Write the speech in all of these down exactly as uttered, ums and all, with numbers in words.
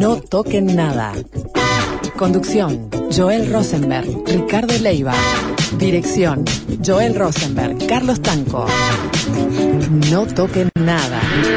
No toquen nada. Conducción, Joel Rosenberg, Ricardo Leiva. Dirección, Joel Rosenberg, Carlos Tanco. No toquen nada.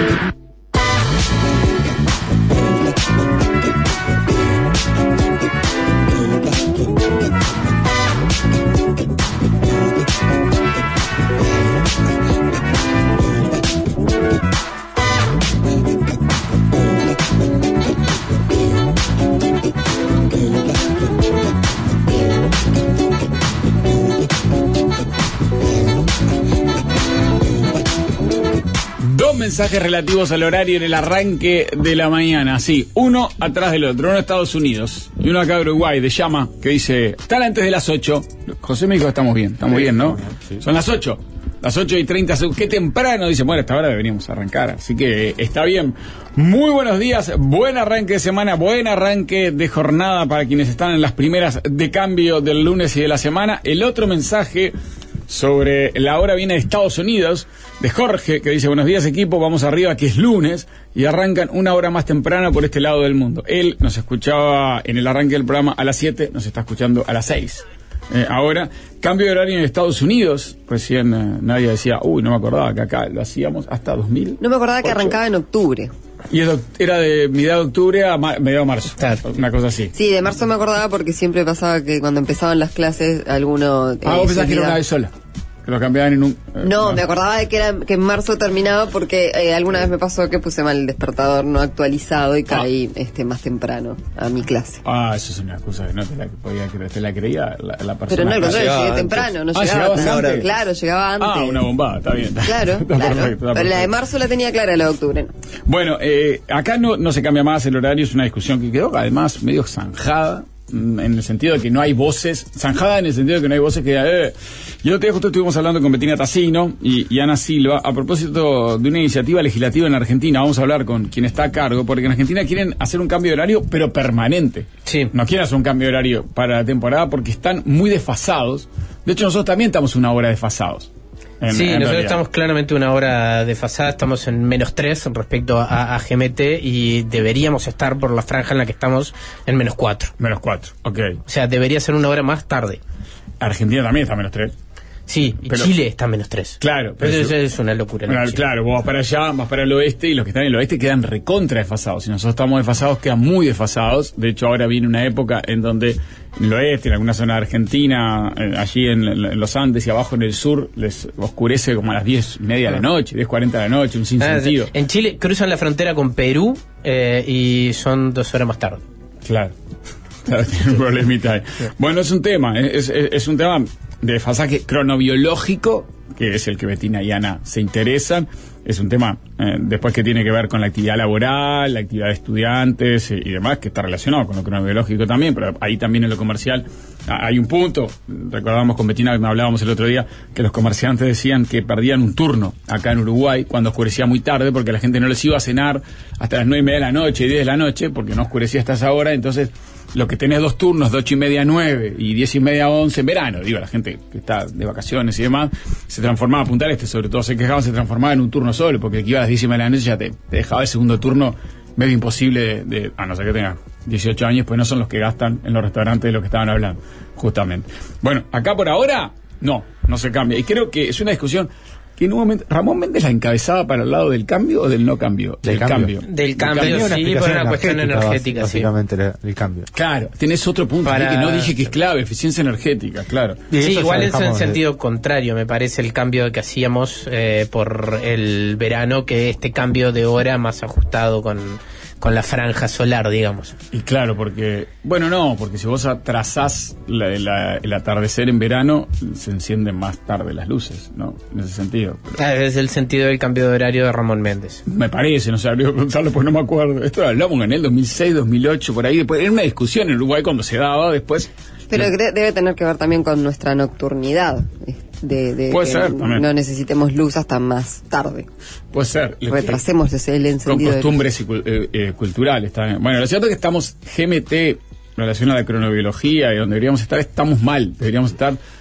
Mensajes relativos al horario en el arranque de la mañana, sí, uno atrás del otro, uno de Estados Unidos y uno acá de Uruguay, de Llama, que dice, están antes de las ocho. José me dijo, estamos bien, estamos bien, ¿no? Sí. Son las ocho, las ocho y treinta, qué temprano, dice, bueno, a esta hora deberíamos arrancar, así que está bien. Muy buenos días, buen arranque de semana, buen arranque de jornada para quienes están en las primeras de cambio del lunes y de la semana. El otro mensaje sobre la hora viene de Estados Unidos, de Jorge, que dice, buenos días equipo, vamos arriba, que es lunes, y arrancan una hora más temprano por este lado del mundo. Él nos escuchaba en el arranque del programa a las siete, nos está escuchando a las seis. Eh, ahora, cambio de horario en Estados Unidos, recién eh, nadie decía, uy, no me acordaba que acá lo hacíamos hasta dos mil. No me acordaba que arrancaba en octubre. Y era de mitad de octubre a ma- mediados de marzo, claro. Una cosa así. Sí, de marzo me acordaba porque siempre pasaba que cuando empezaban las clases, alguno... Eh, ah, vos pensás que era una vez sola, que lo cambiaban en un... Eh, no, no, me acordaba de que era que en marzo terminaba porque eh, alguna vez me pasó que puse mal el despertador no actualizado y caí ah. este más temprano a mi clase. Ah, eso es una excusa que no te la podía creer, te la creía la, la persona. Pero no, no, llegué antes. temprano, no ah, llegaba antes. antes. Claro, llegaba antes. Ah, una bombada, está bien. Claro, está claro. Perfecto, está pero la de marzo la tenía clara, la de octubre no. Bueno, eh, acá no, no se cambia más el horario, es una discusión que quedó además medio zanjada. En el sentido de que no hay voces, zanjada en el sentido de que no hay voces que... Eh. Y el otro día justo estuvimos hablando con Bettina Tassino y, y Ana Silva a propósito de una iniciativa legislativa en Argentina. Vamos a hablar con quien está a cargo, porque en Argentina quieren hacer un cambio de horario, pero permanente. Sí. No quieren hacer un cambio de horario para la temporada porque están muy desfasados. De hecho, nosotros también estamos una hora desfasados. En, sí, en nosotros realidad. Estamos claramente una hora desfasada, estamos en menos tres respecto a, a G M T y deberíamos estar por la franja en la que estamos en menos cuatro. Menos cuatro, ok. O sea, debería ser una hora más tarde. Argentina también está menos tres. Sí, y pero, Chile está en menos tres. Claro. Pero eso, eso es una locura. Claro, claro, vos vas para allá, vas para el oeste y los que están en el oeste quedan recontra desfasados. Si nosotros estamos desfasados, quedan muy desfasados. De hecho, ahora viene una época en donde en el oeste, en alguna zona de Argentina, eh, allí en, en los Andes y abajo en el sur, les oscurece como a las diez y media de la noche, diez cuarenta de la noche, un sinsentido. Ah, en Chile cruzan la frontera con Perú eh, y son dos horas más tarde. Claro. Claro, tiene un problemita ahí. Bueno, es un tema, es, es, es un tema de desfasaje cronobiológico, que es el que Bettina y Ana se interesan. Es un tema eh, después que tiene que ver con la actividad laboral, la actividad de estudiantes y, y demás, que está relacionado con lo cronobiológico también, pero ahí también en lo comercial hay un punto. Recordábamos con Bettina, que hablábamos el otro día, que los comerciantes decían que perdían un turno acá en Uruguay cuando oscurecía muy tarde, porque la gente no les iba a cenar hasta las nueve y media de la noche y diez de la noche, porque no oscurecía hasta esa hora. Entonces, lo que tenés dos turnos, de ocho y media a nueve y diez y media a once en verano, digo, la gente que está de vacaciones y demás, se transformaba a Punta del Este, sobre todo se quejaban, se transformaba en un turno solo, porque el que iba a las diez y media de la noche ya te, te dejaba el segundo turno medio imposible de, de, a no ser que tengas dieciocho años, pues no son los que gastan en los restaurantes de los que estaban hablando, justamente. Bueno, acá por ahora, no, no se cambia. Y creo que es una discusión que en un momento Ramón Méndez la encabezaba para el lado del cambio o del no cambio. Del, del cambio. cambio. Del cambio, del cambio sí, por una cuestión energética, básicamente, sí. el cambio. Claro, tenés otro punto para... que no dije que es clave, eficiencia energética, claro. Sí, igual es en sentido de... contrario, me parece el cambio que hacíamos eh, por el verano, que este cambio de hora más ajustado con... con la franja solar, digamos. Y claro, porque... Bueno, no, porque si vos atrasás la, la, el atardecer en verano, se encienden más tarde las luces, ¿no? En ese sentido. Pero... Ah, es el sentido del cambio de horario de Ramón Méndez. Me parece, no sé, habría que preguntarlo, pues no me acuerdo. Esto lo hablamos en el dos mil seis, dos mil ocho, por ahí. Después, era una discusión en Uruguay cuando se daba, después... Pero de... debe tener que ver también con nuestra nocturnidad. De, de Puede que ser, también. No necesitemos luz hasta más tarde. Puede ser. Retrasemos ese el encendido. Con costumbres y, eh, eh, culturales también. Bueno, lo cierto es que estamos G M T en relación a la cronobiología y donde deberíamos estar, estamos mal. Deberíamos estar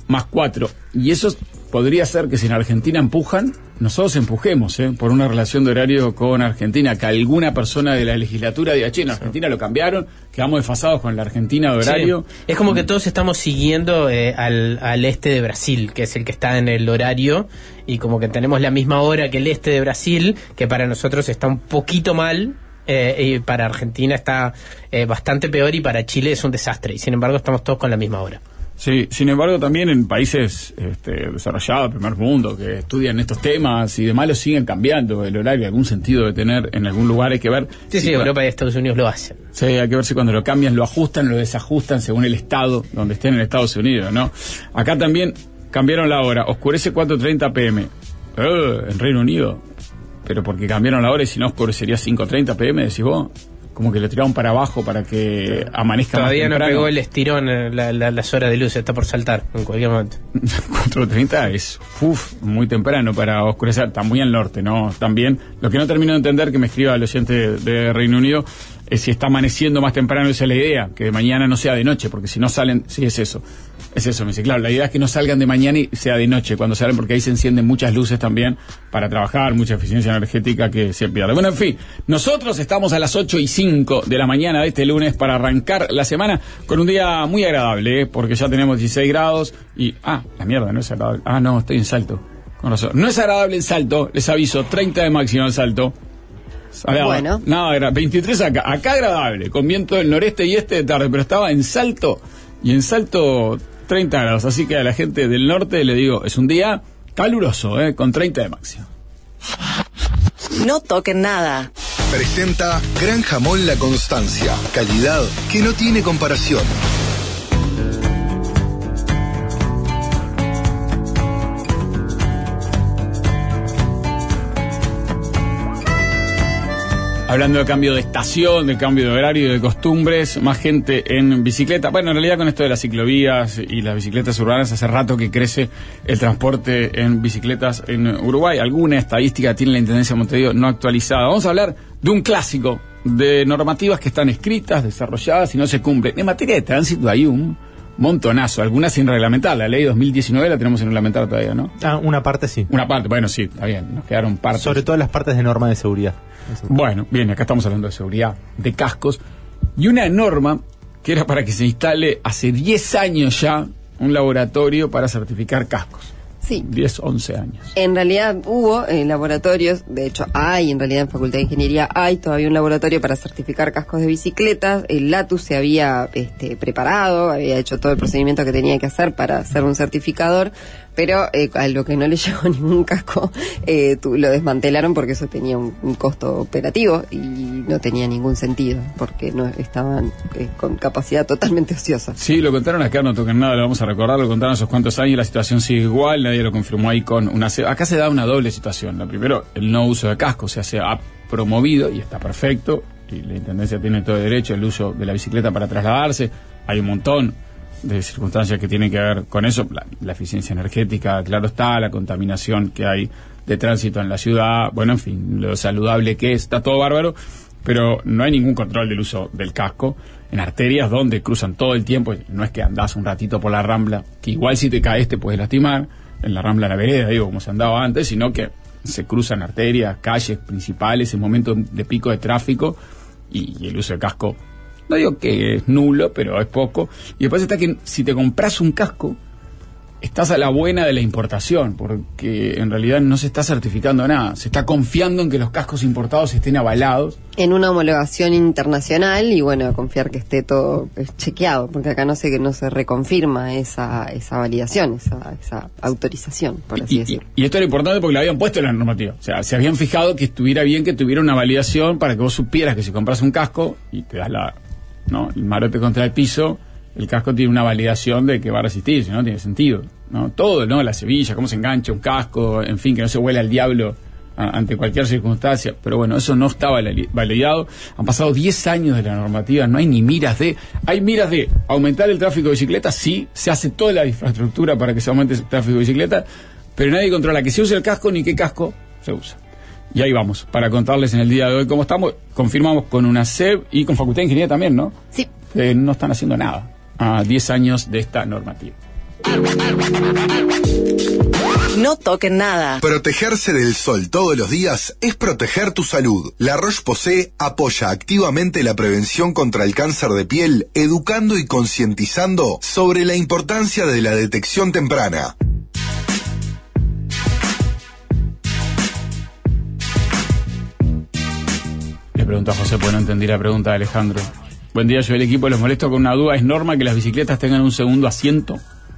más cuatro. Y eso podría ser que si en Argentina empujan, nosotros empujemos, ¿eh? Por una relación de horario con Argentina, que alguna persona de la legislatura diga, che, en Argentina lo cambiaron, quedamos desfasados con la Argentina de horario. Sí. Es como que todos estamos siguiendo eh, al, al este de Brasil, que es el que está en el horario, y como que tenemos la misma hora que el este de Brasil, que para nosotros está un poquito mal, eh, y para Argentina está eh, bastante peor, y para Chile es un desastre, y sin embargo estamos todos con la misma hora. Sí, sin embargo también en países este, desarrollados, primer mundo, que estudian estos temas y demás, lo siguen cambiando el horario, algún sentido de tener en algún lugar, hay que ver. Sí, si sí, Europa y Estados Unidos lo hacen. Sí, hay que ver si cuando lo cambian lo ajustan, lo desajustan según el estado donde estén en Estados Unidos, ¿no? Acá también cambiaron la hora, oscurece cuatro treinta pm. Uh, en Reino Unido, pero porque cambiaron la hora y si no oscurecería cinco treinta pm, decís vos. Como que lo tiraron para abajo para que amanezca Todavía más temprano. Todavía no pegó el estirón, la, la, las horas de luz, está por saltar en cualquier momento. cuatro treinta es uf, muy temprano para oscurecer, está muy al norte, ¿no? También, lo que no termino de entender, que me escriba el oyente de, de Reino Unido, es si está amaneciendo más temprano, esa es la idea, que de mañana no sea de noche, porque si no salen, sí es eso. Es eso, me dice, claro, la idea es que no salgan de mañana y sea de noche cuando salen, porque ahí se encienden muchas luces también para trabajar, mucha eficiencia energética que se pierde. Bueno, en fin, nosotros estamos a las ocho y cinco de la mañana de este lunes para arrancar la semana con un día muy agradable, ¿eh? Porque ya tenemos dieciséis grados y... Ah, la mierda, no es agradable. Ah, no, estoy en Salto. Con razón. No es agradable en Salto, les aviso, treinta de máximo en Salto. Agradable. Bueno. Nada, era veintitrés acá. Acá agradable, con viento del noreste y este de tarde, pero estaba en Salto y en Salto... treinta grados, así que a la gente del norte le digo, es un día caluroso, ¿eh? Con treinta de máximo. No toquen nada. Presenta Gran Jamón La Constancia, calidad que no tiene comparación. Hablando de cambio de estación, de cambio de horario, de costumbres, más gente en bicicleta. Bueno, en realidad con esto de las ciclovías y las bicicletas urbanas, hace rato que crece el transporte en bicicletas en Uruguay. Alguna estadística tiene la Intendencia de Montevideo no actualizada. Vamos a hablar de un clásico de normativas que están escritas, desarrolladas y no se cumplen. En materia de tránsito hay un montonazo, algunas sin reglamentar. La ley dos mil diecinueve la tenemos sin reglamentar todavía, ¿no? Ah, una parte sí. Una parte, bueno, sí, está bien, nos quedaron partes. Sobre todo las partes de norma de seguridad. Bueno, bien, acá estamos hablando de seguridad, de cascos, y una norma que era para que se instale hace diez años ya un laboratorio para certificar cascos. Sí. diez, once años. En realidad hubo eh, laboratorios, de hecho hay, en realidad en Facultad de Ingeniería hay todavía un laboratorio para certificar cascos de bicicletas. El LATU se había este, preparado, había hecho todo el procedimiento que tenía que hacer para ser un certificador, pero eh, a lo que no le llegó ningún casco, eh, tu, lo desmantelaron porque eso tenía un, un costo operativo y no tenía ningún sentido, porque no estaban eh, con capacidad totalmente ociosa. Sí, lo contaron acá, no toquen nada, lo vamos a recordar, lo contaron hace cuantos años, la situación sigue igual, nadie lo confirmó ahí con una... Acá se da una doble situación. La primero, el no uso de casco, o sea, se ha promovido y está perfecto, y la Intendencia tiene todo el derecho el uso de la bicicleta para trasladarse. Hay un montón de circunstancias que tienen que ver con eso, la, la eficiencia energética, claro está, la contaminación que hay de tránsito en la ciudad, bueno, en fin, lo saludable que es, está todo bárbaro, pero no hay ningún control del uso del casco en arterias donde cruzan todo el tiempo. No es que andás un ratito por la Rambla, que igual si te caes te puedes lastimar, en la Rambla de la Vereda, digo, como se andaba antes, sino que se cruzan arterias, calles principales en momentos de pico de tráfico, y, y el uso de casco, no digo que es nulo, pero es poco. Y después está que si te compras un casco, estás a la buena de la importación, porque en realidad no se está certificando nada, se está confiando en que los cascos importados estén avalados. En una homologación internacional, y bueno, confiar que esté todo chequeado, porque acá no sé que no se reconfirma esa esa validación, esa, esa autorización, por así y, decirlo. Y, y esto era importante porque lo habían puesto en la normativa, o sea, se habían fijado que estuviera bien que tuviera una validación para que vos supieras que si compras un casco y te das la, ¿no?, el marote contra el piso, el casco tiene una validación de que va a resistir, si no tiene sentido, ¿no? Todo, ¿no? La hebilla, cómo se engancha un casco, en fin, que no se huele al diablo a, ante cualquier circunstancia. Pero bueno, eso no está validado. Han pasado diez años de la normativa, no hay ni miras de... Hay miras de aumentar el tráfico de bicicletas, sí, se hace toda la infraestructura para que se aumente el tráfico de bicicletas, pero nadie controla que se use el casco ni qué casco se usa. Y ahí vamos, para contarles en el día de hoy cómo estamos. Confirmamos con una C E B y con Facultad de Ingeniería también, ¿no? Sí. Eh, no están haciendo nada a diez años de esta normativa. No toquen nada. Protegerse del sol todos los días es proteger tu salud. La Roche-Posay apoya activamente la prevención contra el cáncer de piel, educando y concientizando sobre la importancia de la detección temprana. Le pregunto a José, pues no entendí la pregunta de Alejandro. Buen día, yo del equipo les molesto con una duda. ¿Es norma que las bicicletas tengan un segundo asiento?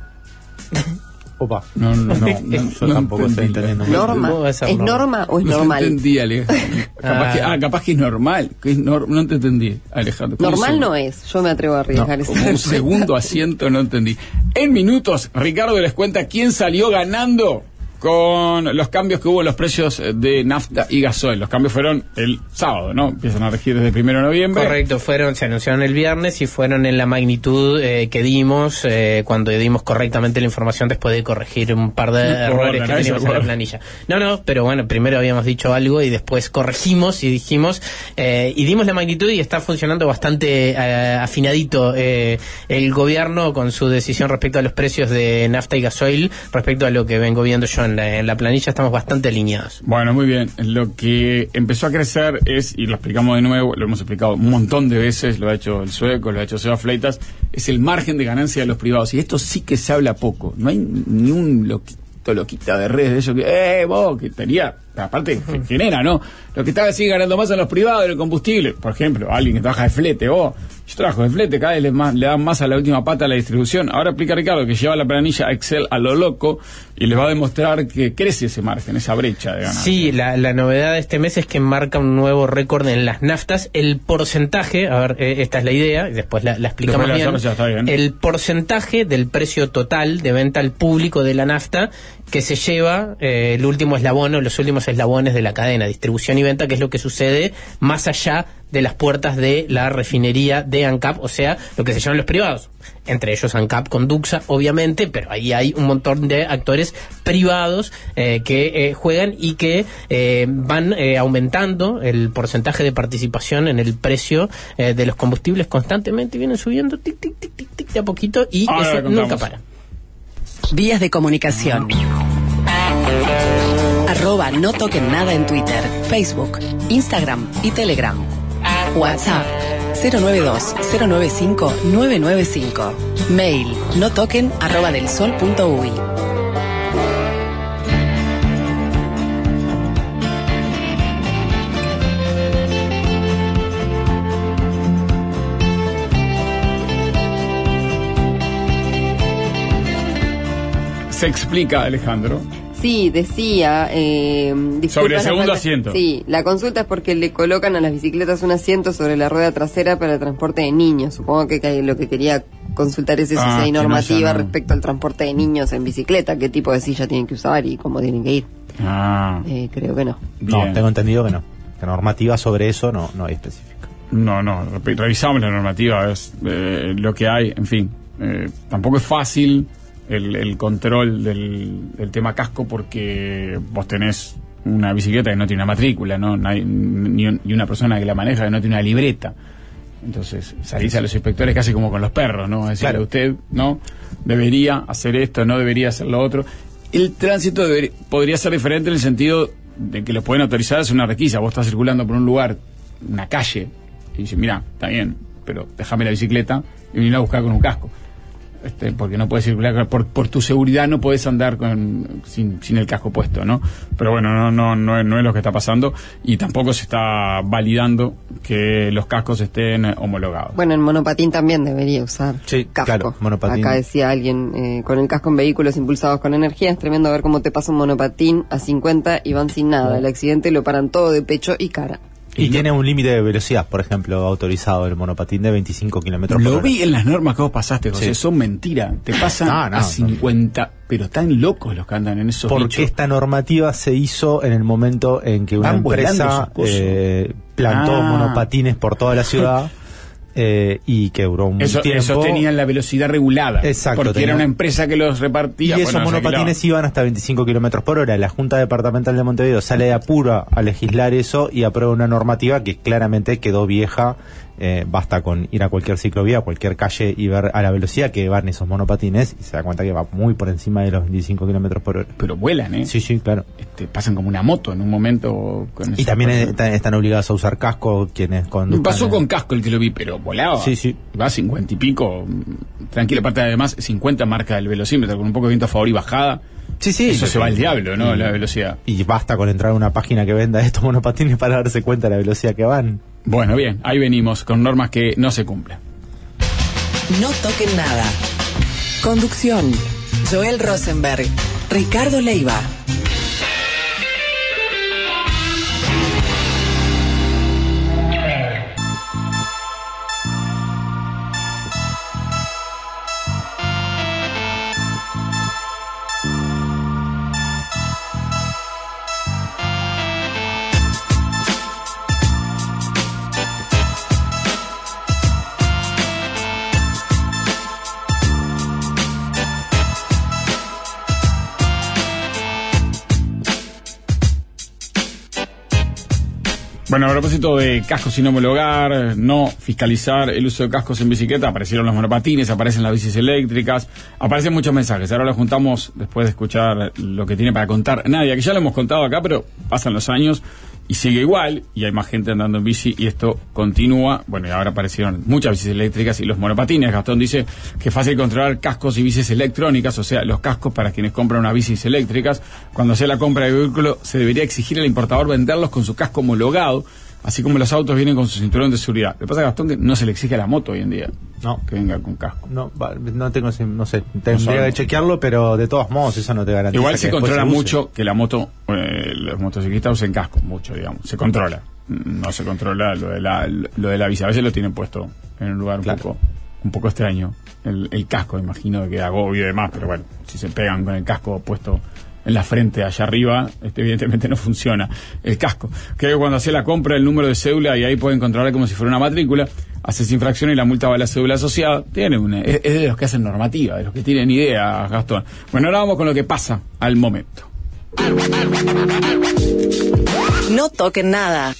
Opa. No, no, no. no yo no tampoco estoy entendiendo. ¿Norma? ¿Es norma o es no normal? No entendí, Alejandro. Capaz Ah. que, ah, capaz que es normal. Que es nor, no te entendí, Alejandro. Normal no es, yo me atrevo a arriesgar No, esa como un respuesta. segundo asiento, no entendí. En minutos, Ricardo les cuenta quién salió ganando con los cambios que hubo en los precios de nafta y gasoil. Los cambios fueron el sábado, ¿no? Empiezan a regir desde el primero de noviembre. Correcto, fueron, se anunciaron el viernes y fueron en la magnitud eh, que dimos eh, cuando dimos correctamente la información después de corregir un par de No, errores no, que no, teníamos eso, en la bueno. planilla. No, no, pero bueno, primero habíamos dicho algo y después corregimos y dijimos eh, y dimos la magnitud y está funcionando bastante eh, afinadito eh, el gobierno con su decisión respecto a los precios de nafta y gasoil respecto a lo que vengo viendo yo en la, en la planilla. Estamos bastante alineados. Bueno, muy bien. Lo que empezó a crecer es, y lo explicamos de nuevo, lo hemos explicado un montón de veces, lo ha hecho el Sueco, lo ha hecho Seba Fleitas, es el margen de ganancia de los privados. Y esto sí que se habla poco. No hay ni un loquito, loquita de redes de eso que, eh, vos, que tenía, aparte, que genera, ¿no? Lo que está sigue ganando más en los privados, en el combustible. Por ejemplo, alguien que trabaja de flete, vos, yo trabajo de flete, cada vez le, más, le dan más a la última pata a la distribución. Ahora explica Ricardo que lleva la planilla Excel a lo loco y les va a demostrar que crece ese margen, esa brecha de ganancia. Sí, la, la novedad de este mes es que marca un nuevo récord en las naftas. El porcentaje, a ver, eh, esta es la idea, y después la, la explicamos Después la bien. hacemos, ya está bien. El porcentaje del precio total de venta al público de la nafta que se lleva eh, el último eslabón o los últimos eslabones de la cadena, distribución y venta, que es lo que sucede más allá de las puertas de la refinería de ANCAP, o sea, lo que se llaman los privados. Entre ellos ANCAP con Duxa, obviamente, pero ahí hay un montón de actores privados eh, que eh, juegan y que eh, van eh, aumentando el porcentaje de participación en el precio eh, de los combustibles constantemente, vienen subiendo tic, tic, tic, tic, tic, de a poquito y Ahora eso lo contamos. nunca para. Vías de comunicación. Arroba no toquen nada en Twitter, Facebook, Instagram y Telegram. WhatsApp cero nueve dos cero nueve cinco nueve nueve cinco. Mail no toquen arroba del sol punto uy. Se explica, Alejandro. Sí, decía... Eh, disculpa Sobre el la segundo falta- asiento. Sí, la consulta es porque le colocan a las bicicletas un asiento sobre la rueda trasera para el transporte de niños. Supongo que que lo que quería consultar es eso, Ah, si hay que no normativa haya, no. respecto al transporte de niños en bicicleta, qué tipo de silla tienen que usar y cómo tienen que ir. Ah, Eh, creo que no. No, bien. tengo entendido que no. La normativa sobre eso no, no hay específica. No, no, re- revisamos la normativa, es eh, lo que hay, en fin. Eh, tampoco es fácil el, el control del, del tema casco porque vos tenés una bicicleta que no tiene una matrícula, ¿no? Nadie- ni, un- y una persona que la maneja que no tiene una libreta. Entonces salís a los inspectores casi como con los perros, ¿no? Es decir, Claro. usted no debería hacer esto, no debería hacer lo otro. El tránsito deber- podría ser diferente en el sentido de que lo pueden autorizar, es una requisa. Vos estás circulando por un lugar, una calle, y dices, mira, está bien, pero déjame la bicicleta y venir a buscar con un casco. Este, porque no puedes circular, por, por tu seguridad no puedes andar con, sin, sin el casco puesto, ¿no? Pero bueno, no, no, no, es, no es lo que está pasando y tampoco se está validando que los cascos estén homologados. Bueno, en monopatín también debería usar Sí, casco. claro, monopatín. Acá decía alguien, eh, con el casco en vehículos impulsados con energía, es tremendo ver cómo te pasa un monopatín a cincuenta y van sin nada. El accidente lo paran todo de pecho y cara. Y, tiene un límite de velocidad, por ejemplo, autorizado el monopatín de veinticinco kilómetros por Lo hora. vi en las normas que vos pasaste, José, Sí. son mentira. Te pasan No, no, a no. cincuenta, pero están locos los que andan en esos Porque bichos. esta normativa se hizo en el momento en que una Van volando empresa esos cosos. eh, plantó Ah. monopatines por toda la ciudad eh, y que duró un eso, tiempo. Esos tenían la velocidad regulada. Exacto. Porque tenía... era una empresa que los repartía. Y esos bueno, monopatines o sea, iban hasta veinticinco kilómetros por hora. La Junta Departamental de Montevideo sale de apuro a legislar eso y aprueba una normativa que claramente quedó vieja. Eh, basta con ir a cualquier ciclovía, a cualquier calle y ver a la velocidad que van esos monopatines y se da cuenta que va muy por encima de los veinticinco kilómetros por hora. Pero vuelan, ¿eh? Sí, sí, claro. Este, pasan como una moto en un momento. Con y también están, están obligados a usar casco quienes conduzcan. Pasó con casco el que lo vi, pero volaba. Sí, sí. Va a cincuenta y pico. Tranquilo, aparte además cincuenta marca el velocímetro, con un poco de viento a favor y bajada. Sí, sí. Eso se va al diablo, ¿no? Y, la velocidad. Y basta con entrar a una página que venda estos monopatines para darse cuenta de la velocidad que van. Bueno, bien, ahí venimos con normas que no se cumplen. No toquen nada. Conducción: Joel Rosenberg, Ricardo Leiva. Bueno, a propósito de cascos sin homologar, no fiscalizar el uso de cascos en bicicleta, aparecieron los monopatines, aparecen las bicis eléctricas, aparecen muchos mensajes. Ahora los juntamos después de escuchar lo que tiene para contar Nadia, que ya lo hemos contado acá, pero pasan los años y sigue igual, y hay más gente andando en bici y esto continúa. Bueno, y ahora aparecieron muchas bicis eléctricas y los monopatines. Gastón dice que es fácil controlar cascos y bicis electrónicas, o sea, los cascos para quienes compran unas bicis eléctricas. Cuando sea la compra de vehículo, se debería exigir al importador venderlos con su casco homologado, así como los autos vienen con su cinturón de seguridad. Lo que pasa, Gastón, que no se le exige a la moto hoy en día. No. Que venga con casco. No, no tengo, no sé, tendría no que chequearlo, pero de todos modos eso no te garantiza. Igual se controla se mucho que la moto, eh, los motociclistas usen casco, mucho, digamos. Se controla. No se controla lo de la, lo de la bici. A veces lo tienen puesto en un lugar un claro. poco un poco extraño. El, el casco, imagino que agobio y demás, pero bueno, si se pegan con el casco puesto en la frente allá arriba, este, evidentemente no funciona el casco. Creo que cuando hace la compra el número de cédula y ahí pueden controlar como si fuera una matrícula, haces infracción y la multa va a la cédula asociada. Tiene una, es, es de los que hacen normativa, de los que tienen idea, Gastón. Bueno, ahora vamos con lo que pasa al momento. No toquen nada.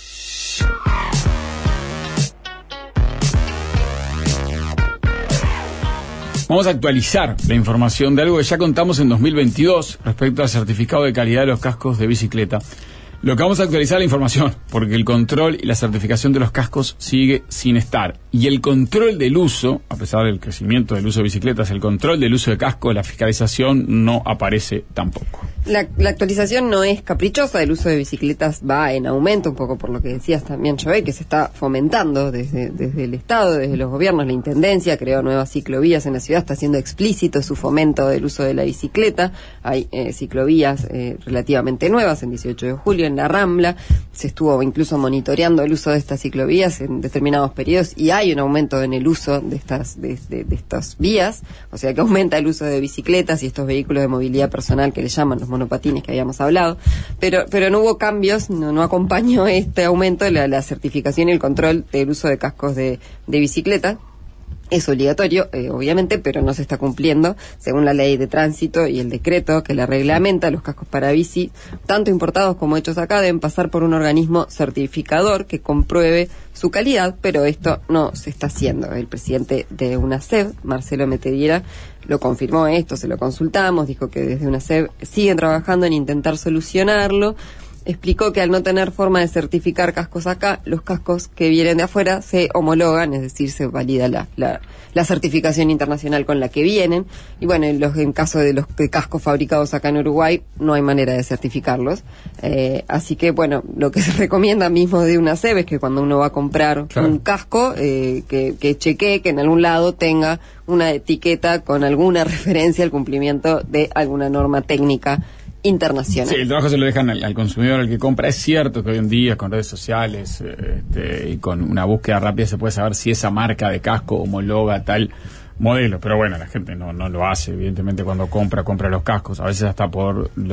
Vamos a actualizar la información de algo que ya contamos en dos mil veintidós respecto al certificado de calidad de los cascos de bicicleta. Lo que vamos a actualizar es la información, porque el control y la certificación de los cascos sigue sin estar. Y el control del uso, a pesar del crecimiento del uso de bicicletas, el control del uso de casco, la fiscalización no aparece tampoco. La, la actualización no es caprichosa, el uso de bicicletas va en aumento, un poco por lo que decías también, Joel, que se está fomentando desde, desde el Estado, desde los gobiernos. La Intendencia creó nuevas ciclovías en la ciudad, está haciendo explícito su fomento del uso de la bicicleta. Hay eh, ciclovías eh, relativamente nuevas en dieciocho de julio, en la Rambla. Se estuvo incluso monitoreando el uso de estas ciclovías en determinados periodos y hay un aumento en el uso de estas, de, de, de estas vías, o sea que aumenta el uso de bicicletas y estos vehículos de movilidad personal que le llaman los monopatines que habíamos hablado, pero pero no hubo cambios, no, no acompañó este aumento de la, la certificación y el control del uso de cascos de, de bicicleta. Es obligatorio, eh, obviamente, pero no se está cumpliendo según la ley de tránsito y el decreto que la reglamenta. Los cascos para bici, tanto importados como hechos acá, deben pasar por un organismo certificador que compruebe su calidad, pero esto no se está haciendo. El presidente de UNACEB, Marcelo Metediera, lo confirmó esto, se lo consultamos, dijo que desde UNACEB siguen trabajando en intentar solucionarlo. Explicó que al no tener forma de certificar cascos acá, los cascos que vienen de afuera se homologan, es decir, se valida la, la, la certificación internacional con la que vienen. Y bueno, en, los, en caso de los de cascos fabricados acá en Uruguay, no hay manera de certificarlos. Eh, así que, bueno, lo que se recomienda mismo de UNACEB es que cuando uno va a comprar claro. un casco, eh, que, que chequee que en algún lado tenga una etiqueta con alguna referencia al cumplimiento de alguna norma técnica internacional. Sí, el trabajo se lo dejan al, al consumidor, al que compra. Es cierto que hoy en día con redes sociales este, y con una búsqueda rápida se puede saber si esa marca de casco homologa tal modelo, pero bueno, la gente no, no lo hace, evidentemente cuando compra, compra los cascos, a veces hasta por lo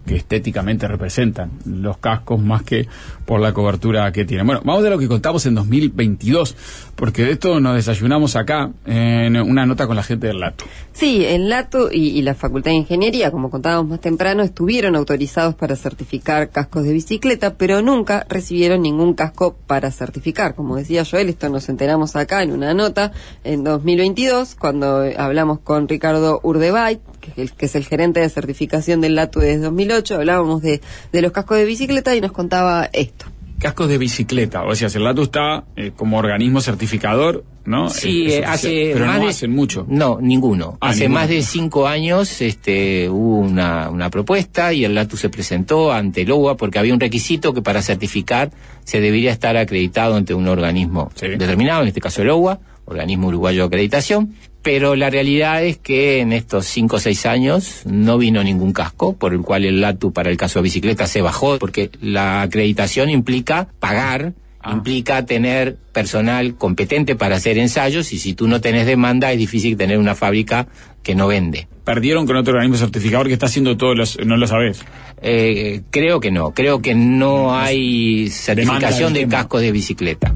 que estéticamente representan los cascos más que por la cobertura que tienen. Bueno, vamos a lo que contamos en dos mil veintidós, porque de esto nos desayunamos acá en una nota con la gente del LATU. Sí, el LATU y, y la Facultad de Ingeniería, como contábamos más temprano, estuvieron autorizados para certificar cascos de bicicleta, pero nunca recibieron ningún casco para certificar. Como decía Joel, esto nos enteramos acá en una nota en dos mil veintidós, cuando hablamos con Ricardo Urdebay, que es, el, que es el gerente de certificación del LATU desde dos mil ocho, hablábamos de, de los cascos de bicicleta y nos contaba esto. Cascos de bicicleta, o sea, el LATU está eh, como organismo certificador, ¿no? Sí, es, es hace pero más no de, hacen mucho. No, ninguno. Ah, hace ninguno. más de cinco años este, hubo una, una propuesta y el LATU se presentó ante el O U A porque había un requisito que para certificar se debería estar acreditado ante un organismo sí. determinado, en este caso el O U A, Organismo Uruguayo de Acreditación, pero la realidad es que en estos cinco o seis años no vino ningún casco, por el cual el LATU para el caso de bicicleta se bajó, porque la acreditación implica pagar, ah. implica tener personal competente para hacer ensayos, y si tú no tenés demanda es difícil tener una fábrica que no vende. ¿Perdieron con otro organismo certificador que está haciendo todos los... no lo sabés? Eh, creo que no, creo que no hay certificación de cascos de bicicleta.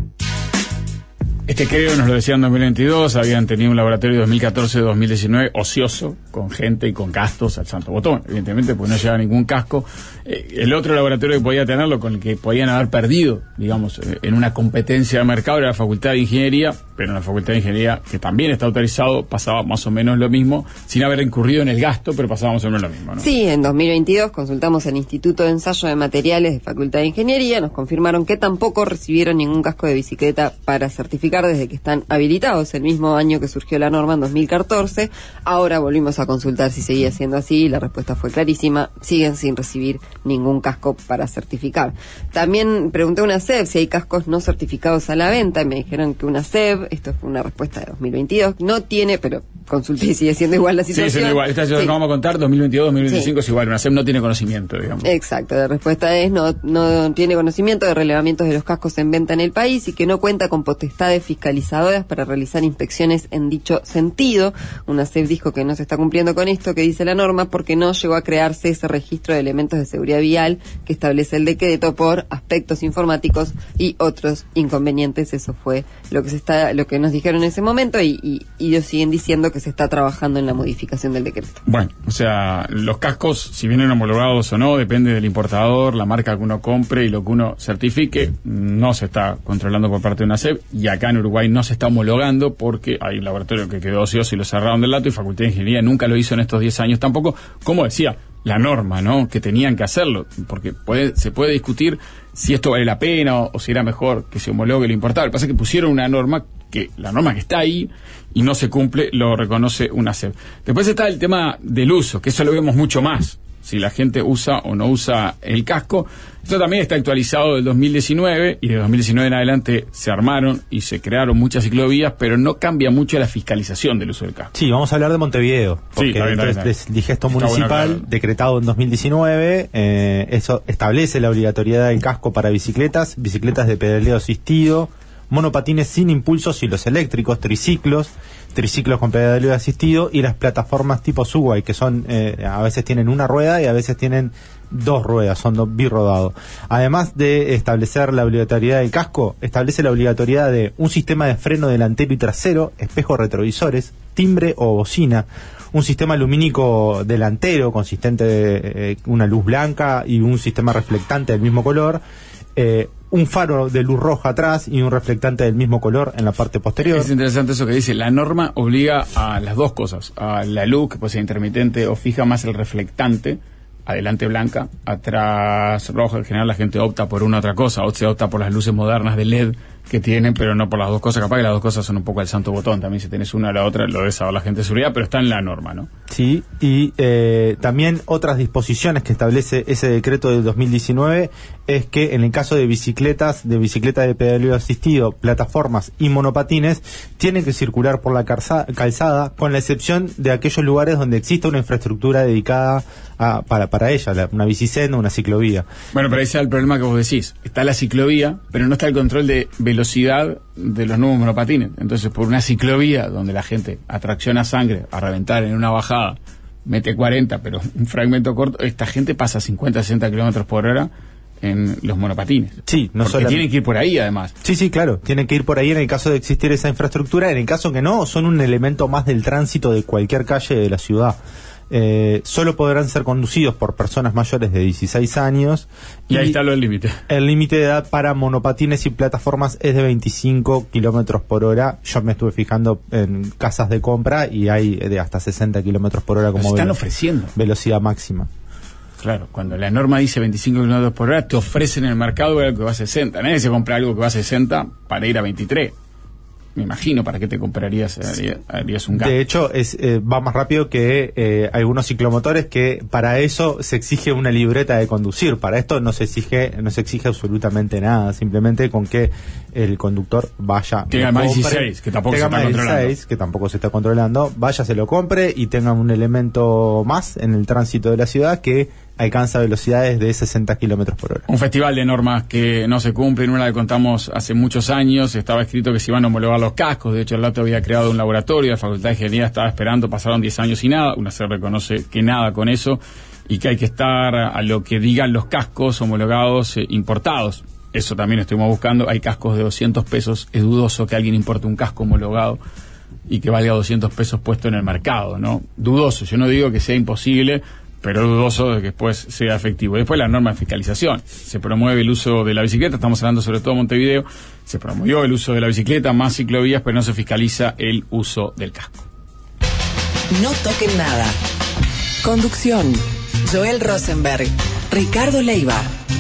Este creo, nos lo decían en dos mil veintidós, habían tenido un laboratorio dos mil catorce dos mil diecinueve ocioso, con gente y con gastos al santo botón, evidentemente, pues no llevaba ningún casco. Eh, el otro laboratorio que podía tenerlo, con el que podían haber perdido, digamos, eh, en una competencia de mercado, era la Facultad de Ingeniería, pero en la Facultad de Ingeniería, que también está autorizado, pasaba más o menos lo mismo, sin haber incurrido en el gasto, pero pasaba más o menos lo mismo, ¿no? Sí, en dos mil veintidós consultamos al Instituto de Ensayo de Materiales de Facultad de Ingeniería, nos confirmaron que tampoco recibieron ningún casco de bicicleta para certificar desde que están habilitados, el mismo año que surgió la norma en dos mil catorce. Ahora volvimos a consultar si seguía siendo así y la respuesta fue clarísima, siguen sin recibir ningún casco para certificar. También pregunté a una S E B si hay cascos no certificados a la venta y me dijeron que una S E B, esto fue una respuesta de dos mil veintidós, no tiene, pero consulté y sigue siendo igual la situación. Sí, siendo igual, esta es sí. que vamos a contar, dos mil veintidós dos mil veinticinco sí. Es igual, una S E B no tiene conocimiento, digamos. Exacto, la respuesta es no, no tiene conocimiento de relevamientos de los cascos en venta en el país y que no cuenta con potestades fiscalizadoras para realizar inspecciones en dicho sentido. Una S E B dijo que no se está cumpliendo con esto que dice la norma porque no llegó a crearse ese registro de elementos de seguridad vial que establece el decreto por aspectos informáticos y otros inconvenientes. Eso fue lo que se está, lo que nos dijeron en ese momento y, y, y ellos siguen diciendo que se está trabajando en la modificación del decreto. Bueno, o sea, los cascos, si vienen homologados o no, depende del importador, la marca que uno compre y lo que uno certifique, no se está controlando por parte de una S E B, y acá en Uruguay no se está homologando porque hay un laboratorio que quedó ocioso y lo cerraron del LATU, y Facultad de Ingeniería nunca lo hizo en estos diez años tampoco, como decía, la norma, ¿no? Que tenían que hacerlo, porque puede, se puede discutir si esto vale la pena o, o si era mejor que se homologue lo importado. Lo que pasa es que pusieron una norma que, la norma que está ahí y no se cumple, lo reconoce una S E B. Después está el tema del uso, que eso lo vemos mucho más, si la gente usa o no usa el casco. Esto también está actualizado del dos mil diecinueve, y de dos mil diecinueve en adelante se armaron y se crearon muchas ciclovías, pero no cambia mucho la fiscalización del uso del casco. Sí, vamos a hablar de Montevideo, porque sí, bien, entonces bien, bien. el digesto Está municipal, bueno, claro. decretado en dos mil diecinueve, eh, eso establece la obligatoriedad del casco para bicicletas, bicicletas de pedaleo asistido, monopatines sin impulsos y los eléctricos, triciclos, triciclos con pedaleo asistido y las plataformas tipo Subway, que son eh, a veces tienen una rueda y a veces tienen dos ruedas, son dos birrodados. Además de establecer la obligatoriedad del casco, establece la obligatoriedad de un sistema de freno delantero y trasero, espejos retrovisores, timbre o bocina, un sistema lumínico delantero consistente de eh, una luz blanca y un sistema reflectante del mismo color, eh, un faro de luz roja atrás y un reflectante del mismo color en la parte posterior. Es interesante eso que dice, la norma obliga a las dos cosas, a la luz, que puede ser intermitente o fija, más el reflectante, adelante blanca, atrás roja. En general la gente opta por una otra cosa, o se opta por las luces modernas de L E D que tienen, pero no por las dos cosas. Capaz que las dos cosas son un poco el santo botón, también si tenés una o la otra lo debe saber la gente de seguridad, pero está en la norma, ¿no? Sí, y eh, también otras disposiciones que establece ese decreto del dos mil diecinueve es que en el caso de bicicletas, de bicicleta de pedaleo asistido, plataformas y monopatines, tienen que circular por la calza, calzada, con la excepción de aquellos lugares donde exista una infraestructura dedicada a, para, para ella, la, una bicisenda, una ciclovía. Bueno, pero ahí está el problema que vos decís, está la ciclovía, pero no está el control de velocidad de los nuevos monopatines. Entonces, por una ciclovía donde la gente atracciona sangre a reventar en una bajada mete cuarenta, pero un fragmento corto, esta gente pasa cincuenta, sesenta kilómetros por hora en los monopatines. Sí, no Porque solo tienen que ir por ahí, además. Sí, sí, claro, tienen que ir por ahí en el caso de existir esa infraestructura. En el caso que no, son un elemento más del tránsito de cualquier calle de la ciudad. Eh, solo podrán ser conducidos por personas mayores de dieciséis años. Y, y ahí está el límite. El límite de edad para monopatines y plataformas es de veinticinco kilómetros por hora. Yo me estuve fijando en casas de compra y hay de hasta sesenta kilómetros por hora como Los están velo- ofreciendo. velocidad máxima. Claro, cuando la norma dice veinticinco kilómetros por hora, te ofrecen en el mercado algo que va a sesenta. Nadie se compra algo que va a sesenta para ir a veintitrés. Me imagino, ¿para qué te comprarías? Harías, harías un gasto. De hecho, es eh, va más rápido que eh, algunos ciclomotores, que para eso se exige una libreta de conducir. Para esto no se exige no se exige absolutamente nada. Simplemente con que el conductor vaya... Tenga lo más compre, dieciséis, que tampoco se tenga está más controlando. dieciséis, que tampoco se está controlando. Vaya, se lo compre y tenga un elemento más en el tránsito de la ciudad que alcanza velocidades de sesenta kilómetros por hora. Un festival de normas que no se cumplen, una que contamos hace muchos años, estaba escrito que se iban a homologar los cascos. De hecho, el Lato había creado un laboratorio, la Facultad de Ingeniería estaba esperando, pasaron diez años y nada. Una se reconoce que nada con eso y que hay que estar a lo que digan los cascos homologados eh, importados. Eso también estuvimos buscando. Hay cascos de doscientos pesos, es dudoso que alguien importe un casco homologado y que valga doscientos pesos puesto en el mercado, ¿no? Dudoso, yo no digo que sea imposible, pero dudoso de que después sea efectivo. Después la norma de fiscalización. Se promueve el uso de la bicicleta, estamos hablando sobre todo de Montevideo, se promovió el uso de la bicicleta, más ciclovías, pero no se fiscaliza el uso del casco. No toquen nada. Conducción: Joel Rosenberg, Ricardo Leiva.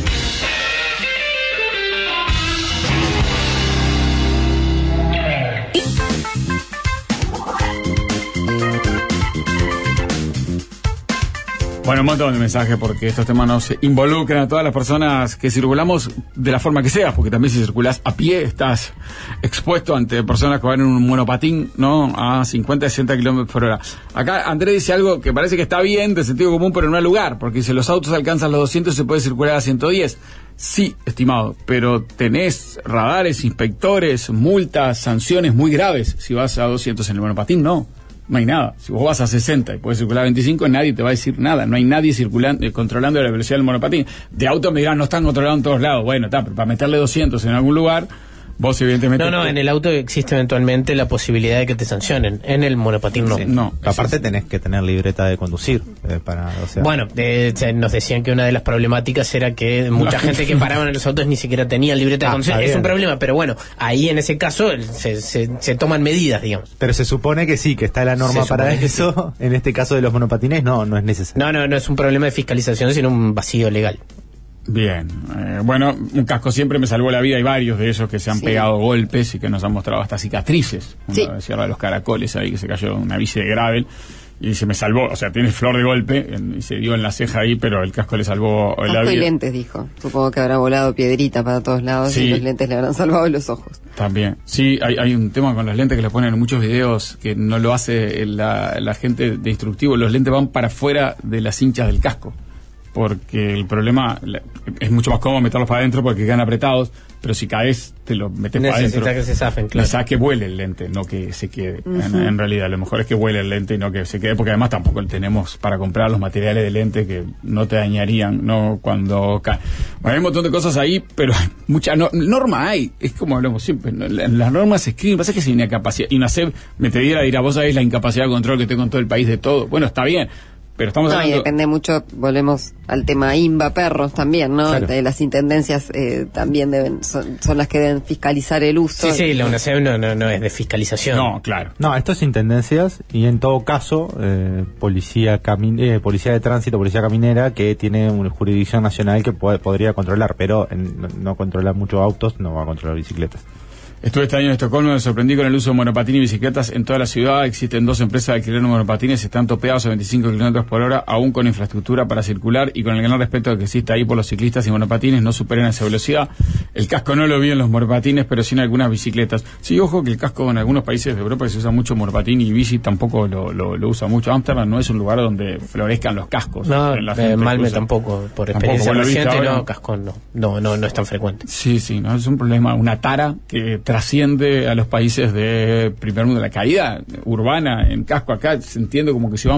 Bueno, un montón de mensajes porque estos temas nos involucran a todas las personas que circulamos de la forma que sea, porque también si circulas a pie estás expuesto ante personas que van en un monopatín, ¿no? A cincuenta, sesenta kilómetros por hora. Acá Andrés dice algo que parece que está bien, de sentido común, pero no hay lugar, porque si los autos alcanzan los doscientos se puede circular a ciento diez. Sí, estimado, pero tenés radares, inspectores, multas, sanciones muy graves si vas a doscientos en el monopatín, no. No hay nada. Si vos vas a sesenta y puedes circular a veinticinco, nadie te va a decir nada. No hay nadie circulando, eh, controlando la velocidad del monopatín. De auto me dirán, no están controlados en todos lados. Bueno, está, pero para meterle doscientos en algún lugar, vos evidentemente... No, no, en el auto existe eventualmente la posibilidad de que te sancionen. En el monopatín no. Sí, no. Aparte tenés que tener libreta de conducir eh, para, o sea, Bueno, eh, se- nos decían que una de las problemáticas era que mucha gente que paraba en los autos ni siquiera tenía libreta de Ah, conducir. está Es un bien. problema, pero bueno, ahí en ese caso el- se, se, se toman medidas, digamos. pero se supone que sí, que está la norma Se para supone que eso. En este caso de los monopatines no, no es necesario. No, no, no es un problema de fiscalización, sino un vacío legal. Bien, eh, bueno, un casco siempre me salvó la vida. Hay varios de esos que se han Sí. pegado golpes y que nos han mostrado hasta cicatrices. Uno Sí. de Sierra de los Caracoles ahí que se cayó una bici de gravel y se me salvó, o sea, tiene flor de golpe en- y se dio en la ceja ahí, pero el casco le salvó la Casco y vida. lentes, dijo. Supongo que habrá volado piedrita para todos lados Sí. y los lentes le habrán salvado los ojos. También. Sí, hay, hay un tema con los lentes que le ponen en muchos videos que no lo hace la, la gente de instructivo. Los lentes van para afuera de las cinchas del casco. Porque el problema la- es mucho más cómodo meterlos para adentro porque quedan apretados, pero si caes te lo metes para adentro. Necesita que se zafen, claro. Necesitas que vuele el lente, no que se quede. en, en realidad, lo mejor es que vuele el lente y no que se quede, porque además tampoco tenemos para comprar los materiales de lente que no te dañarían, no cuando cae. Bueno, hay un montón de cosas ahí, pero hay mucha no, norma hay. Es como hablamos siempre, ¿no? La- las normas se escriben, pasa que si una capacidad, y una SEB me te diera, dirá, vos sabés la incapacidad de control que tengo en todo el país de todo. Bueno, está bien, pero estamos No, y hablando... depende mucho, volvemos al tema INVA perros también, ¿no? Claro. De las intendencias eh, también deben son, son las que deben fiscalizar el uso. Sí, sí, la UNACEF no, no, no es de fiscalización. No, claro. No, esto es intendencias y en todo caso eh, policía cami- eh, policía de tránsito, policía caminera que tiene una jurisdicción nacional que puede- podría controlar, pero en- no, no controla muchos autos, no va a controlar bicicletas. Estuve este año en Estocolmo, me sorprendí con el uso de monopatín y bicicletas en toda la ciudad. Existen dos empresas de alquiler de monopatines, están topeados a veinticinco kilómetros por hora, aún con infraestructura para circular y con el gran respeto que existe ahí por los ciclistas y monopatines, no superan esa velocidad. El casco no lo vi en los monopatines, pero sí en algunas bicicletas. Sí, ojo que el casco en algunos países de Europa que se usa mucho monopatín y bici tampoco lo, lo, lo usa mucho. Ámsterdam no es un lugar donde florezcan los cascos. No, En la eh, gente Malme cruza. tampoco, por Tampoco, experiencia vos lo viste reciente, ahora. no, Cascón no, no, no, no es tan frecuente. Sí, sí, no es un problema, una tara que trasciende a los países de primer mundo. La caída urbana en casco acá se entiende como que se van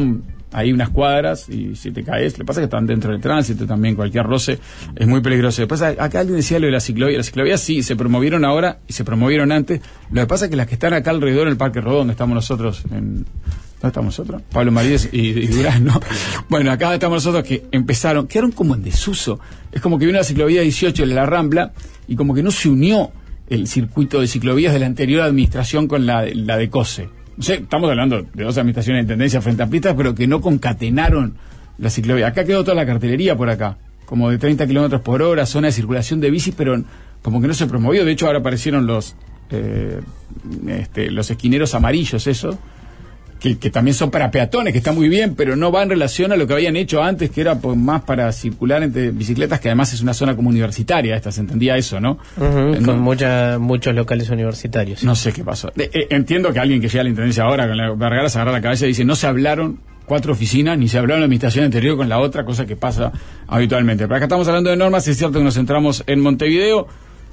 ahí unas cuadras y si te caes, le pasa que están dentro del tránsito también, cualquier roce es muy peligroso. Después acá alguien decía lo de la ciclovía, las ciclovías sí, se promovieron ahora y se promovieron antes, lo que pasa es que las que están acá alrededor en el Parque Rodó, donde estamos nosotros, en, ¿dónde estamos nosotros? Pablo Maríes y, y Durán, ¿no? Bueno, acá estamos nosotros que empezaron, quedaron como en desuso, es como que vino la ciclovía dieciocho de la Rambla y como que no se unió el circuito de ciclovías de la anterior administración con la, la de COSE. No sé, estamos hablando de dos administraciones de intendencia frente a pistas, pero que no concatenaron la ciclovía. Acá quedó toda la cartelería por acá, como de treinta kilómetros por hora, zona de circulación de bicis, pero como que no se promovió. De hecho, ahora aparecieron los eh, este, los esquineros amarillos, eso, que, que también son para peatones, que está muy bien, pero no va en relación a lo que habían hecho antes, que era pues, más para circular entre bicicletas, que además es una zona como universitaria, esta, se entendía eso, ¿no? Uh-huh, eh, no con mucha, muchos locales universitarios. No sé qué pasó. De, eh, entiendo que alguien que llega a la intendencia ahora con la Vergara se agarra la cabeza y dice, no se hablaron cuatro oficinas, ni se hablaron la administración anterior con la otra, cosa que pasa habitualmente. Pero acá estamos hablando de normas, es cierto que nos centramos en Montevideo,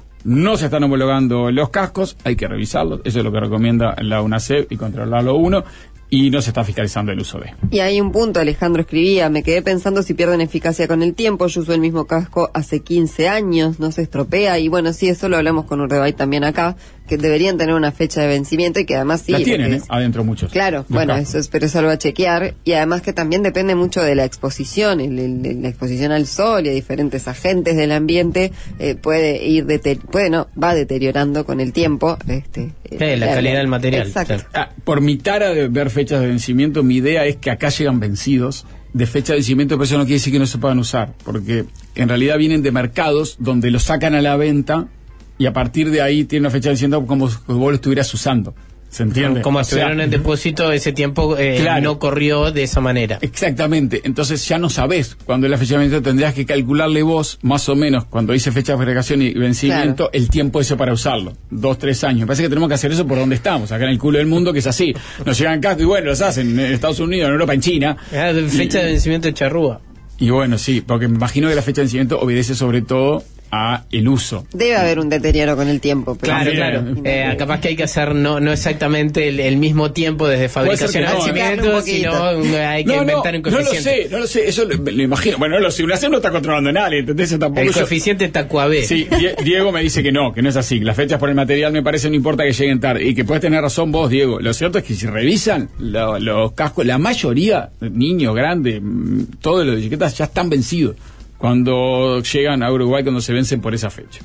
no se están homologando los cascos, hay que revisarlos, eso es lo que recomienda la UNACEP y controlarlo uno, y no se está fiscalizando el uso de. Y hay un punto, Alejandro escribía, me quedé pensando si pierden eficacia con el tiempo, yo uso el mismo casco hace quince años, no se estropea, y bueno, sí, eso lo hablamos con Urdebay también acá, que deberían tener una fecha de vencimiento y que además sí... La tienen, es, ¿eh? Adentro muchos. Claro, bueno, cascos. eso es, pero eso lo va a chequear, y además que también depende mucho de la exposición, el, el, la exposición al sol y a diferentes agentes del ambiente, eh, puede ir, deter- puede no, va deteriorando con el tiempo, este... Sí, la, la calidad del material. Exacto. Claro. Ah, por mi tara de ver fechas de vencimiento, mi idea es que acá llegan vencidos de fecha de vencimiento, pero eso no quiere decir que no se puedan usar, porque en realidad vienen de mercados donde los sacan a la venta y a partir de ahí tiene una fecha de vencimiento como si vos lo estuvieras usando. ¿Se entiende? Como O sea, estuvieron en depósito, ese tiempo eh, claro. no corrió de esa manera. Exactamente, entonces ya no sabés cuándo es la fecha de vencimiento, tendrías que calcularle vos, más o menos, cuando dice fecha de fabricación y vencimiento, claro, el tiempo ese para usarlo, dos, tres años. Me parece que tenemos que hacer eso por donde estamos, acá en el culo del mundo, que es así. Nos llegan cascos y bueno, los hacen en Estados Unidos, en Europa, en China. Ah, de fecha y, de vencimiento de charrúa. Y bueno, sí, porque me imagino que la fecha de vencimiento obedece sobre todo a el uso. Debe haber un deterioro con el tiempo. Pero claro, sí, claro. eh, Eh, capaz que hay que hacer no no exactamente el, el mismo tiempo desde fabricación a no, vencimiento, sino hay que no, inventar no, un coeficiente. No lo sé, no lo sé, eso lo, lo imagino. Bueno, no lo sé, una C no está controlando a nadie, ¿entendés? Eso tampoco El yo... coeficiente Tacuabé. Sí, Diego me dice que no, que no es así. Las fechas por el material me parece no importa que lleguen tarde. Y que puedes tener razón vos, Diego. Lo cierto es que si revisan lo, los cascos, la mayoría, niños, grandes, todos los de bicicletas ya están vencidos cuando llegan a Uruguay, cuando se vencen por esa fecha.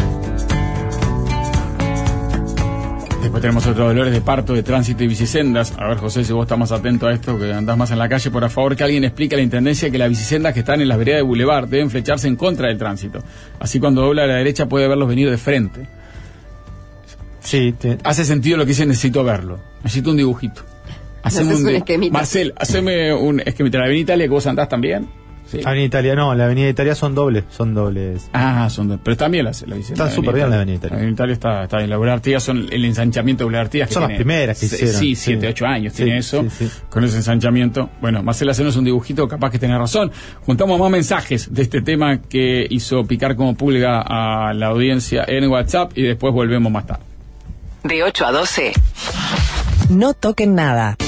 Después tenemos otros dolores de parto, de tránsito y bicisendas. A ver, José, si vos estás más atento a esto, que andás más en la calle, por favor, que alguien explique a la Intendencia que las bicisendas que están en las veredas de Boulevard deben flecharse en contra del tránsito. Así cuando dobla a la derecha puede verlos venir de frente. Sí, te... Hace sentido lo que dice, necesito verlo. Necesito un dibujito. Haceme un un, di- esquemita. Marcel, haceme un esquemita. ¿La Avenida Italia que vos andás también? Sí. Avenida Italia, no, la Avenida Italia son dobles, son dobles. Ah, son dos. Pero están bien las, las Está súper bien la Avenida Italia. La Avenida Italia está, está bien. La Boulevard Artigas son el ensanchamiento de Boulevard Artigas. que Son las tiene primeras que se- hicieron. Sí, siete, Sí. ocho años Sí, tiene eso. sí, sí. Con ese ensanchamiento. Bueno, Marcela, hacernos un dibujito, capaz que tenés razón. Juntamos más mensajes de este tema que hizo picar como pulga a la audiencia en WhatsApp y después volvemos más tarde. De ocho a doce. No toquen nada.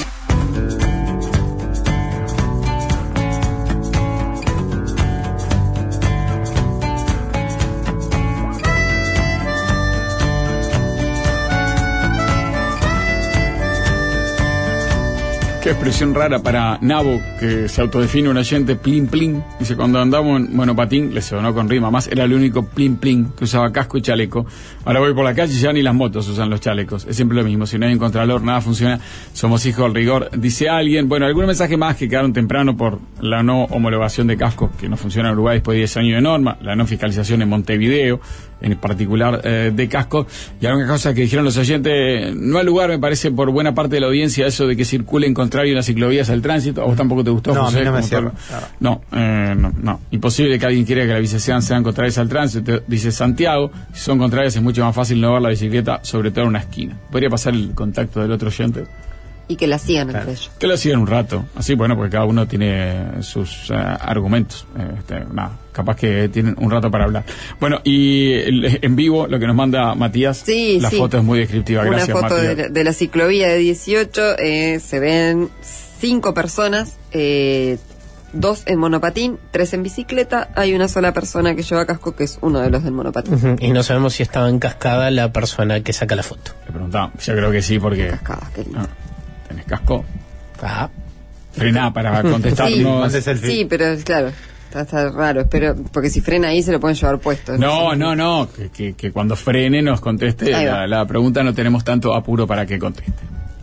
Qué expresión rara para Nabo, que se autodefine un oyente, plin plin. Dice, cuando andamos en monopatín, le sonó con rima, más era el único plin plin que usaba casco y chaleco. Ahora voy por la calle y ya ni las motos usan los chalecos. Es siempre lo mismo, si no hay un contralor, nada funciona. Somos hijos del rigor, dice alguien. Bueno, algún mensaje más que quedaron temprano por la no homologación de cascos, que no funciona en Uruguay después de diez años de norma, la no fiscalización en Montevideo, en particular eh, de cascos, y alguna cosa que dijeron los oyentes, no hay lugar, me parece, por buena parte de la audiencia, eso de que circulen contrario a las ciclovías al tránsito. ¿A vos tampoco te gustó, No, José? a mí no me Como cierra. tal- No, eh, no, no. Imposible que alguien quiera que las bicicletas sean contrarias al tránsito, dice Santiago. Si son contrarias es mucho más fácil no ver la bicicleta, sobre todo en una esquina. Podría pasar el contacto del otro oyente. Y que la sigan Claro. entre ellos. Que lo sigan un rato, así, bueno, porque cada uno tiene sus eh, argumentos. Eh, este, nada, capaz que tienen un rato para hablar. Bueno, y el- en vivo, lo que nos manda Matías, Sí, la sí. foto es muy descriptiva. Una Gracias, foto Matías. de la, de la ciclovía de dieciocho, eh, se ven cinco personas, eh, dos en monopatín, tres en bicicleta. Hay una sola persona que lleva casco, que es uno de los del monopatín. Uh-huh. Y no sabemos si estaba encascada la persona que saca la foto. Le preguntaba, yo creo que sí, porque... Cascada, qué lindo. Ah, ¿tenés casco? Ah. Frená para contestarnos. Sí, sí, pero claro, está, está raro. Espero, porque si frena ahí se lo pueden llevar puesto. No, no, no, que, que, que cuando frene nos conteste la, la pregunta. No tenemos tanto apuro para que conteste.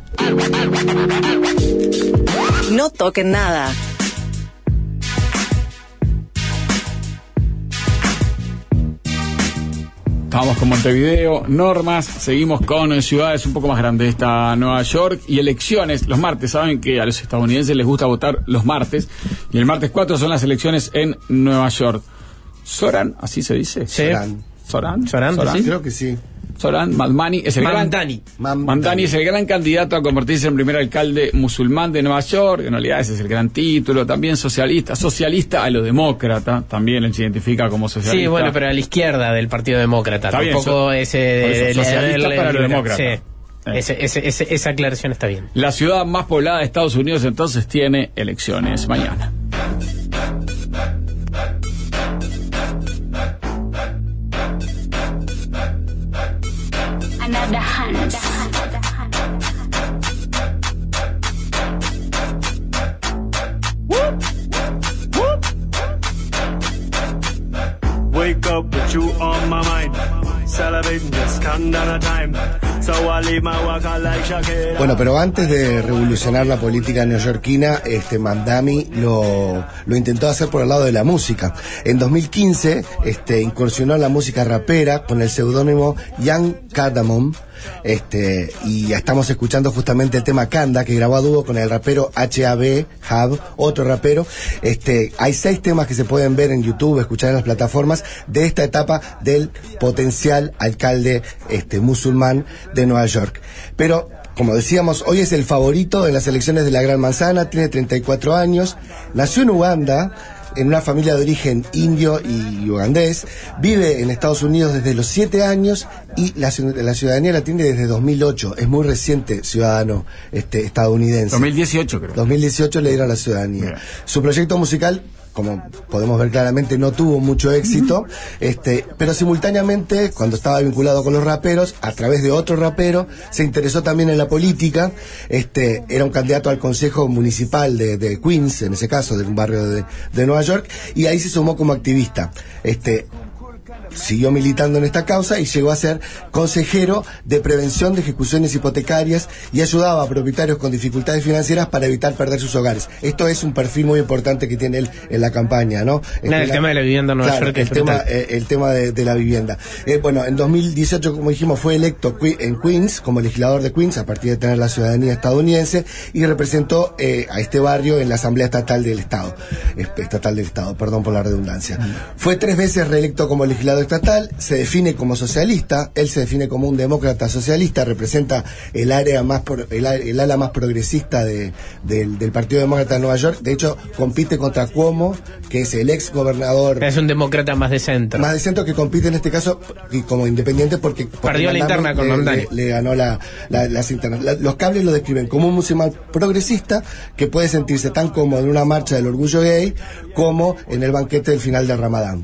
No toquen nada. Estamos con Montevideo, normas, seguimos con ciudades un poco más grandes. Está Nueva York y elecciones los martes. Saben que a los estadounidenses les gusta votar los martes. Y el martes cuatro son las elecciones en Nueva York. Soran, ¿así se dice? Sí. Soran. Soran. Soran, Soran. ¿sí? Creo que sí. Soran Mamdani es el Mamdani. gran Mamdani es el gran candidato a convertirse en primer alcalde musulmán de Nueva York. En realidad ese es el gran título. También socialista, socialista a lo demócrata. También él se identifica como socialista. Sí, bueno, pero a la izquierda del Partido Demócrata. Está bien, Tampoco so- ese por eso, de, de- socialista de- para los de- demócratas. Sí. Eh. Ese, ese, ese- esa aclaración está bien. La ciudad más poblada de Estados Unidos entonces tiene elecciones mañana. Another hunt. Wake up with you on my mind. Celebrating this kind of time. So I leave my work out like Shakira. Bueno, pero antes de revolucionar la política neoyorquina, este Mamdani lo, lo intentó hacer por el lado de la música. En dos mil quince, este, incursionó en la música rapera con el seudónimo Young Cardamom. Este, y estamos escuchando justamente el tema Kanda, que grabó a dúo con el rapero H A B, Hab, otro rapero. Este, hay seis temas que se pueden ver en YouTube, escuchar en las plataformas de esta etapa del potencial alcalde este, musulmán de Nueva York. Pero, como decíamos, hoy es el favorito en las elecciones de la Gran Manzana, tiene treinta y cuatro años, nació en Uganda, en una familia de origen indio y ugandés, vive en Estados Unidos desde los siete años y la, la ciudadanía la tiene desde dos mil ocho, es muy reciente ciudadano este, estadounidense. dos mil dieciocho creo. dos mil dieciocho le dieron la ciudadanía. Bien. Su proyecto musical, como podemos ver claramente, no tuvo mucho éxito, este, pero simultáneamente, cuando estaba vinculado con los raperos, a través de otro rapero, se interesó también en la política. Este, era un candidato al Consejo Municipal de, de Queens, en ese caso, de un barrio de, de Nueva York, y ahí se sumó como activista. Este, siguió militando en esta causa y llegó a ser consejero de prevención de ejecuciones hipotecarias y ayudaba a propietarios con dificultades financieras para evitar perder sus hogares. Esto es un perfil muy importante que tiene él en la campaña, ¿no? Este, el la, tema de la vivienda en Nueva claro, York el es tema, eh, el tema de, de la vivienda. Eh, bueno, en dos mil dieciocho, como dijimos, fue electo en Queens como legislador de Queens a partir de tener la ciudadanía estadounidense y representó eh, a este barrio en la Asamblea Estatal del Estado. Estatal del Estado, perdón por la redundancia. Mm. Fue tres veces reelecto como legislador estatal, se define como socialista, él se define como un demócrata socialista, representa el área más pro, el, el ala más progresista de, de, del Partido Demócrata de Nueva York. De hecho, compite contra Cuomo, que es el ex gobernador. Es un demócrata más de centro. Más de centro, que compite en este caso y como independiente porque, porque perdió la interna con Mamdani. Le, le ganó la, la, las internas. La, los cables lo describen como un musulmán progresista que puede sentirse tan cómodo en una marcha del orgullo gay como en el banquete del final del Ramadán.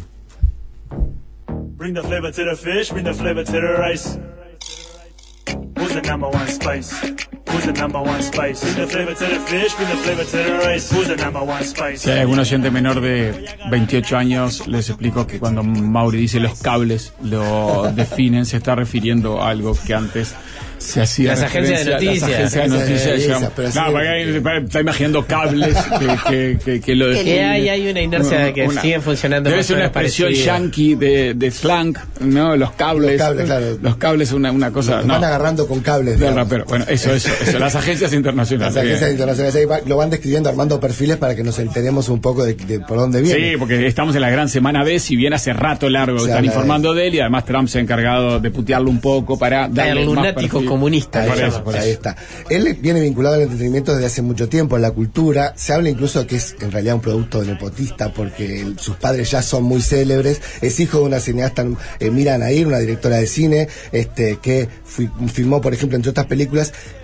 Bring the flavor to the fish, bring the flavor to the rice. Who's the number one spice? Who's the number one spice? Bring the flavor to the fish, bring the flavor to the rice. Who's the number one spice? Si hay algún oyente menor de veintiocho años, les explico que cuando Mauri dice los cables lo definen, se está refiriendo a algo que antes se hacía. Las agencias de noticias. Las agencias de noticias. Esa, pero no, porque hay, está imaginando cables que, que, que, que lo definen. Que hay, hay una inercia de que una, siguen funcionando. Debe ser una expresión parecida. Yankee de, de slang, ¿no? Los cables. Los cables, claro. Los cables una, una cosa. Los no. van agarrando con cables. Del rapero. Bueno, eso, eso, eso. Las agencias internacionales. Las agencias internacionales ahí va, lo van describiendo, armando perfiles para que nos enteremos un poco de, de por dónde viene. Sí, porque estamos en la gran semana B, si bien hace rato largo que están informando de él, y además Trump se ha encargado de putearlo un poco para darle el lunático más comunista. Por eso, por ahí eso. está. Él viene vinculado al entretenimiento desde hace mucho tiempo, a la cultura. Se habla incluso que es en realidad un producto nepotista porque el, sus padres ya son muy célebres. Es hijo de una cineasta, eh, Mira Nair, una directora de cine, este, que fui, filmó, por ejemplo, entre otras películas,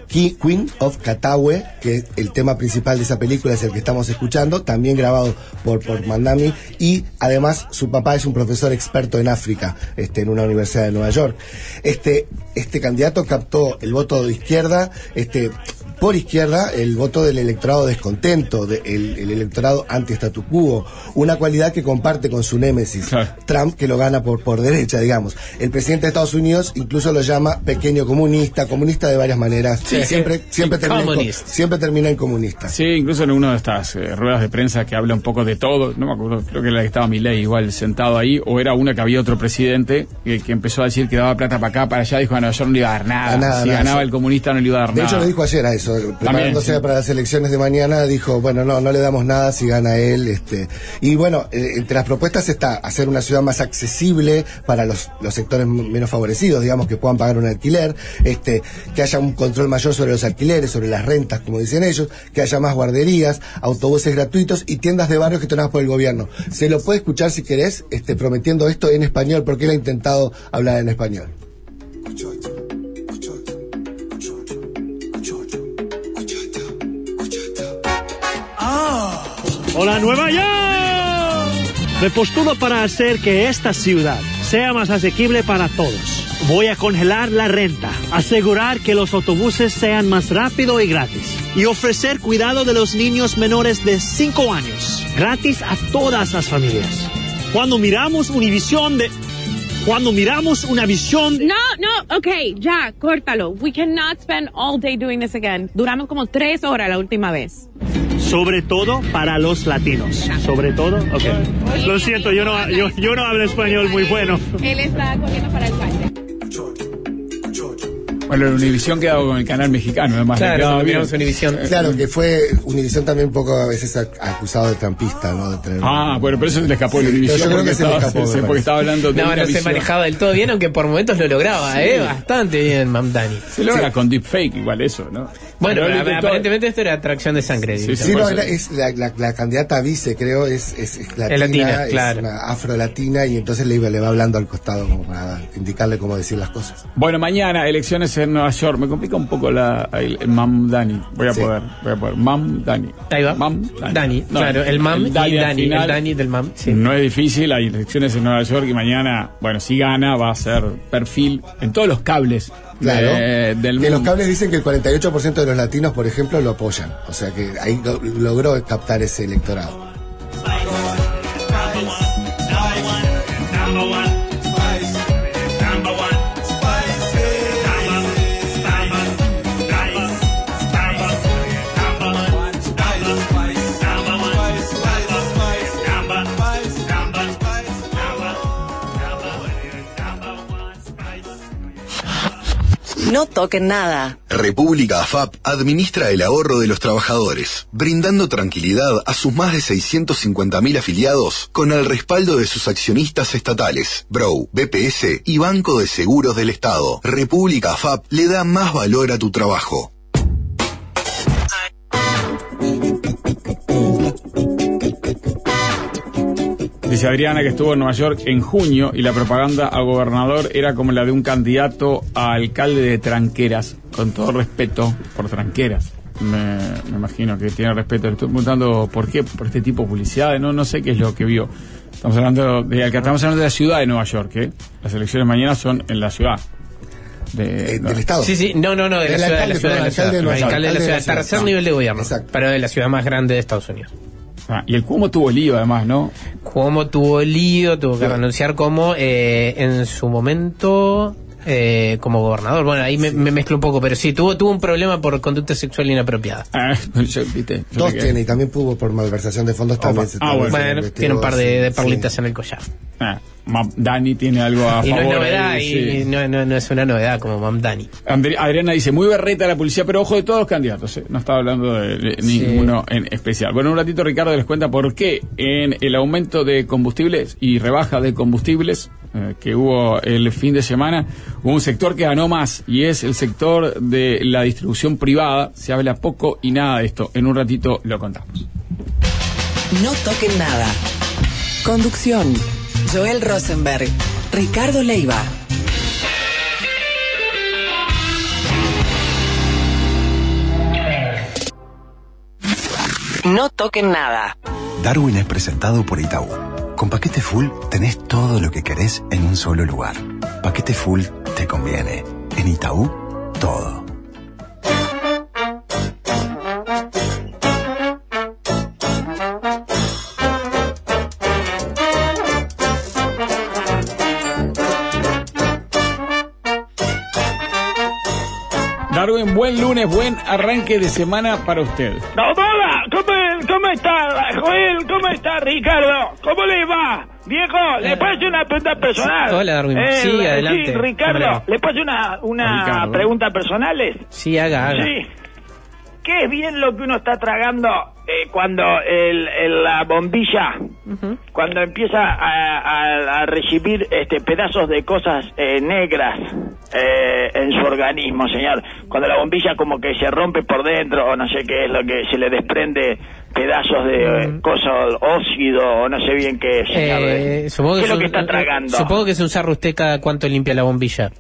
Queen of Katawe, que el tema principal de esa película es el que estamos escuchando, también grabado por, por Mandami, y además su papá es un profesor experto en África, este, en una universidad de Nueva York. Este, este candidato captó el voto de izquierda, este, por izquierda, el voto del electorado descontento, de, el, el electorado anti-statu quo, una cualidad que comparte con su némesis, claro. Trump, que lo gana por, por derecha, digamos. El presidente de Estados Unidos incluso lo llama pequeño comunista, comunista de varias maneras. Sí, siempre, siempre, termina en, siempre termina en comunista. Sí, incluso en una de estas eh, ruedas de prensa que habla un poco de todo, no me acuerdo, creo que la que estaba Milei igual sentado ahí, o era una que había otro presidente que, que empezó a decir que daba plata para acá, para allá, dijo, bueno, yo no le iba a dar nada. nada si nada, ganaba sí. el comunista no le iba a dar de nada. De hecho lo dijo ayer a eso, preparándose También, sí. para las elecciones de mañana, dijo, bueno, no, no le damos nada si gana él. este Y bueno, eh, entre las propuestas está hacer una ciudad más accesible para los, los sectores menos favorecidos, digamos, que puedan pagar un alquiler, este que haya un control mayor sobre los alquileres, sobre las rentas, como dicen ellos, que haya más guarderías, autobuses gratuitos y tiendas de barrio gestionadas por el gobierno. Se lo puede escuchar si querés, este, prometiendo esto en español, porque él ha intentado hablar en español. Hola Nueva York. Me postulo para hacer que esta ciudad sea más asequible para todos. Voy a congelar la renta, asegurar que los autobuses sean más rápidos y gratis, y ofrecer cuidado de los niños menores de cinco años, gratis a todas las familias. Cuando miramos una visión de... Cuando miramos una visión... No, no, ok, ya, córtalo. We cannot spend all day doing this again. Duramos como tres horas la última vez. Sobre todo para los latinos. Sobre todo, ok. Lo siento, yo no, yo, yo no hablo español muy bueno. Él está corriendo para el baile. Bueno, la Univisión quedaba con el canal mexicano, además. Claro, miramos Univisión. Claro, que fue Univisión también un poco a veces acusado de trampista, ¿no? De tener... Ah, bueno, pero eso se le escapó a la Univisión. Yo creo que se le escapó. Sí, porque estaba hablando de No, no se manejaba del todo bien, aunque por momentos lo lograba, sí. ¿eh? Bastante bien, Mamdani. Se logra sí. con deepfake, igual eso, ¿no? Bueno, pero pero aparentemente esto era atracción de sangre. Sí, sí, no, era, es la, la, la candidata vice, creo, es, es, es latina, es latina, es claro. una afro-latina, y entonces le, le va hablando al costado como para indicarle cómo decir las cosas. Bueno, mañana elecciones en Nueva York. Me complica un poco la, el, el Mamdani. Voy a sí. poder, voy a poder. Mamdani. Ahí va. Mam Dani. Dani. No, claro, el Mam el Dani, y Dani. Final, el Dani del Mam. Sí. No es difícil, hay elecciones en Nueva York y mañana, bueno, si gana, va a ser perfil en todos los cables. Claro, de, del que mundo. Los cables dicen que el cuarenta y ocho por ciento de los latinos, por ejemplo, lo apoyan. O sea que ahí lo, logró captar ese electorado. No toquen nada. República A F A P administra el ahorro de los trabajadores, brindando tranquilidad a sus más de seiscientos cincuenta mil afiliados con el respaldo de sus accionistas estatales, B R O, B P S y Banco de Seguros del Estado. República A F A P le da más valor a tu trabajo. Dice Adriana que estuvo en Nueva York en junio y la propaganda al gobernador era como la de un candidato a alcalde de Tranqueras, con todo respeto por Tranqueras. Me, me imagino que tiene respeto. Le estoy preguntando por qué, por este tipo de publicidad, no, no sé qué es lo que vio. Estamos hablando de, estamos hablando de la ciudad de Nueva York, ¿eh? Las elecciones mañana son en la ciudad. De, eh, no. ¿Del Estado? Sí, sí, no, no, no, de la ciudad, de la ciudad, de la ciudad, de la ciudad, alcalde de la ciudad, tercer nivel de gobierno, pero de la ciudad más grande de Estados Unidos. Ah, y el Cuomo tuvo lío además, ¿no? Cuomo tuvo lío, tuvo que renunciar como eh, en su momento eh, como gobernador. Bueno, ahí me, me mezclo un poco, pero sí, tuvo tuvo un problema por conducta sexual inapropiada. Ah, yo, viste, yo Dos tiene, y también tuvo por malversación de fondos. También se ah, bueno, bueno tiene un par de, de perlitas sí. en el collar. Ah, Mam Dani tiene algo a y favor. Y no es novedad, ahí, y sí. no, no, no es una novedad como Mam Dani. Adriana dice, muy berreta la policía, pero ojo de todos los candidatos, ¿eh? No estaba hablando de, de sí. ninguno en especial. Bueno, un ratito Ricardo les cuenta por qué en el aumento de combustibles y rebaja de combustibles eh, que hubo el fin de semana, hubo un sector que ganó más, y es el sector de la distribución privada. Se habla poco y nada de esto. En un ratito lo contamos. No toquen nada. Conducción: Joel Rosenberg, Ricardo Leiva. No toquen nada. Darwin es presentado por Itaú. Con Paquete Full tenés todo lo que querés en un solo lugar. Paquete Full te conviene. En Itaú, todo. Darwin, buen lunes, buen arranque de semana para usted. No, hola, ¿cómo, cómo está, Joel? ¿Cómo está, Ricardo? ¿Cómo le va? Viejo, ¿le puedo hacer una pregunta personal? Hola, Darwin. Eh, Sí, adelante. Sí, ¿Cómo le Ricardo, va? ¿le puedo hacer una, una Ricardo. pregunta personales? Sí, haga, haga. Sí. ¿Qué es bien lo que uno está tragando eh, cuando el, el- la bombilla, cuando empieza a, a- a recibir este, pedazos de cosas eh, negras eh, en su organismo, señor? Cuando la bombilla como que se rompe por dentro o no sé qué es lo que se le desprende pedazos de eh, cosas óxido o no sé bien qué es, señor. Eh, supongo ¿Qué es que lo que un- está tragando? Supongo que es un sarro usted cada cuánto limpia la bombilla.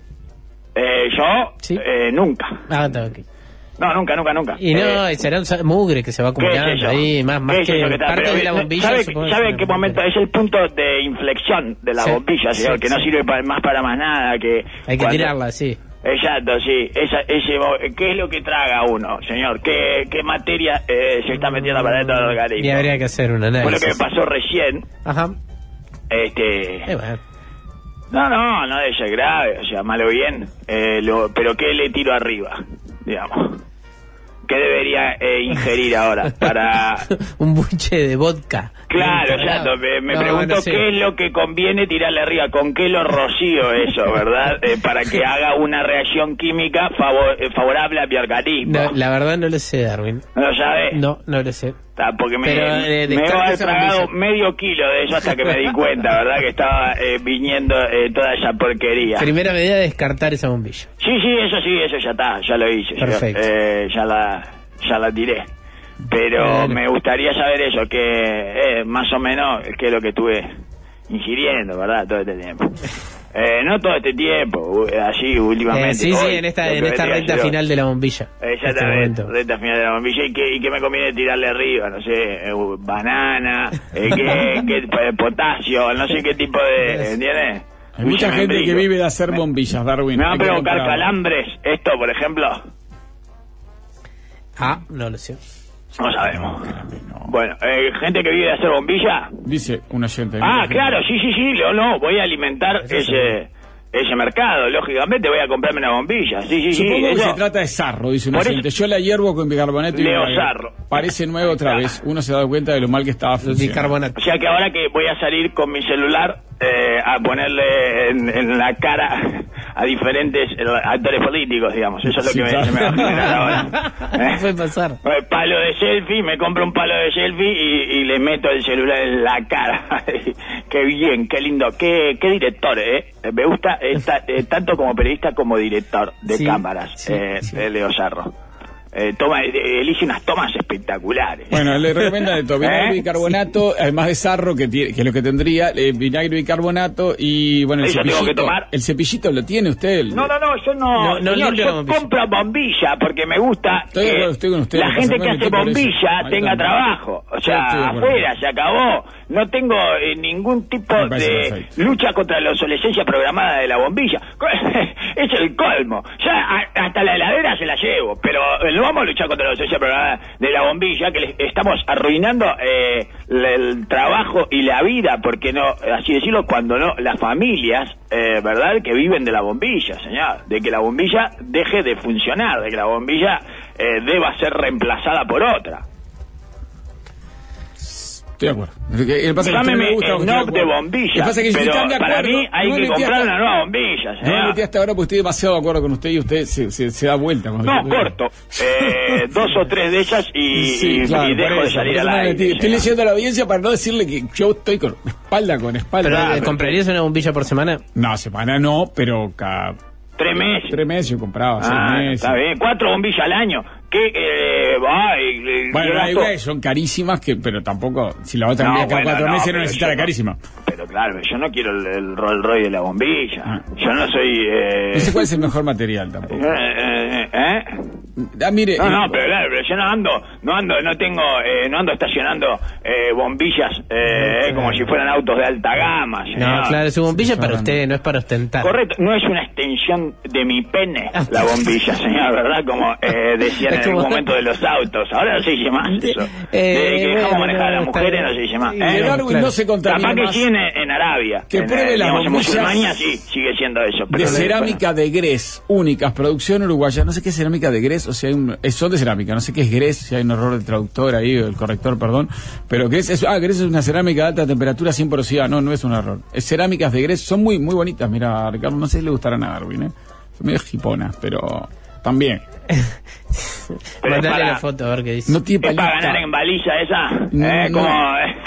Eh, yo, eh, nunca. Ah, está, ok. No, nunca, nunca, nunca. Y no, Eh, será un sa- mugre que se va acumulando ¿qué es eso? ahí, más, más ¿Qué es que eso que está? parte Pero, de la eh, bombilla. ¿Sabe, supongo que sabe es en qué una- momento? Es el punto de inflexión de la Sí, bombilla, señor, sí, que no sí. sirve pa- más para más nada que... Hay que cuando- tirarla, sí. Exacto, sí. Esa, ese, mo- ¿Qué es lo que traga uno, señor? ¿Qué, qué materia eh, se está metiendo para dentro del organismo? Y habría que hacer un análisis. Fue lo que me pasó recién. Ajá. Este... Eh, bueno. No, no, no debe ser grave, o sea, malo o bien, eh, lo, pero ¿qué le tiro arriba, digamos? ¿Qué debería eh, ingerir ahora para...? Un buche de vodka. Claro, Bien exacto, me, me No, pregunto bueno, sí. qué es lo que conviene tirarle arriba, con qué lo rocío eso, ¿verdad? Eh, para que haga una reacción química favor- eh, favorable a mi organismo. No, la verdad no lo sé, Darwin. ¿No lo sabes? No, no lo sé. Ta, Porque me, Pero, eh, me descarta iba a haber esa tragado bombilla. medio kilo de eso hasta que me di cuenta, ¿verdad? Que estaba eh, viniendo eh, toda esa porquería. Primera medida, descartar esa bombilla. Sí, sí, eso sí, eso ya está, ya lo hice. ya- Perfecto. eh, ya la ya la tiré. Pero Dale. me gustaría saber eso, que eh, más o menos qué es lo que estuve ingiriendo, ¿verdad? Todo este tiempo. Eh, no todo este tiempo, u- así últimamente. Eh, sí, sí, hoy, en esta, lo que en esta vendría recta siendo- final de la bombilla. Exactamente, Este momento. recta final de la bombilla. ¿Y qué, y qué me conviene tirarle arriba? No sé, eh, banana, eh, qué, qué, eh, potasio, no sé qué tipo de... ¿Entiendes? Hay mucha Un gente que membrillo. vive de hacer bombillas, Darwin. ¿Me va a Hay que provocar comprar. calambres esto, por ejemplo? Ah, no lo sé. No sabemos. Bueno, eh, gente que vive de hacer bombilla. Dice un oyente. Ah, claro, sí, sí, sí, no, no, voy a alimentar ese ese mercado, lógicamente voy a comprarme una bombilla. Sí, sí, sí. Supongo que eso. se trata de sarro, dice un Por oyente. Yo la hiervo con bicarbonato y Leo vinagre. sarro. Parece nuevo otra vez. Uno se da cuenta de lo mal que estaba funcionando. O sea que ahora que voy a salir con mi celular eh, a ponerle en, en la cara a diferentes eh, actores políticos, digamos. Eso es lo Sí, que me, claro. se me va a generar ahora. ¿Eh? Puede pasar. Eh, Palo de selfie, me compro un palo de selfie y, y le meto el celular en la cara. Qué bien, qué lindo, qué, qué director, ¿eh? Me gusta esta, eh, tanto como periodista como director de Sí, cámaras, sí, eh, sí. de Leo Sarro. Eh, toma, eh, elige unas tomas espectaculares. Bueno, le recomienda de todo. Vinagre ¿Eh? y bicarbonato, además de sarro, que, tiene, que es lo que tendría, eh, vinagre y bicarbonato y, bueno, el ¿Eso tengo que cepillito. tomar? El cepillito lo tiene usted. No, no, no, yo no, No, no señor, limpia la yo bombilla. compro bombilla porque me gusta Estoy de que acuerdo, estoy con usted, la me gente pasa que con hace usted por eso. bombilla Ahí tenga está. trabajo. O Yo estoy de sea, acuerdo. afuera, se acabó. No tengo eh, ningún tipo Me parece de perfecto. lucha contra la obsolescencia programada de la bombilla. Es el colmo. Ya a- hasta la heladera se la llevo, pero eh, no vamos a luchar contra la obsolescencia programada de la bombilla, que le estamos arruinando eh, la- el trabajo y la vida, porque no, así decirlo, cuando no, las familias, eh, ¿verdad?, que viven de la bombilla, señor, de que la bombilla deje de funcionar, de que la bombilla eh, deba ser reemplazada por otra. Estoy de acuerdo. Lo que- lo que pasa es que a usted Llámeme me gusta, usted snob está de acuerdo. bombilla, Lo que pasa es que si pero están de para acuerdo, mí hay no que me comprar metí una hasta- nueva bombilla, No me señor. metí hasta ahora porque estoy demasiado de acuerdo con usted y usted se, se, se da vuelta. cuando- No, corto. Eh, dos o tres de ellas y, Sí, y- claro, y dejo por de eso, salir por al eso me aire. metí. Estoy señor. leyendo a la audiencia para no decirle que yo estoy con espalda con espalda. Pero, Claro, eh, ¿comprarías una bombilla por semana? No, semana no, pero cada... Tres meses. Tres meses yo compraba, seis Ah, meses. está bien. Cuatro bombillas al año. ¿Qué? Eh, ay, eh, Bueno, ¿qué hay gasto? que son carísimas, que pero tampoco, si la otra No, envía cada bueno, cuatro no, meses no pero necesita yo la no- carísima. Pero claro, yo no quiero el, el Rolls Royce de la bombilla. Yo no soy... Eh... No sé cuál es el mejor material tampoco. Eh, eh, ¿eh? Ah, mire. No, no, eh, pero claro, pero yo no ando, no ando, no tengo, eh, no ando estacionando eh, bombillas eh, eh, como si fueran autos de alta gama, señor. No, claro, su bombilla es para usted, no es para ostentar. Correcto, no es una extensión de mi pene la bombilla, señor, ¿verdad? Como eh, decían en algún momento de los autos. Ahora no se dice más eso. Eh, Desde que dejamos bueno, manejar a las no, mujeres está no se dice más. Y ¿eh? el Darwin no se contamina Capaz que más. sí en, en Arabia. Que en, pruebe eh, las digamos, en bombillas Musulmanía sí, sigue siendo eso. Pero de cerámica de Gres, únicas, producción uruguaya. No sé qué es cerámica de Gres, o sea, hay un, es- son de cerámica, no sé qué es Gres, si hay un error de traductor ahí, o el corrector, perdón. Pero Gres es, ah, Gres es una cerámica de alta temperatura sin porosidad. No, no es un error. Es cerámicas de Gres, son muy muy bonitas. Mira, Ricardo, no sé si le gustarán a Darwin, ¿eh? Son medio jiponas, pero también. Pero Mandale para- la foto a ver qué dice. No tiene ¿Es para palita. ganar en baliza esa? No, ¿Eh? no. Como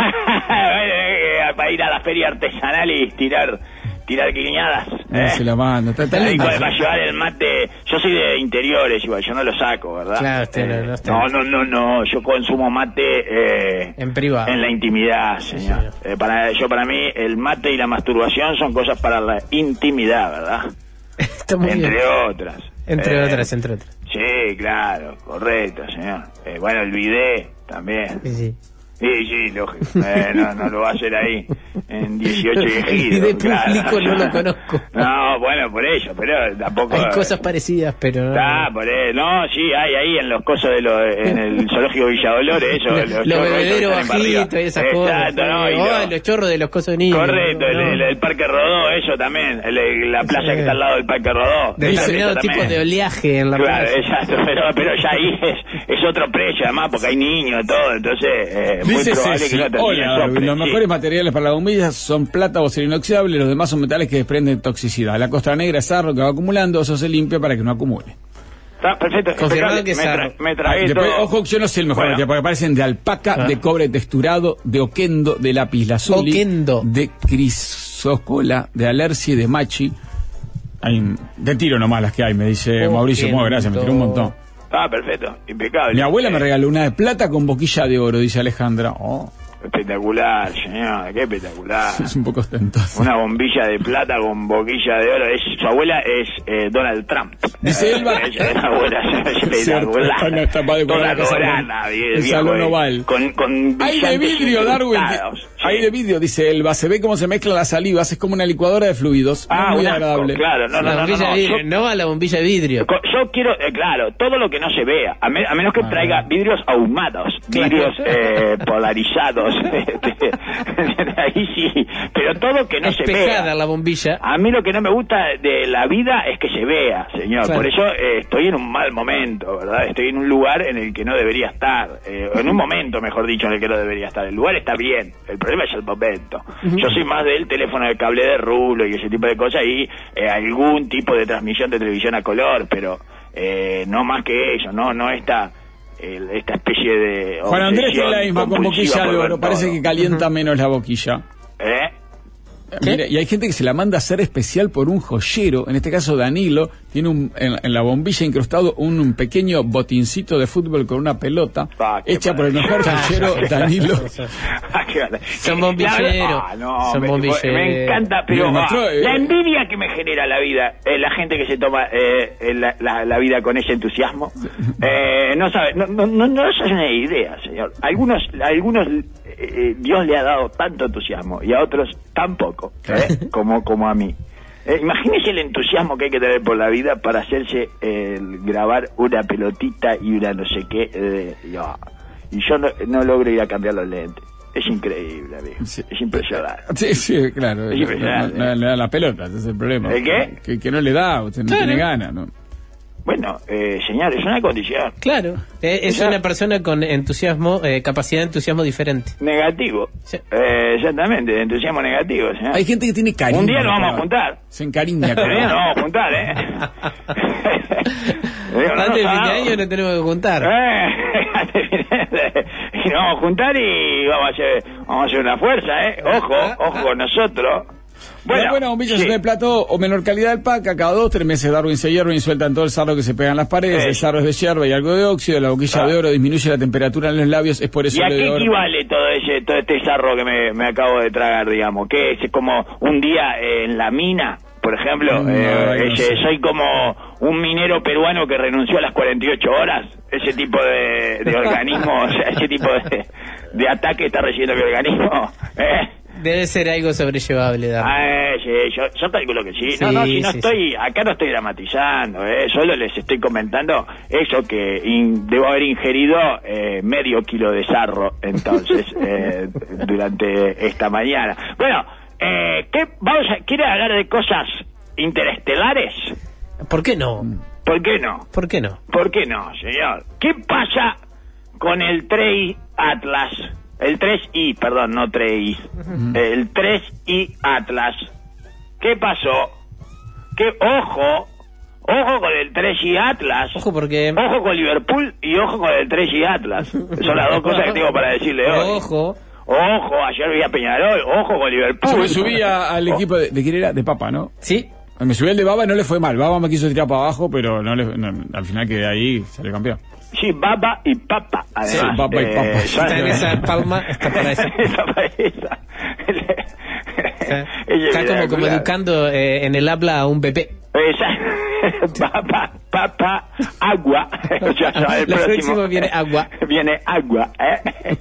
para ir a la feria artesanal y tirar tirar quiñadas. No, ¿eh? se la manda. Está, está Ahí linda. para llevar el mate. Yo soy de interiores igual, yo no lo saco, ¿verdad? Claro, usted no- Eh, no está- no, no, no, no, yo consumo mate eh, En privado. en la intimidad, señor. Eh, para, yo para mí el mate y la masturbación son cosas para la intimidad, ¿verdad? Está muy Entre bien. otras. Entre Eh, otras, entre otras. Sí, claro, correcto, señor. Eh, bueno, el bidet también. Sí, sí. Sí, sí, lógico. Eh, no, no lo va a hacer ahí en dieciocho y El ejidos. bidet claro. público no lo conozco. No, bueno, por ello, pero tampoco... Hay cosas parecidas, pero no. Ah, por eso. No, sí, hay ahí en los cosos de los... En el zoológico Villa Dolores, eso. Los, los los chorros esos bebederos que salen para arriba. bajitos y esas cosas. Exacto, ¿no? Y Oh, lo- los chorros de los cosos de niños. Correcto, el, No, el- el Parque Rodó, eso también. el- el- la playa Sí. que está al lado del Parque Rodó. Determinado Eso tipo también. de oleaje en la Claro, playa. exacto, pero, pero ya ahí es, es otro precio, además, porque hay niños y todo, entonces eh, muy Dice probable Ceci, que no termine hola, en Darwin, sopre, los sí. mejores materiales para la bombilla son plata o acero inoxidable, los demás son metales que desprenden toxicidad. La costra negra es sarro que va acumulando, eso se limpia para que no acumule. Está perfecto. Confirmado impecable. que es me, tra- sarro. me tragué Ay, después, todo. ojo, yo no sé el mejor Bueno. material, porque aparecen de alpaca, Ah. de cobre texturado, de oquendo, de lapislázuli, Oquendo. de crisócola, de alercie, de machi. Hay, un- de tiro nomás las que hay, me dice Mauricio. Oquendo. Muchas gracias, me tiró un montón. Ah, perfecto, impecable. Mi abuela me Eh, regaló una de plata con boquilla de oro, dice Alejandra. Oh, Espectacular, señor, qué espectacular. es un poco ostentoso. Una bombilla de plata con boquilla de oro. Es, su abuela es eh, Donald Trump. Dice Eh, Elba. ella es abuela, es Cierto, espectacular. está- está para decorar Toda la casa dorada, con- bien, el viejo, salón eh, oval. Con, con Hay de brillantes vidrio, Darwin. incrustados. Sí. Hay de vidrio, dice Elba. Se ve cómo se mezclan las salivas. Es como una licuadora de fluidos. Ah, muy un asco, agradable. claro, no, no, la no, bombilla no, de no, vidrio, yo- no a la bombilla de vidrio. Co- Yo quiero, eh, claro, todo lo que no se vea, a, me- a menos que Ah. traiga vidrios ahumados, vidrios eh, polarizados, este, ahí sí, pero todo que no se Espejada vea. la bombilla. A mí lo que no me gusta de la vida es que se vea, señor. Claro. Por eso eh, estoy en un mal momento, ¿verdad? Estoy en un lugar en el que no debería estar, eh, en un momento, mejor dicho, en el que no debería estar. El lugar está bien, el problema es el momento. Yo soy más del teléfono de cable de rulo y ese tipo de cosas y eh, algún tipo de transmisión de televisión a color, pero eh, no más que eso, no, no esta el- esta especie de Juan Andrés tiene la misma con compulsiva boquilla por de ver oro. Parece todo. que calienta menos la boquilla. ¿Eh? Mire, y hay gente que se la manda a hacer especial por un joyero, en este caso Danilo, tiene un, en, en la bombilla incrustado un, un pequeño botincito de fútbol con una pelota, Ah, qué hecha por el mejor maravilla. joyero Danilo. Ah, qué gana. Son Eh, bombilleros. la- ah, no, Son me, bombilleros. me encanta, pero Mira, mostró, ah, eh, la envidia que me genera la vida, eh, la gente que se toma eh, eh, la, la- la vida con ese entusiasmo, eh, no sabe, no, no, no, no es una idea, señor. Algunos, algunos eh, Dios le ha dado tanto entusiasmo y a otros tan poco, ¿eh? como, como a mí. Eh, imagínese el entusiasmo que hay que tener por la vida para hacerse eh, grabar una pelotita y una no sé qué. eh, y, ah, y yo no, no logro ir a cambiar los lentes. Es increíble, amigo. Sí. Es impresionante. Sí, sí, claro. Sí, No, verdad, no- no le da la pelota, ese es el problema. ¿El qué? Que, que no le da, usted no Claro. tiene ganas, ¿no? Bueno, eh, señor, es una condición. Claro, eh, es Esa- una persona con entusiasmo, eh, capacidad de entusiasmo diferente. Negativo. Sí. Eh, exactamente, entusiasmo negativo, señor. Hay gente que tiene cariño. Un día nos vamos a claro. juntar. Se encariña Un con día nos vamos a juntar, ¿eh? Digo, no Antes de nos fin de hagamos. año nos tenemos que juntar. Eh, antes de fin de- y nos vamos a juntar y vamos a hacer, vamos a hacer una fuerza, ¿eh? Ojo, ojo con nosotros. Bueno, buena bombilla sí. son de plato o menor calidad del paca. Cada dos, tres meses Darwin se hierven y sueltan todo el sarro que se pega en las paredes. Sí. El sarro es de yerba y algo de óxido. La boquilla Ah. de oro disminuye la temperatura en los labios. Es por eso ¿Y a le qué de oro. equivale todo ese todo este sarro que me, me acabo de tragar, digamos? ¿Qué es como un día en la mina por ejemplo. No, eh, no ese, sé. soy como un minero peruano que renunció a las cuarenta y ocho horas. Ese tipo de, de organismo, o sea, ese tipo de, de ataque está recibiendo mi organismo. ¿eh? Debe ser algo sobrellevable, Darwin. Ah, sí, yo, yo calculo que sí. No, Sí, no, si no sí, estoy, acá no estoy dramatizando, eh, solo les estoy comentando eso que in- debo haber ingerido eh, medio kilo de sarro, entonces, eh, durante esta mañana. Bueno, eh, ¿qué, vamos a, ¿quiere hablar de cosas interestelares? ¿Por qué no? ¿Por qué no? ¿Por qué no? ¿Por qué no, señor? ¿Qué pasa con el tres Atlas? El tres I, perdón, no tres I. El tres I Atlas. ¿Qué pasó? ¿Qué ojo? Ojo con el tres I Atlas. Ojo porque... Ojo con Liverpool y ojo con el tres I Atlas. Son las dos cosas que tengo para decirle hoy. Ojo. Ojo, ayer vi a Peñarol. Ojo con Liverpool. Yo me subí a- al equipo de, de quién era, de Papa, ¿no? Sí. Me subí al de Baba y no le fue mal. Baba me quiso tirar para abajo, pero no le, no, al final quedé ahí, salió campeón. Sí, Baba y Papa, además. Sí, Baba y Papa. Está en esa palma, está para eso. Está para esa. Está como, como educando eh, en el habla a un bebé. Esa, papa, papa, agua. O sea, no, el Lo próximo, próximo viene agua. Viene agua, ¿eh?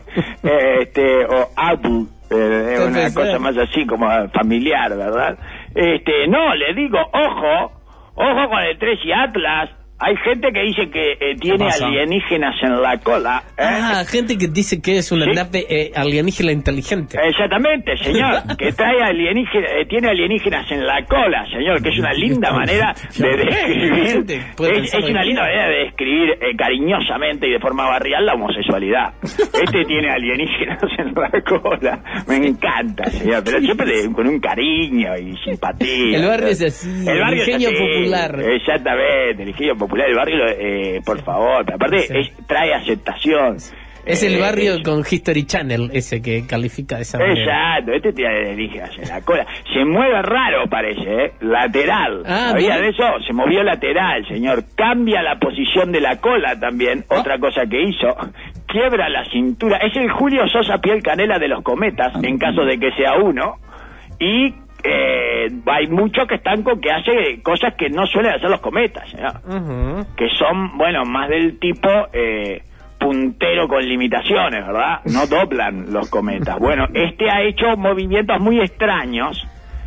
Este, o abu, eh, una Entonces, cosa eh. más así como familiar, ¿verdad? Este, no, le digo, ojo, ojo con el tres y Atlas. Hay gente que dice que eh, tiene pasa? alienígenas en la cola. ¿eh? Ah, gente que dice que es una Sí. nave eh, alienígena inteligente. Exactamente, señor, que trae alienígenas, eh, tiene alienígenas en la cola, señor, que es una linda manera de describir, Gente puede es, pensar es una que- linda manera de describir eh, cariñosamente y de forma barrial la homosexualidad. Este tiene alienígenas en la cola, me encanta, señor, pero siempre de- con un cariño y simpatía. El barrio es así, El barrio el ingenio es así, popular. Exactamente, el ingenio popular, el barrio, eh, por favor, aparte Sí. es- trae aceptación. Es el Eh, barrio es- con History Channel, ese que califica de esa manera. Exacto, este tiene alienígenas en la cola. Se mueve raro, parece, ¿eh? Lateral. Ah, ¿Sabía mira. de eso? Se movió lateral, señor. Cambia la posición de la cola también. Ah. Otra cosa que hizo. Quiebra la cintura. Es el Julio Sosa Piel Canela de los cometas, en caso de que sea uno. Y eh, hay muchos que están con que hace cosas que no suelen hacer los cometas, señor. Ujú. Que son, bueno, más del tipo eh, puntero con limitaciones, ¿verdad? No doblan los cometas. Bueno, este ha hecho movimientos muy extraños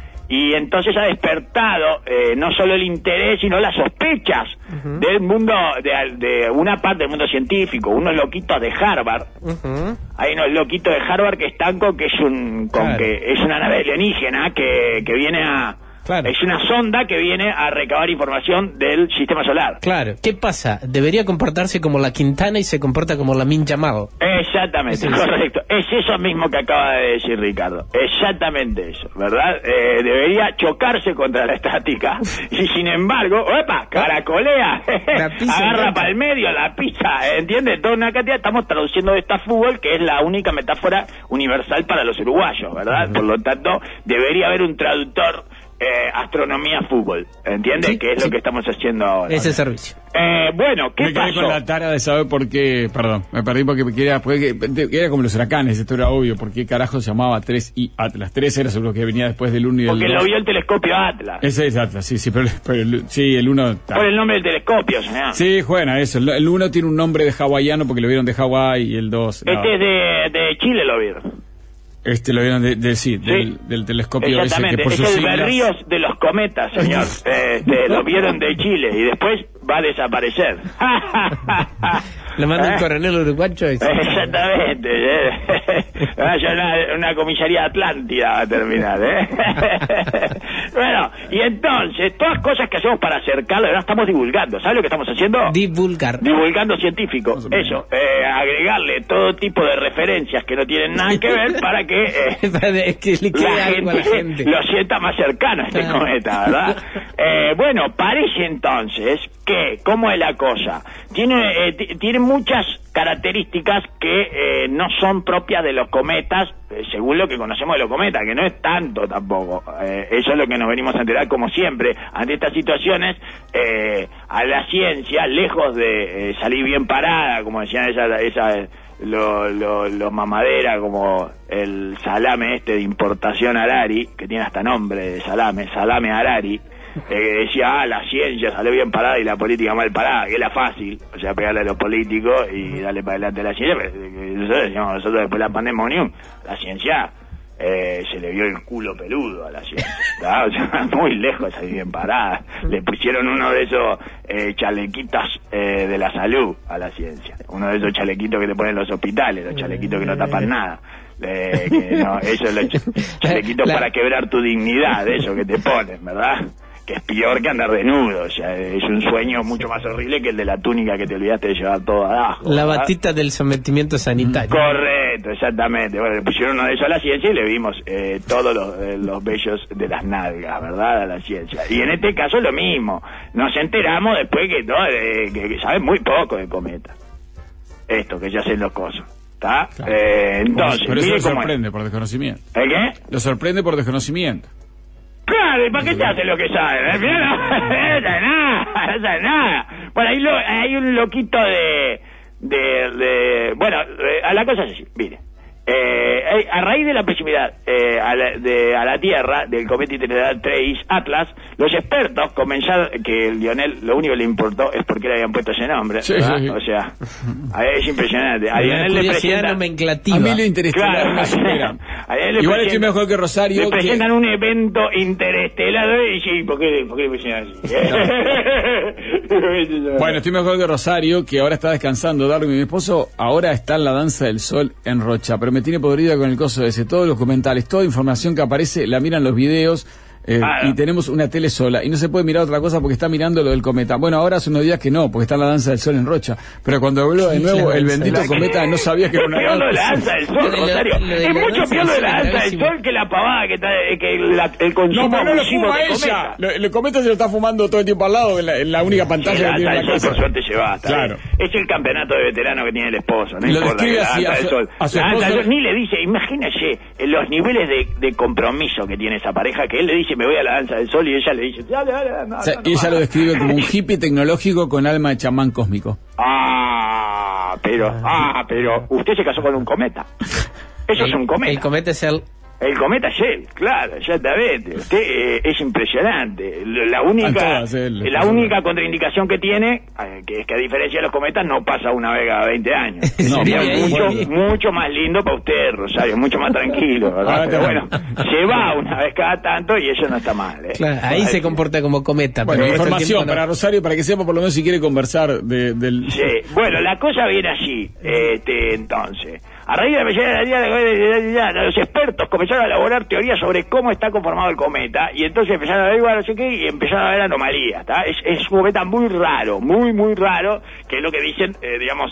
y entonces ha despertado eh, no solo el interés, sino las sospechas del mundo, de, de una parte del mundo científico, unos loquitos de Harvard. Ujú. Hay unos loquitos de Harvard que están con que es un con Claro. que es una nave alienígena que, que viene a Claro. es una sonda que viene a recabar información del sistema solar. Claro. ¿Qué pasa? Debería comportarse como la Quintana y se comporta como la Min Yamal. Exactamente, Sí, sí. correcto. Es eso mismo que acaba de decir Ricardo. Exactamente eso, ¿verdad? Eh, debería chocarse contra la estática. Y sin embargo, ¡epa! Caracolea. La pisa Agarra encanta. para el medio la pizza. ¿Entiendes? Toda una cantidad. Estamos traduciendo de esta fútbol, que es la única metáfora universal para los uruguayos, ¿verdad? Por lo tanto, debería haber un traductor. Eh, astronomía fútbol, ¿entiendes? Sí, que es sí. lo que estamos haciendo ahora. Ese servicio. Eh, bueno, ¿qué Me quedé pasó? con la tara de saber por qué, perdón, me perdí porque quería, porque era como los huracanes, esto era obvio, por qué carajo se llamaba tres I Atlas. tres era seguro que venía después del uno y del Porque dos. lo vio el telescopio Atlas. Ese es Atlas, sí, sí, pero, pero el- sí, el uno... Por el nombre del telescopio, señor. Sí, bueno, eso, el- el uno tiene un nombre de hawaiano porque lo vieron de Hawái y el dos... no, Este es de, de Chile, lo vieron. este lo vieron de, de- sí, Del, del telescopio ese Exactamente. que por Es sus el siglas... Berríos de los cometas, señor. Este, lo vieron de Chile y después va a desaparecer. Le manda ¿Eh? un coronel uruguayo y... Exactamente. ¿eh? Vaya una, una comisaría Atlántida va a terminar, ¿eh? Bueno, y entonces, todas cosas que hacemos para acercarlo, ahora estamos divulgando. ¿Sabes lo que estamos haciendo? Divulgar. Divulgando científico. Eso, eh, agregarle todo tipo de referencias que no tienen nada que ver para que... eh, Para que le quede la algo a la gente, gente. lo sienta más cercano a este Claro. cometa, ¿verdad? Eh, bueno, parece entonces que, ¿cómo es la cosa? Tiene, eh, t- tiene muchas características que eh, no son propias de los cometas, eh, según lo que conocemos de los cometas, que no es tanto tampoco. Eh, eso es lo que nos venimos a enterar, como siempre, ante estas situaciones, eh, a la ciencia, lejos de eh, salir bien parada, como decían esa, esa lo, lo, lo mamadera como el salame este de importación Harari, que tiene hasta nombre de salame, salame Harari, eh, decía, ah, la ciencia salió bien parada y la política mal parada, que era fácil, o sea, pegarle a los políticos y darle para adelante a la ciencia, pero eh, nosotros decíamos, nosotros después de la pandemia, la ciencia... Eh, se le vio el culo peludo a la ciencia, ¿tá? O sea, muy lejos ahí bien parada. Le pusieron uno de esos eh, chalequitos eh, de la salud a la ciencia, uno de esos chalequitos que te ponen en los hospitales, los chalequitos que no tapan nada. Eh, que no, eso es los ch- chalequitos la... para quebrar tu dignidad, eso que te ponen, ¿verdad? Que es peor que andar desnudo, o sea, es un sueño mucho más horrible que el de la túnica que te olvidaste de llevar todo abajo. La ¿verdad? Batita del sometimiento sanitario. Correcto, exactamente. Bueno, le pusieron uno de eso a la ciencia y le vimos eh, todos los, eh, los vellos de las nalgas, ¿verdad? A la ciencia. Y en este caso lo mismo. Nos enteramos después que, no, eh, que, que saben muy poco de cometa. Esto, que ya hacen los cosos. ¿Está? Claro. Eh, entonces, pero eso mire lo cómo sorprende es. por desconocimiento. ¿El qué? Lo sorprende por desconocimiento. Claro, ¿y para qué te hace lo que sabe? Al final no, no sabe nada, no sabe nada. Bueno, hay, lo, hay un loquito de... de, de bueno, eh, a la cosa es así, mire. Eh, a raíz de la proximidad eh, a, la, de, a la Tierra del cometa interestelar tres Atlas, los expertos comenzaron que el Lionel lo único que le importó es porque le habían puesto ese nombre, sí, ¿verdad? Sí. O sea, es impresionante. A Lionel le presentan nomenclativa. A mí lo interestelar claro, me supera. Igual estoy mejor que Rosario. Le que... presentan un evento interestelar y sí, ¿por qué, por qué le presentan así? Bueno, estoy mejor que Rosario, que ahora está descansando. Darwin, mi esposo, ahora está en la danza del sol en Rocha, pero me tiene podrida con el coso ese, todos los comentarios, toda información que aparece, la miran los videos, eh, ah, no. y tenemos una tele sola, y no se puede mirar otra cosa porque está mirando lo del cometa. Bueno, ahora hace unos días que no, porque está en la danza del sol en Rocha, pero cuando habló de nuevo el bendito cometa no sabía que era una danza. Es peor lo de la danza del sol, Rosario. Es mucho peor lo de la danza del sol que la pavada que, está, que la, el consumo. No, pero no lo fuma ella. El cometa se lo está fumando todo el tiempo al lado, en la, en la única pantalla sí, que tiene la la casa. Por suerte se va, claro. Es el campeonato de veterano que tiene el esposo, no lo importa. Describe así, la danza del sol. A su la danza esposo... del sol ni le dice, imagínese los niveles de, de compromiso que tiene esa pareja, que él le dice, me voy a la danza del sol, y ella le dice, dale, dale, dale. No, o sea, no, y ella no, lo describe como un hippie tecnológico con alma de chamán cósmico. Ah, pero, ah, pero, usted se casó con un cometa. Eso el, es un cometa. El cometa es el... El cometa Shell, claro, exactamente. Usted eh, es impresionante. La única, el, la única contraindicación que tiene, eh, que es que a diferencia de los cometas, no pasa una vez cada veinte años. No, sería mucho, mucho más lindo para usted, Rosario, mucho más tranquilo, ¿verdad? Pero bueno, se va una vez cada tanto y eso no está mal. ¿eh? Claro, ahí se comporta como cometa. Bueno, pero información no... para Rosario, para que sepa por lo menos si quiere conversar de, del... Sí, bueno, la cosa viene así, este, entonces... A raíz de la medida de la los expertos comenzaron a elaborar teorías sobre cómo está conformado el cometa y entonces empezaron a ver, no sé qué, y empezaron a ver anomalías. ¿tá? Es, es un cometa muy raro, muy, muy raro, que es lo que dicen, eh, digamos,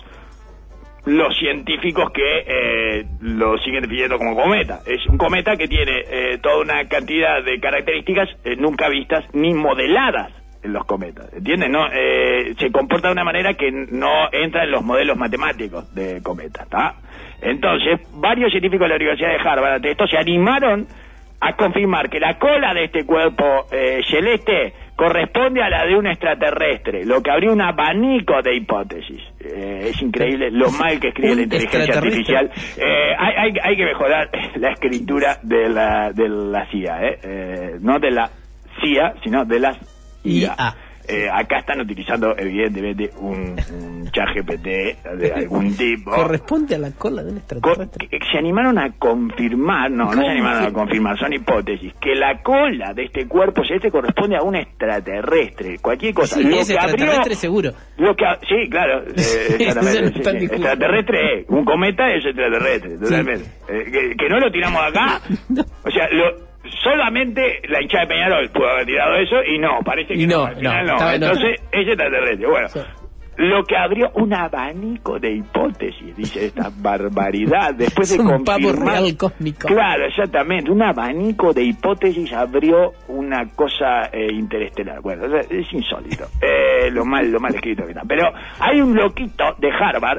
los científicos que eh, lo siguen definiendo como cometa. Es un cometa que tiene eh, toda una cantidad de características eh, nunca vistas ni modeladas en los cometas, ¿entiendes? No, eh, se comporta de una manera que no entra en los modelos matemáticos de cometas, ¿está? Entonces, varios científicos de la Universidad de Harvard, ante esto, se animaron a confirmar que la cola de este cuerpo eh, celeste corresponde a la de un extraterrestre, lo que abrió un abanico de hipótesis. Eh, es increíble lo mal que escribe la inteligencia artificial. Eh, hay, hay, hay que mejorar la escritura de la, de la C I A, ¿eh? Eh, no de la C I A, sino de las I A. Eh, acá están utilizando evidentemente un, un chat G P T de algún tipo. Corresponde a la cola de un extraterrestre. Co- se animaron a confirmar, no, no se animaron a confirmar, son hipótesis, que la cola de este cuerpo celeste corresponde a un extraterrestre, cualquier cosa. Sí, lo es que extraterrestre abrió, seguro. Lo que, sí, claro, eh, exactamente. no sí, sí. Extraterrestre es, un cometa es extraterrestre, totalmente. Sí. Eh, que, que no lo tiramos acá, no. O sea, lo... solamente la hinchada de Peñarol pudo haber tirado eso y no, parece que no, no, al final no, no. Entonces no. Es extraterrestre. Bueno, sí. Lo que abrió un abanico de hipótesis, dice esta barbaridad, después es de un confirmar, pavo real cósmico. Claro, exactamente, un abanico de hipótesis abrió una cosa eh, interestelar. Bueno, es insólito, eh, lo mal, lo mal escrito que está. Pero hay un loquito de Harvard.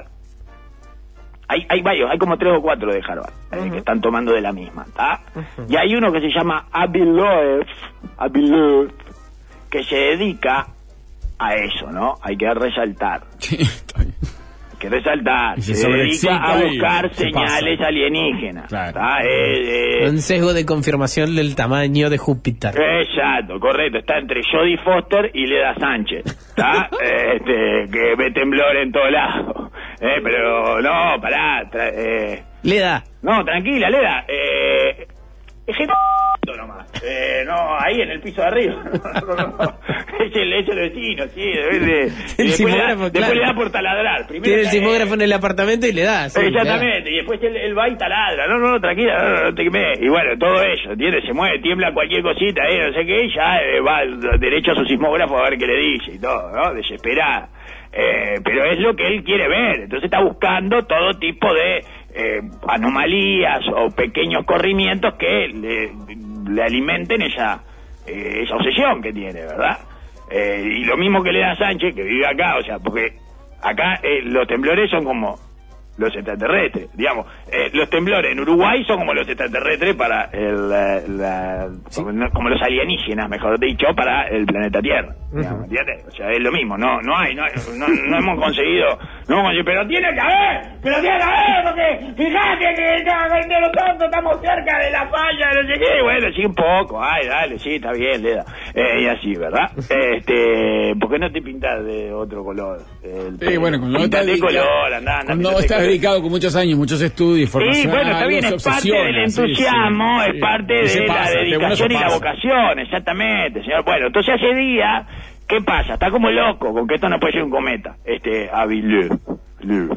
Hay, hay varios, hay como tres o cuatro de Harvard uh-huh. eh, que están tomando de la misma, ¿tá? Uh-huh. Y hay uno que se llama Abiloev, Abiloev, que se dedica a eso, ¿no? Hay que resaltar. que resaltar, Y se se dedica sobreexcita a y buscar se señales pasa. alienígenas. Claro. ¿Tá? Eh, eh, Un sesgo de confirmación del tamaño de Júpiter. Exacto, correcto. Está entre Jodie Foster y Leda Sánchez. ¿Está? este, que ve temblor en todos lados. Eh, pero no, pará. Tra- eh, Leda. no, tranquila, Leda. Eh, ejecuta nomás. Eh, no, ahí en el piso de arriba. No, no, no. Es el, es el vecino, sí. De, de, de, El y después, le da, simograafo, después claro. le da por taladrar. Primero Tiene el está, simógrafo eh, en el apartamento y le da. sí, Exactamente, y después él, él va y taladra, no, no, no, tranquila, no, no, no te quemes. Y bueno, todo eso, ¿entiendes? Se mueve, tiembla cualquier cosita, eh, no sé qué, y ya eh, va derecho a su sismógrafo a ver qué le dice y todo, ¿no? Desesperada. Eh, pero es lo que él quiere ver, entonces está buscando todo tipo de eh, anomalías o pequeños corrimientos que le, le alimenten esa, eh, esa obsesión que tiene, ¿verdad? Eh, y lo mismo que le da a Sánchez, que vive acá, o sea, porque acá eh, los temblores son como los extraterrestres, digamos. Eh, los temblores en Uruguay son como los extraterrestres para el, la, la- como, como los alienígenas, mejor dicho, para el planeta Tierra. Digamos, ¿entiendes? O sea, es lo mismo. No, no hay, no, hay- no, no hemos conseguido, no hemos conseguido, pero tiene que haber, pero tiene que haber, porque fíjate que no, de lo tonto estamos cerca de la falla, no sé qué. Bueno, sí un poco, ay, dale, sí, está bien, Leda. Eh, y así, ¿verdad? Este, ¿por qué no te pintas de otro color? El Sí, bueno, cuando no Pintate estás de dedicado, color, andá, andá, cuando pintate estás de color. dedicado con muchos años, muchos estudios, Sí, formación, bueno, está bien, es parte del entusiasmo, es parte de la dedicación y la vocación, exactamente, señor. Bueno, entonces hace día, ¿qué pasa? Está como loco con que esto no puede ser un cometa. Este, Avilé, Le,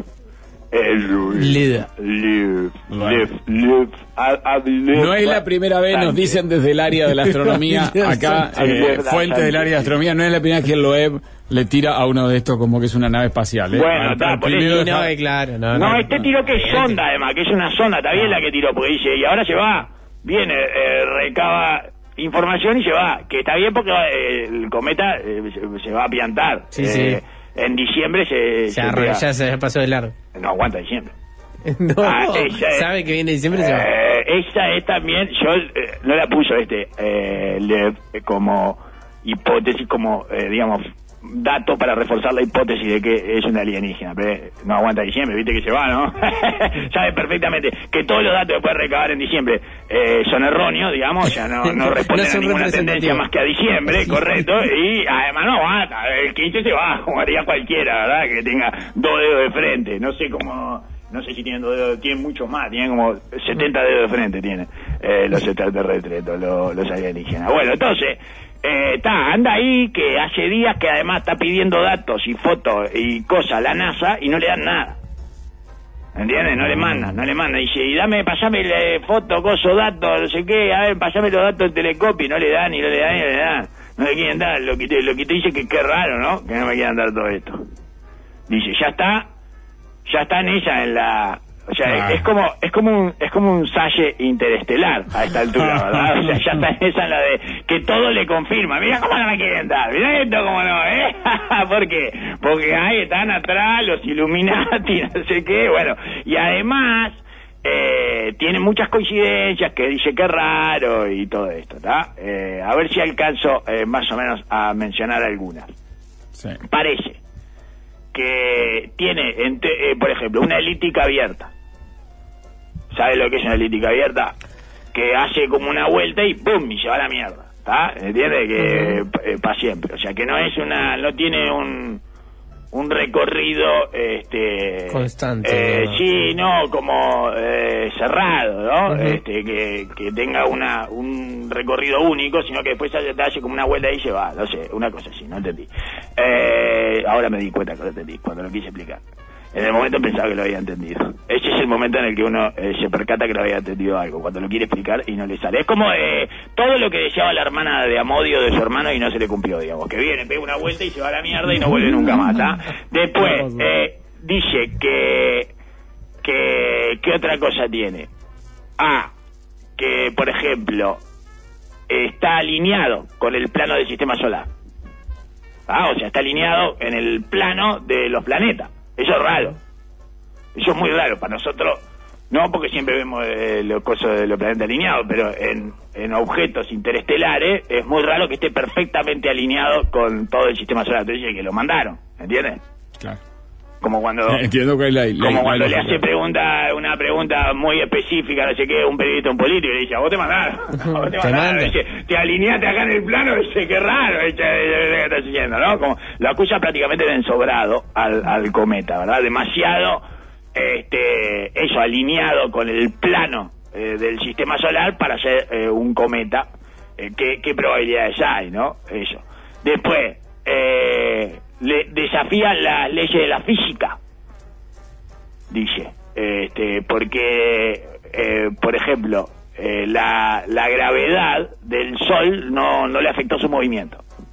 Leda. Le, Le, Le, Avilé. No es la primera vez, nos dicen desde el área de la astronomía, acá, eh, fuentes del área de astronomía, no es la primera vez que el Loeb le tira a uno de estos como que es una nave espacial. ¿eh? Bueno, Al- está, al por primero eso, deja- No, eh, claro, no, No, no. este tiró que es sonda, además, que es una sonda, está bien la que tiró, porque dice, y ahora se va, viene, eh, recaba información y se va, que está bien porque eh, el cometa eh, se, se va a piantar. Sí, Eh, sí. En diciembre se... Ya, se arre- pega. ya se pasó de largo. No aguanta diciembre. No, Ah, esa es- sabe que viene diciembre y se va. Eh, esa es también, yo eh, no la puso este, eh, le- eh, como hipótesis, como, eh, digamos, dato para reforzar la hipótesis de que es una alienígena, pero eh, no aguanta diciembre, viste que se va, ¿no? Sabe perfectamente que todos los datos que puede recabar en diciembre eh, son erróneos, digamos, o sea, no, no responden No son a ninguna tendencia representativos. más que a diciembre, correcto, y además no aguanta, el quince se va, como haría cualquiera, ¿verdad? Que tenga dos dedos de frente, no sé cómo... No sé si tienen dos dedos, tienen muchos más, tienen como setenta dedos de frente, tienen eh, los extraterrestres, todos los, los alienígenas. Bueno, entonces, está, eh, anda ahí que hace días que además está pidiendo datos y fotos y cosas a la NASA y no le dan nada. ¿Entiendes? No le mandan, no le mandan. Dice, y dame, pasame eh, foto, coso, datos, no sé qué, a ver, pasame los datos del telescopio y no le dan, y no le dan, y no le dan. No le quieren dar, lo que te, lo que te dice que qué raro, ¿no? Que no me quieran dar todo esto. Dice, ya está, ya está en ella, en la... O sea, Claro. es como es como un es como un salle interestelar a esta altura, ¿verdad? O sea, ya está en esa en la de que todo le confirma. Mira cómo no me quieren dar, mira esto cómo no, ¿eh? ¿Por qué? Porque ahí están atrás los Illuminati, no sé qué, bueno. Y además, eh, tiene muchas coincidencias que dice que raro y todo esto, ¿está? Eh, a ver si alcanzo eh, más o menos a mencionar algunas. Sí. Parece que tiene, ente- eh, por ejemplo, una elíptica abierta. ¿Sabe lo que es una elíptica abierta? Que hace como una vuelta y ¡pum! Y se va a la mierda. ¿Está? ¿Entiende? Que para siempre. O sea, que no es una, no tiene un un recorrido este Constante, eh, ¿no? sí, no, como eh, cerrado, ¿no? Ujú. Este que, que tenga una un recorrido único, sino que después hace, hace como una vuelta y se va, no sé, una cosa así, no entendí. Eh, ahora me di cuenta que lo entendí cuando lo quise explicar. En el momento pensaba que lo había entendido. Ese es el momento en el que uno eh, se percata que no había entendido algo, cuando lo quiere explicar y no le sale. Es como eh, todo lo que deseaba la hermana de Amodio de su hermano y no se le cumplió, digamos. Que viene, pega una vuelta y se va a la mierda y no vuelve nunca más, ¿tá? Después, eh, dice que, que... ¿Qué otra cosa tiene? Ah, que, por ejemplo, está alineado con el plano del sistema solar. Ah, o sea, está alineado en el plano de los planetas. Eso es raro. Eso es muy raro para nosotros. No porque siempre vemos eh, los cosas de los planetas alineados, pero en, en objetos interestelares es muy raro que esté perfectamente alineado con todo el sistema solar. Entonces dice que lo mandaron, ¿entiendes? Claro. Como cuando Entiendo que la, la, como la, cuando la, le hace pregunta una pregunta muy específica, no sé qué, un periodista, un político, y le dice, a vos te mandaron, a vos te mandaron, dice, te alineaste acá en el plano, dice, qué raro, dice, ¿qué estás diciendo, no? Como lo acusa prácticamente de ensobrado al, al cometa, ¿verdad? Demasiado, este, eso, alineado con el plano eh, del sistema solar para ser eh, un cometa. Eh, ¿qué, ¿Qué probabilidades hay, no? Eso. Después, eh... le desafían las leyes de la física, dice, este, porque, eh, por ejemplo, eh, la, la gravedad del Sol no, no le afectó su movimiento.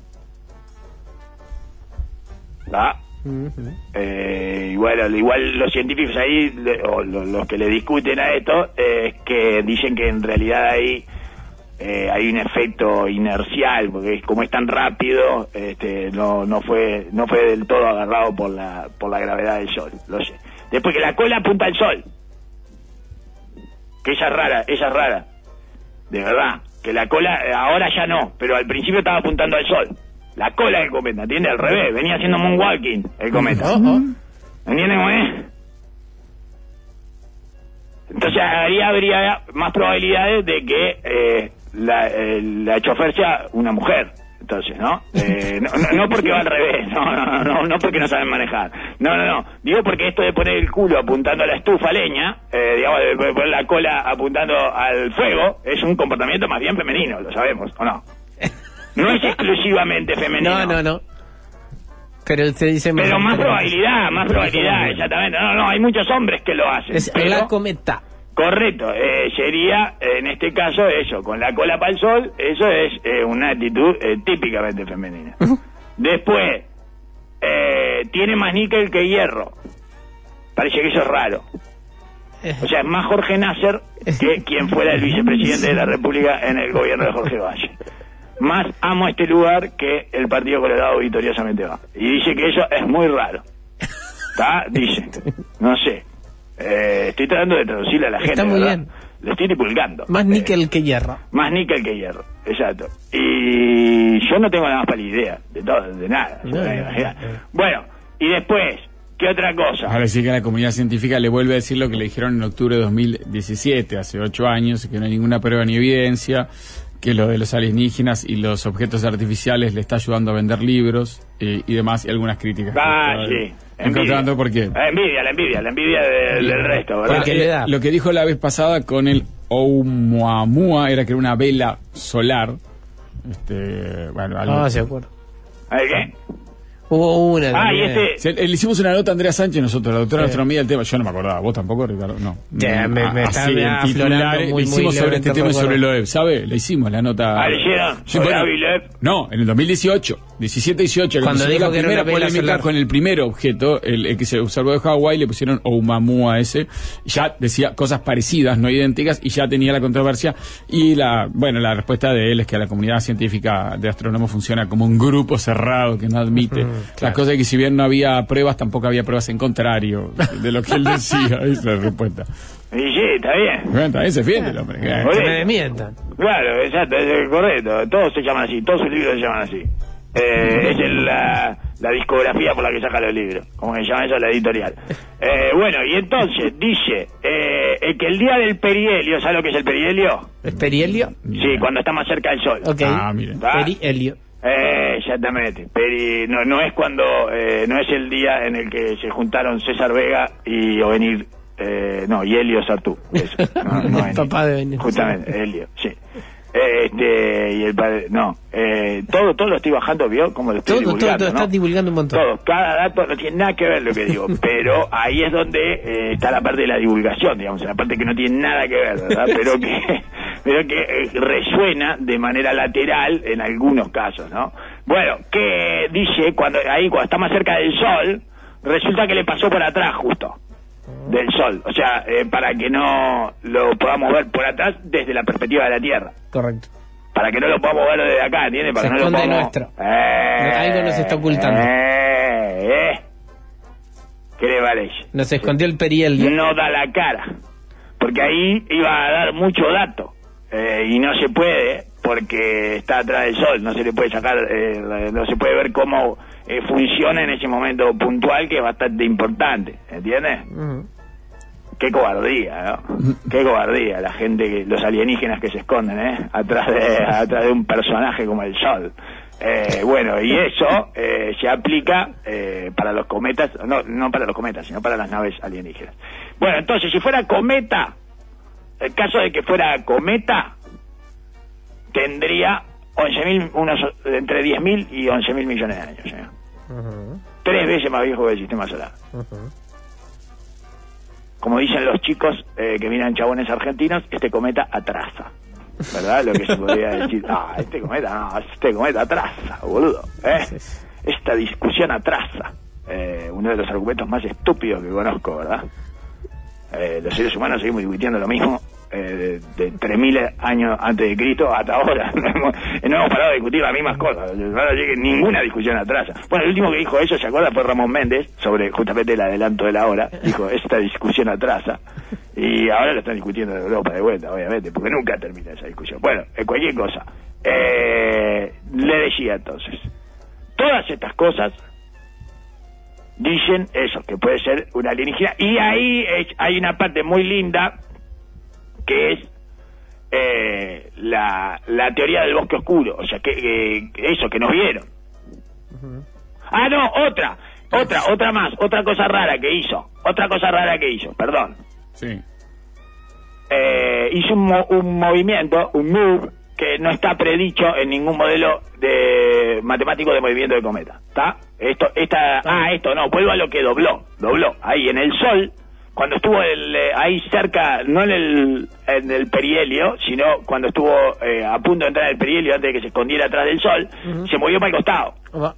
¿Va? Uh-huh. Eh, y bueno, igual los científicos ahí, o los que le discuten a esto, es eh, que dicen que en realidad ahí Eh, hay un efecto inercial, porque como es tan rápido, este, no no fue no fue del todo agarrado por la por la gravedad del Sol. Lo sé. Después que la cola apunta al Sol, que esa es rara, esa es rara, de verdad, que la cola ahora ya no, pero al principio estaba apuntando al Sol. La cola del cometa, ¿entiendes? Al revés, venía haciendo moonwalking el cometa. ¿Entiendes cómo es? Entonces ahí habría más probabilidades de que eh, la, eh, la chofer sea una mujer, entonces, ¿no? Eh, no, no, no porque va al revés, no, no, no, no porque no saben manejar, no, no, no, digo porque esto de poner el culo apuntando a la estufa leña, eh, digamos, de poner la cola apuntando al fuego, es un comportamiento más bien femenino, lo sabemos, ¿o no? No es exclusivamente femenino. No, no, no. Pero usted dice... Pero más probabilidad, más probabilidad, exactamente. No, no, hay muchos hombres que lo hacen. Es pero, la cometa. Correcto, eh, sería, en este caso, eso, con la cola para el sol, eso es eh, una actitud eh, típicamente femenina. Después, eh, tiene más níquel que hierro. Parece que eso es raro. O sea, es más Jorge Nasser que quien fuera el vicepresidente de la República en el gobierno de Jorge Valle. Más amo este lugar que el Partido Colorado victoriosamente va. Y dice que eso es muy raro. ¿Está? Dice. No sé. Eh, estoy tratando de traducirle a la gente. Está muy ¿verdad? bien. Le estoy divulgando. Más níquel eh, que hierro. Más níquel que hierro. Exacto. Y yo no tengo la más pálida idea de todo, de nada. No, no, no. Bueno, y después, ¿qué otra cosa? Ahora sí que la comunidad científica le vuelve a decir lo que le dijeron en octubre de dos mil diecisiete, hace ocho años, que no hay ninguna prueba ni evidencia, que lo de los alienígenas y los objetos artificiales le está ayudando a vender libros eh, y demás, y algunas críticas. Ah, sí. Encontrando por qué. La envidia, la envidia, la envidia de, del resto, ¿verdad? Porque le da. Lo que dijo la vez pasada con el Oumuamua era que era una vela solar. Este, bueno, algo. Ah, se acuerda. ¿Qué? Hubo una. Ah, y este... Se, le hicimos una nota a Andrea Sánchez nosotros, la doctora de Sí. astronomía del tema. Yo no me acordaba, vos tampoco, Ricardo, no. Ya, me, me está Así, me en está titular, aflorando muy, le hicimos muy sobre este levemente tema y sobre recuerdo. lo de, ¿sabe? Le hicimos la nota. Ah, ¿le hicieron? Sí, Hola, bueno, Vilep. no, en el dos mil dieciocho, diecisiete dieciocho, Cuando que dijo la que era primera una vela polémica solar. con el primer objeto, el, el que se observó de Hawái, le pusieron Oumuamua ese, ya decía cosas parecidas, no idénticas, y ya tenía la controversia, y la, bueno, la respuesta de él es que la comunidad científica de astrónomos funciona como un grupo cerrado que no admite. Mm, La claro. cosa es que si bien no había pruebas, tampoco había pruebas en contrario de lo que él decía, esa es la respuesta. Y sí, está bien. Bueno, también se defiende el hombre. Por Que eso. me mientan. Claro, exacto, es correcto. Todos se llaman así, todos sus libros se llaman así. Eh, esa es la, la discografía por la que saca los libros, como se llama eso, la editorial. Eh, bueno, y entonces dice eh, eh, que el día del perihelio, ¿sabes lo que es el perihelio? ¿Es perihelio? Sí, cuando está más cerca del sol. Ok. Ah, miren. ¿Ah? Perihelio. Eh, exactamente. Peri, no, no es cuando, eh, no es el día en el que se juntaron César Vega y Ovenir, eh, no, y Helio Sartú. Eso, no, no El papá de Benito. Justamente, Helio, sí. Este, y el padre, no, eh, todo, todo lo estoy bajando, ¿vio? Como lo estoy Todo, todo, divulgando, todo, ¿no? estás divulgando un montón. Todo, cada dato no tiene nada que ver lo que digo, pero ahí es donde eh, está la parte de la divulgación, digamos, la parte que no tiene nada que ver, ¿verdad? Pero que, pero que eh, resuena de manera lateral en algunos casos, ¿no? Bueno, que dice, cuando ahí cuando está más cerca del sol, resulta que le pasó por atrás justo del sol, o sea, eh, para que no lo podamos ver por atrás desde la perspectiva de la Tierra. Correcto. Para que no lo podamos ver desde acá, ¿entiendes? Para Se que no lo esconde podamos... nuestro. Eh, Algo nos está ocultando. Eh, eh. ¿Qué le parece? Nos escondió el perihelio. No da la cara, porque ahí iba a dar mucho dato, eh, y no se puede, porque está atrás del sol, no se le puede sacar, eh, no se puede ver cómo eh, funciona en ese momento puntual que es bastante importante, ¿entiendes? Uh-huh. Qué cobardía, ¿no? Qué cobardía la gente, que, los alienígenas que se esconden, ¿eh? Atrás de, atrás de un personaje como el Sol. Eh, bueno, y eso eh, se aplica eh, para los cometas, no, no para los cometas, sino para las naves alienígenas. Bueno, entonces, si fuera cometa, el caso de que fuera cometa, tendría once mil, unos, entre diez mil y once mil millones de años, ¿eh? Uh-huh. Tres veces más viejo que el sistema solar. Uh-huh. Como dicen los chicos eh, que miran chabones argentinos, este cometa atrasa, ¿verdad? Lo que se podría decir, ah, este cometa, no, este cometa atrasa, boludo, ¿eh? Esta discusión atrasa, eh, uno de los argumentos más estúpidos que conozco, ¿verdad? Eh, los seres humanos seguimos discutiendo lo mismo eh, de, de tres mil años antes de Cristo hasta ahora. No hemos, no hemos parado de discutir las mismas cosas. Ahora llegue ninguna discusión atrasa. Bueno, el último que dijo eso, ¿se acuerda? Fue Ramón Méndez, sobre justamente el adelanto de la hora. Dijo, esta discusión atrasa. Y ahora lo están discutiendo en Europa de vuelta, obviamente, porque nunca termina esa discusión. Bueno, eh, cualquier cosa. Eh, le decía entonces, todas estas cosas dicen eso, que puede ser una alienígena. Y ahí es, hay una parte muy linda, que es eh, la, la teoría del bosque oscuro. O sea, que, que eso, que nos vieron. Uh-huh. Ah, no, otra, otra, otra más, otra cosa rara que hizo. Otra cosa rara que hizo, perdón. Sí. Eh, hizo un, mo- un movimiento, un move, que no está predicho en ningún modelo de matemático de movimiento de cometa. ¿Está? Esto, esta, ah, esto no, vuelvo a lo que dobló, dobló. Ahí en el Sol, cuando estuvo el, eh, ahí cerca, no en el, en el perihelio, sino cuando estuvo eh, a punto de entrar en el perihelio antes de que se escondiera atrás del Sol, uh-huh. se movió para el costado. Uh-huh.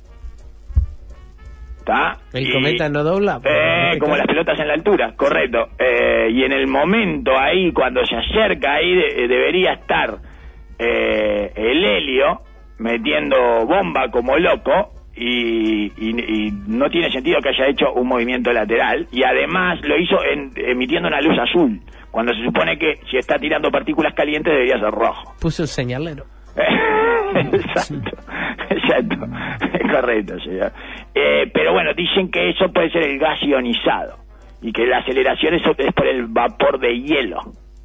¿Está? ¿El y, cometa no dobla? Eh, no como cae. Las pelotas en la altura, correcto. Eh, y en el momento ahí, cuando se acerca ahí, de, debería estar eh, el helio metiendo bomba como loco. Y, y, y no tiene sentido que haya hecho un movimiento lateral, y además lo hizo en, emitiendo una luz azul, cuando se supone que si está tirando partículas calientes debería ser rojo. Puso el señalero. Exacto, exacto, correcto, señor. Eh, pero bueno, dicen que eso puede ser el gas ionizado, y que la aceleración es, es por el vapor de hielo.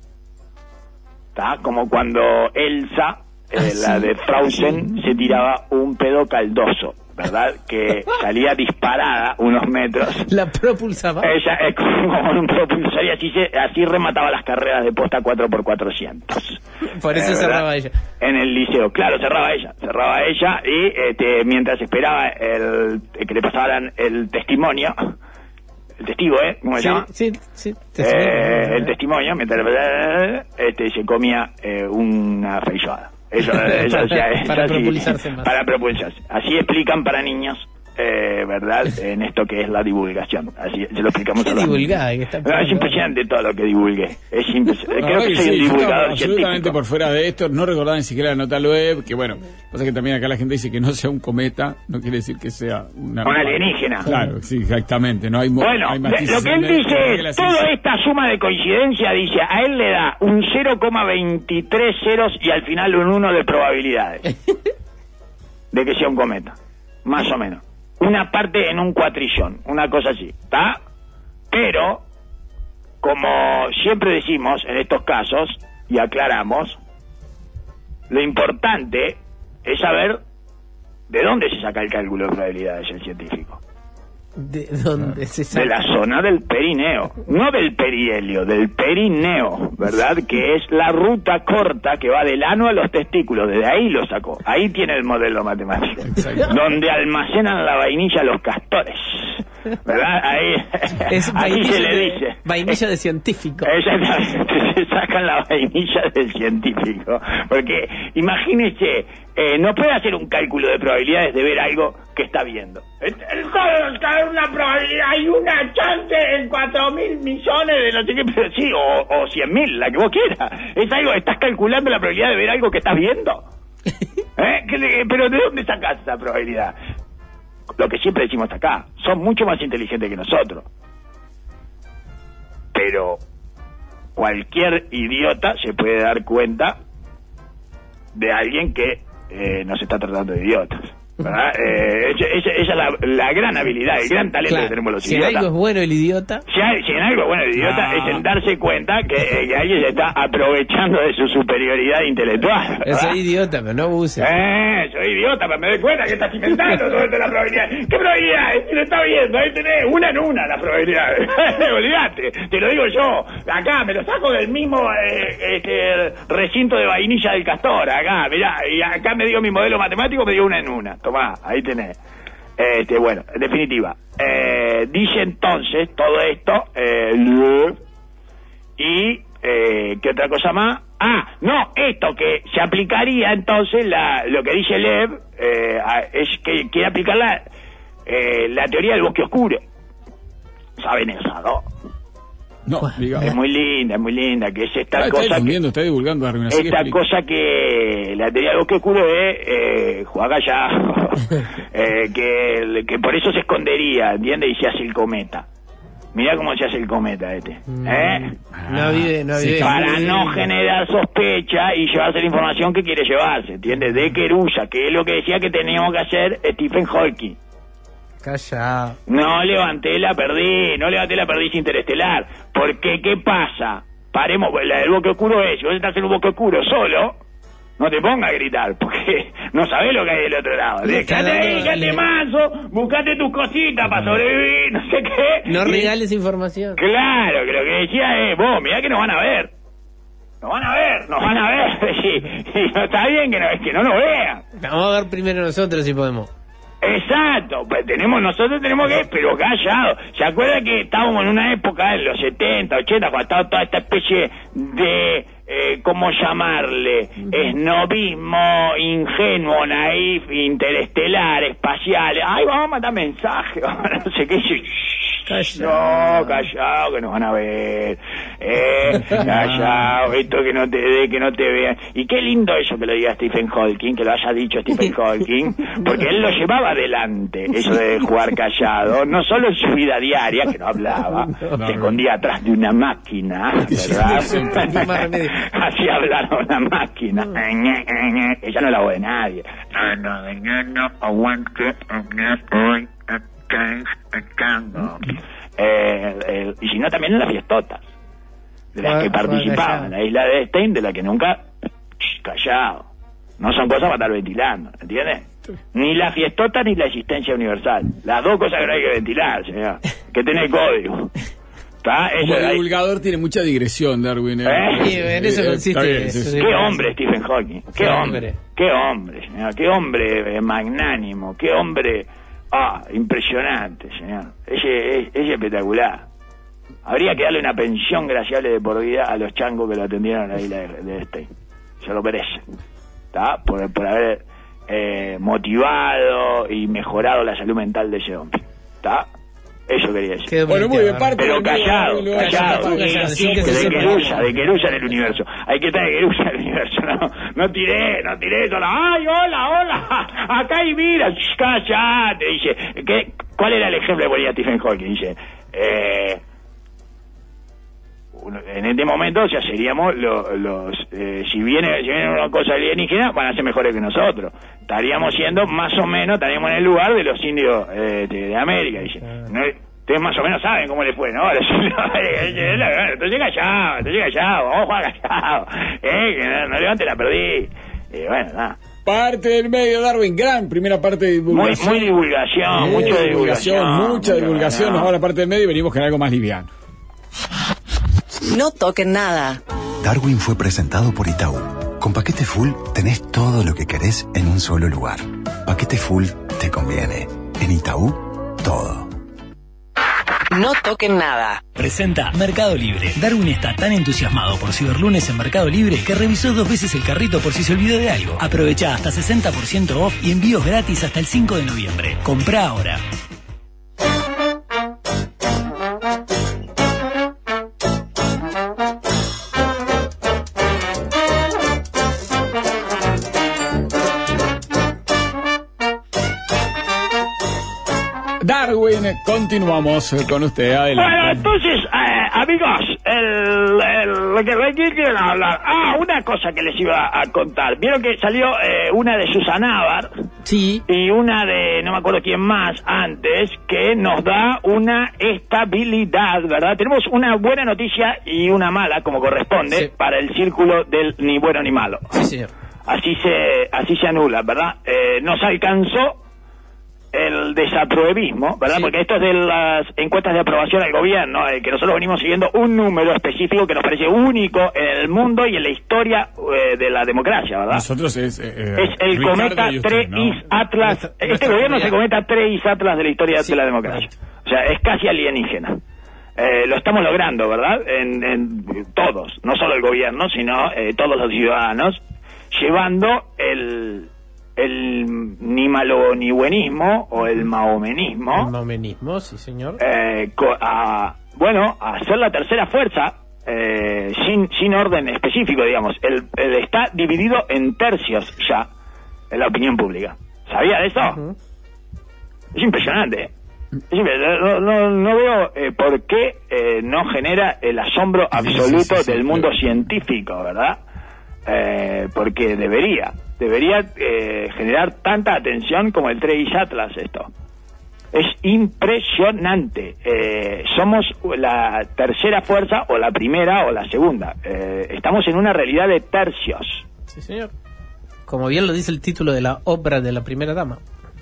¿Está? Como cuando Elsa, eh, ah, la sí. de Frozen, se tiraba un pedo caldoso, ¿verdad? Que salía disparada unos metros. La propulsaba. Ella es como un propulsor, y así, se, así remataba las carreras de posta cuatro por cuatrocientos. Por eso eh, cerraba ella. En el liceo, claro, cerraba ella. Cerraba ella y este, mientras esperaba el, que le pasaran el testimonio, el testigo, ¿eh? ¿Cómo se sí, llama? Sí, sí. Testimonio. Eh, el testimonio, mientras este, se comía eh, una feijoada. Eso, eso, o sea, para eso propulsarse sí, más. Para propulsarse. Así explican para niños, eh, ¿verdad? En esto que es la divulgación. Así se lo explicamos a los divulgada, niños. que está No, es impresionante todo lo que divulgué. Es impresionante. No, Creo que, que soy sí, un divulgador absolutamente científico. Por fuera de esto, no recordaba ni siquiera la nota al web, que bueno, pasa que también acá la gente dice que no sea un cometa, no quiere decir que sea una... Una alienígena. Claro, sí, exactamente. No hay mo- bueno, hay lo que él dice es, toda esta suma de coincidencia, dice, a él le da un cero coma veintitrés ceros y al final un uno de probabilidades de que sea un cometa, más o menos. Una parte en un cuatrillón, una cosa así, ¿está? Pero, como siempre decimos en estos casos, y aclaramos, lo importante es saber de dónde se saca el cálculo de probabilidades el científico. ¿De dónde se saca? De la zona del perineo, no del perihelio, del perineo, ¿verdad? Que es la ruta corta que va del ano a los testículos, desde ahí lo sacó, ahí tiene el modelo matemático, donde almacenan la vainilla los castores, ¿verdad? Ahí, es así se le de, dice. Vainilla de científico. Exactamente, se sacan la vainilla del científico, porque imagínese, eh, no puede hacer un cálculo de probabilidades de ver algo que está viendo. Todo una probabilidad, hay una chance en cuatro mil millones de no sé qué, pero sí, o, o cien mil, la que vos quieras. Es algo, estás calculando la probabilidad de ver algo que estás viendo. ¿Eh? ¿Qué, pero ¿de dónde sacás esa probabilidad? Lo que siempre decimos acá, son mucho más inteligentes que nosotros. Pero cualquier idiota se puede dar cuenta de alguien que eh, nos está tratando de idiotas. ¿verdad? Eh, esa, esa- esa es la, la gran habilidad, el gran talento Claro, que tenemos los si en idiotas. algo es bueno el idiota, Si, hay- si en algo es bueno el idiota Ah. es en darse cuenta que, eh, que alguien se está aprovechando de su superioridad intelectual. yo ¿verdad? soy idiota, pero no abuse. Eh, soy idiota, pero me doy cuenta que estás inventando todo esto de la probabilidad. ¿Qué probabilidad? Si lo está viendo, ahí tenés una en una la probabilidad. Olvídate, te lo digo yo. Acá me lo saco del mismo eh, este, recinto de vainilla del castor. Acá, mirá, y acá me dio mi modelo matemático, me dio una en una. Tomá, ahí tenés. Este, bueno, en definitiva, eh, dice entonces todo esto, eh, y eh, ¿qué otra cosa más? Ah, no, esto que se aplicaría entonces, la, lo que dice Lev, eh, a- es que quiere aplicar la, eh, la teoría del bosque oscuro. ¿Saben eso, no? No, diga. Es muy linda, es muy linda, que es esta Ah, está cosa que, difundiendo, está divulgando Darwin, así que esta explica. cosa que la teoría del bosque oscuro es eh, jugar callado, eh, que, que por eso se escondería, ¿entiendes? Y se hace el cometa. Mirá cómo se hace el cometa este, ¿eh? No vive, no Sí, vive. Para no generar sospecha y llevarse la información que quiere llevarse, ¿entiendes? De Querusa, que es lo que decía que teníamos que hacer Stephen Hawking. Calla. No levanté la perdiz, no levanté la perdiz interestelar. Porque, ¿qué pasa? Paremos, la del bosque oscuro es, si vos estás en un bosque oscuro solo, no te pongas a gritar, porque no sabés lo que hay del otro lado. Dejate ahí, quédate manso, buscate tus cositas para sobrevivir, no sé qué. No Y- regales información. Claro, que lo que decía es, vos, mirá que nos van a ver. Nos van a ver, nos van a ver. Y, y no está bien que no, que no nos vean. Vamos a ver primero nosotros si podemos. Exacto, pues tenemos, nosotros tenemos que, pero callado. ¿Se acuerda que estábamos en una época, en los setenta, ochenta, cuando estaba toda esta especie de, eh, ¿cómo llamarle? Esnovismo, ingenuo, naif, interestelar, espacial. Ay, vamos a mandar mensajes, no sé qué. No, callado, que nos van a ver. Eh, callado, esto que no te dé, que no te vean. Y qué lindo eso que lo diga Stephen Hawking, que lo haya dicho Stephen Hawking, porque él lo llevaba adelante, eso de jugar callado, no solo en su vida diaria, que no hablaba, se escondía atrás de una máquina, ¿verdad? Así hablaba una máquina. Ella no la voz de nadie. No, no, no, no, aguante, hoy. Eh, eh, y si no, también en las fiestotas de las que participaban, la isla de Stein, de la que nunca ch, callado. No son cosas para estar ventilando, ¿entiendes? Ni la fiestota ni la existencia universal. Las dos cosas que no hay que ventilar, señor. Que tiene código. ¿Está? Como Eso, divulgador tiene mucha digresión, Darwin. ¿eh? ¿Eh? Sí, en eso Eh, consiste está bien, eso, sí, sí. sí. Qué hombre Stephen Hawking, qué Qué hombre, hombre. qué hombre, señor, qué hombre eh, magnánimo, qué hombre, ah, impresionante, señor, ese es, es espectacular. Habría que darle una pensión graciable de por vida a los changos que lo atendieron ahí la de, de Stein, se lo merecen, ¿está? Por, por haber eh, motivado y mejorado la salud mental de ese hombre, ¿está? Eso quería decir. Qué Bueno, muy bien, parte Pero del medio, callado, Darwin, lo- callado, callado, callado, sin que se de sepa. Querusa, de Querusa en el universo. Hay que estar de Querusa en el universo, no, no tiré, no tiré eso, no. Ay, hola, hola, acá hay vida, shh, callate, dice. ¿Qué, ¿Cuál era el ejemplo que ponía Stephen Hawking? Dice, eh, uno- en este momento, o sea, seríamos lo- los, eh, si viene, si viene una cosa alienígena, van a ser mejores que nosotros. Estaríamos siendo más o menos, estaríamos en el lugar de los indios eh, de, de América, dice. No, ustedes más o menos saben cómo le fue, ¿no? Entonces callado, entonces callado, vamos a jugar callado, eh, que no, no levante la perdí. Y bueno, nada. Parte del medio, Darwin, gran primera parte de Muy, divulgación. muy divulgación, Eh, mucho de divulgación. mucha mucho, divulgación. no. Nos va a la parte del medio y venimos con algo más liviano. No toquen nada. Darwin fue presentado por Itaú. Con Paquete Full tenés todo lo que querés en un solo lugar. Paquete Full te conviene. En Itaú, todo. No toquen nada. Presenta Mercado Libre. Darwin está tan entusiasmado por Ciberlunes en Mercado Libre que revisó dos veces el carrito por si se olvidó de algo. Aprovecha hasta sesenta por ciento off y envíos gratis hasta el cinco de noviembre. Comprá ahora. Darwin viene continuamos con usted. Adelante. Bueno, entonces, eh, amigos, el, el, ¿de qué quieren hablar? Ah, una cosa que les iba a contar. Vieron que salió eh, una de Susana Abar. Sí. Y una de, no me acuerdo quién más antes, que nos da una estabilidad, ¿verdad? Tenemos una buena noticia y una mala, como corresponde, sí, para el círculo del ni bueno ni malo. Sí, señor. Así se, así se anula, ¿verdad? Eh, nos alcanzó el desapruebismo, ¿verdad? Sí. Porque esto es de las encuestas de aprobación al gobierno, eh, que nosotros venimos siguiendo un número específico que nos parece único en el mundo y en la historia eh, de la democracia, ¿verdad? Nosotros es... Eh, es el Ricardo cometa tres ¿no? is Atlas. Nuestra, este gobierno es el cometa tres is Atlas de la historia sí, de la democracia. Right. O sea, es casi alienígena. Eh, lo estamos logrando, ¿verdad? En, en todos, no solo el gobierno, sino eh, todos los ciudadanos, llevando el... el ni malo ni buenismo o el maomenismo el maomenismo, sí señor eh, a, bueno, a ser la tercera fuerza eh, sin, sin orden específico, digamos. El, el está dividido en tercios ya en la opinión pública. ¿Sabía de eso? Uh-huh. Es impresionante. Es impresionante. No, no, no veo eh, por qué eh, no genera el asombro absoluto sí, sí, sí, del mundo sí. científico, ¿verdad? Eh, porque debería debería eh, generar tanta atención como el tres is Atlas esto. Es impresionante. Eh, somos la tercera fuerza o la primera o la segunda. Eh, estamos en una realidad de tercios. Sí, señor. Como bien lo dice el título de la obra de la primera dama.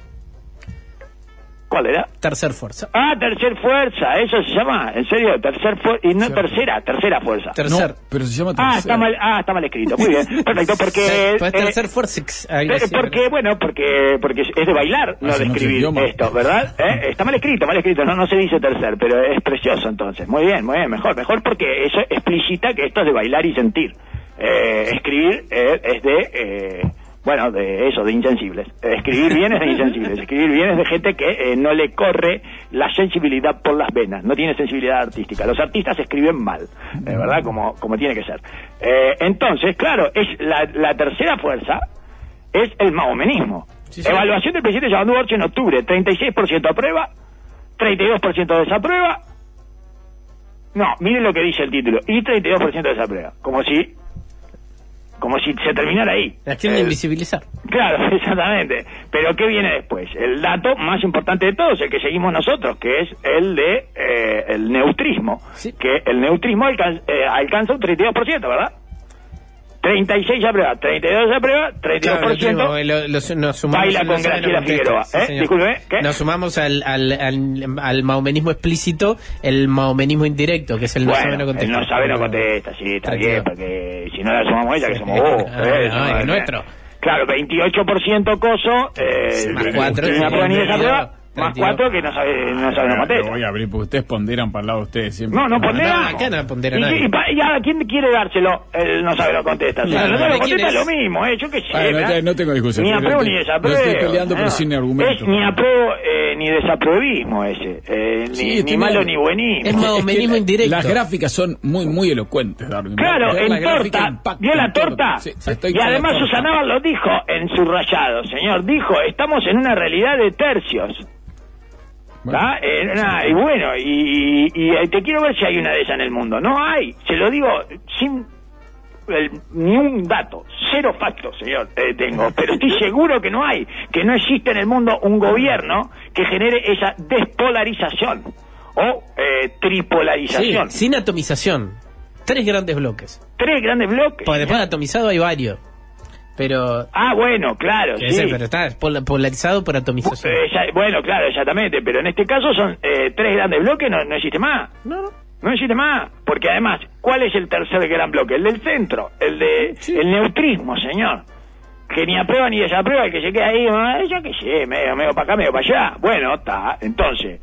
¿Cuál era? Tercer fuerza. Ah, tercer fuerza, eso se llama, en serio, tercer fuerza, y no sí. tercera, tercera fuerza. Tercer. No, pero se llama tercera. Ah, está mal, ah, está mal escrito, muy bien, perfecto, porque... Sí, pues eh, tercer fuerza. Porque, bueno, porque porque es de bailar, no de escribir esto, ¿verdad? ¿Eh? Está mal escrito, mal escrito, no, no se dice tercer, pero es precioso entonces, muy bien, muy bien, mejor, mejor porque eso explicita que esto es de bailar y sentir. Eh, escribir eh, es de... Eh, Bueno, de eso, de insensibles. Escribir bien es de insensibles. Escribir bien es de gente que eh, no le corre la sensibilidad por las venas. No tiene sensibilidad artística. Los artistas escriben mal, eh, ¿verdad? Como, como tiene que ser. Eh, entonces, claro, es la, la tercera fuerza es el maomenismo. Sí, sí. Evaluación del presidente Joan Duarte en octubre. treinta y seis por ciento aprueba, treinta y dos por ciento desaprueba. No, miren lo que dice el título. Y treinta y dos por ciento desaprueba. Como si... Como si se terminara ahí. La quieren el, invisibilizar. Claro, exactamente. Pero ¿qué viene después? El dato más importante de todos, el que seguimos nosotros, que es el de eh, el neutrismo. Sí. Que el neutrismo alcanza, eh, alcanza un treinta y dos por ciento, ¿verdad? treinta y seis aprueba, treinta y dos aprueba, treinta y dos por ciento claro, lo, lo, nos sumamos baila con Graciela Figueroa. Sí, ¿eh? Disculpe, ¿qué? Nos sumamos al, al, al, al maomenismo explícito, el maomenismo indirecto, que es el no bueno, sabe no contesta. El no sabe no contesta, sí, está bien, porque si no la sumamos ella, que somos vos. Ah, eh, no, no, es nuestro. Claro, veintiocho por ciento coso, eh, más cuatro, ni aprueba ni desaprueba. Más cuatro que no sabe, no sabe no contesta. Voy a abrir porque ustedes ponderan para el lado de ustedes siempre. No, no ponderan. No, acá no pondera ¿Y, nadie. y, y, y a quién quiere dárselo? El no sabe no contesta. No, no, no, no, no, no contesta es? lo mismo, eh. Yo qué sé. Bueno, no, no tengo discusión. Ni apruebo ni desapruebo. No estoy peleando, pero no, sin argumento. Es ni apruebo eh, ni desapruebismo ese. Eh, ni, sí, ni malo ni buenismo. Es maomenismo es indirecto. Las gráficas son muy, muy elocuentes, Darwin. Claro, en torta. ¿Vio la torta? Sí, y además Susana Abar lo dijo en su rayado, señor. Dijo, estamos en una realidad de tercios. Bueno, eh, nah, y bueno, y, y, y te quiero ver si hay una de esas en el mundo. No hay, se lo digo sin el, ni un dato, cero factos, señor, eh, tengo, pero estoy seguro que no hay, que no existe en el mundo un gobierno que genere esa despolarización o eh, tripolarización. Sí, sin atomización, tres grandes bloques. Tres grandes bloques. Porque después de atomizado hay varios. Pero ah, bueno, claro, sí. Ese, pero está polarizado por atomización. Eh, ya, bueno, claro, exactamente. Pero en este caso son eh, tres grandes bloques, no, no existe más. No, no. No existe más. Porque además, ¿cuál es el tercer gran bloque? El del centro, el de sí. el neutrismo, señor. Que ni aprueba ni desaprueba, el que se queda ahí, eh, yo qué sé, medio, medio para acá, medio para allá. Bueno, está. Entonces,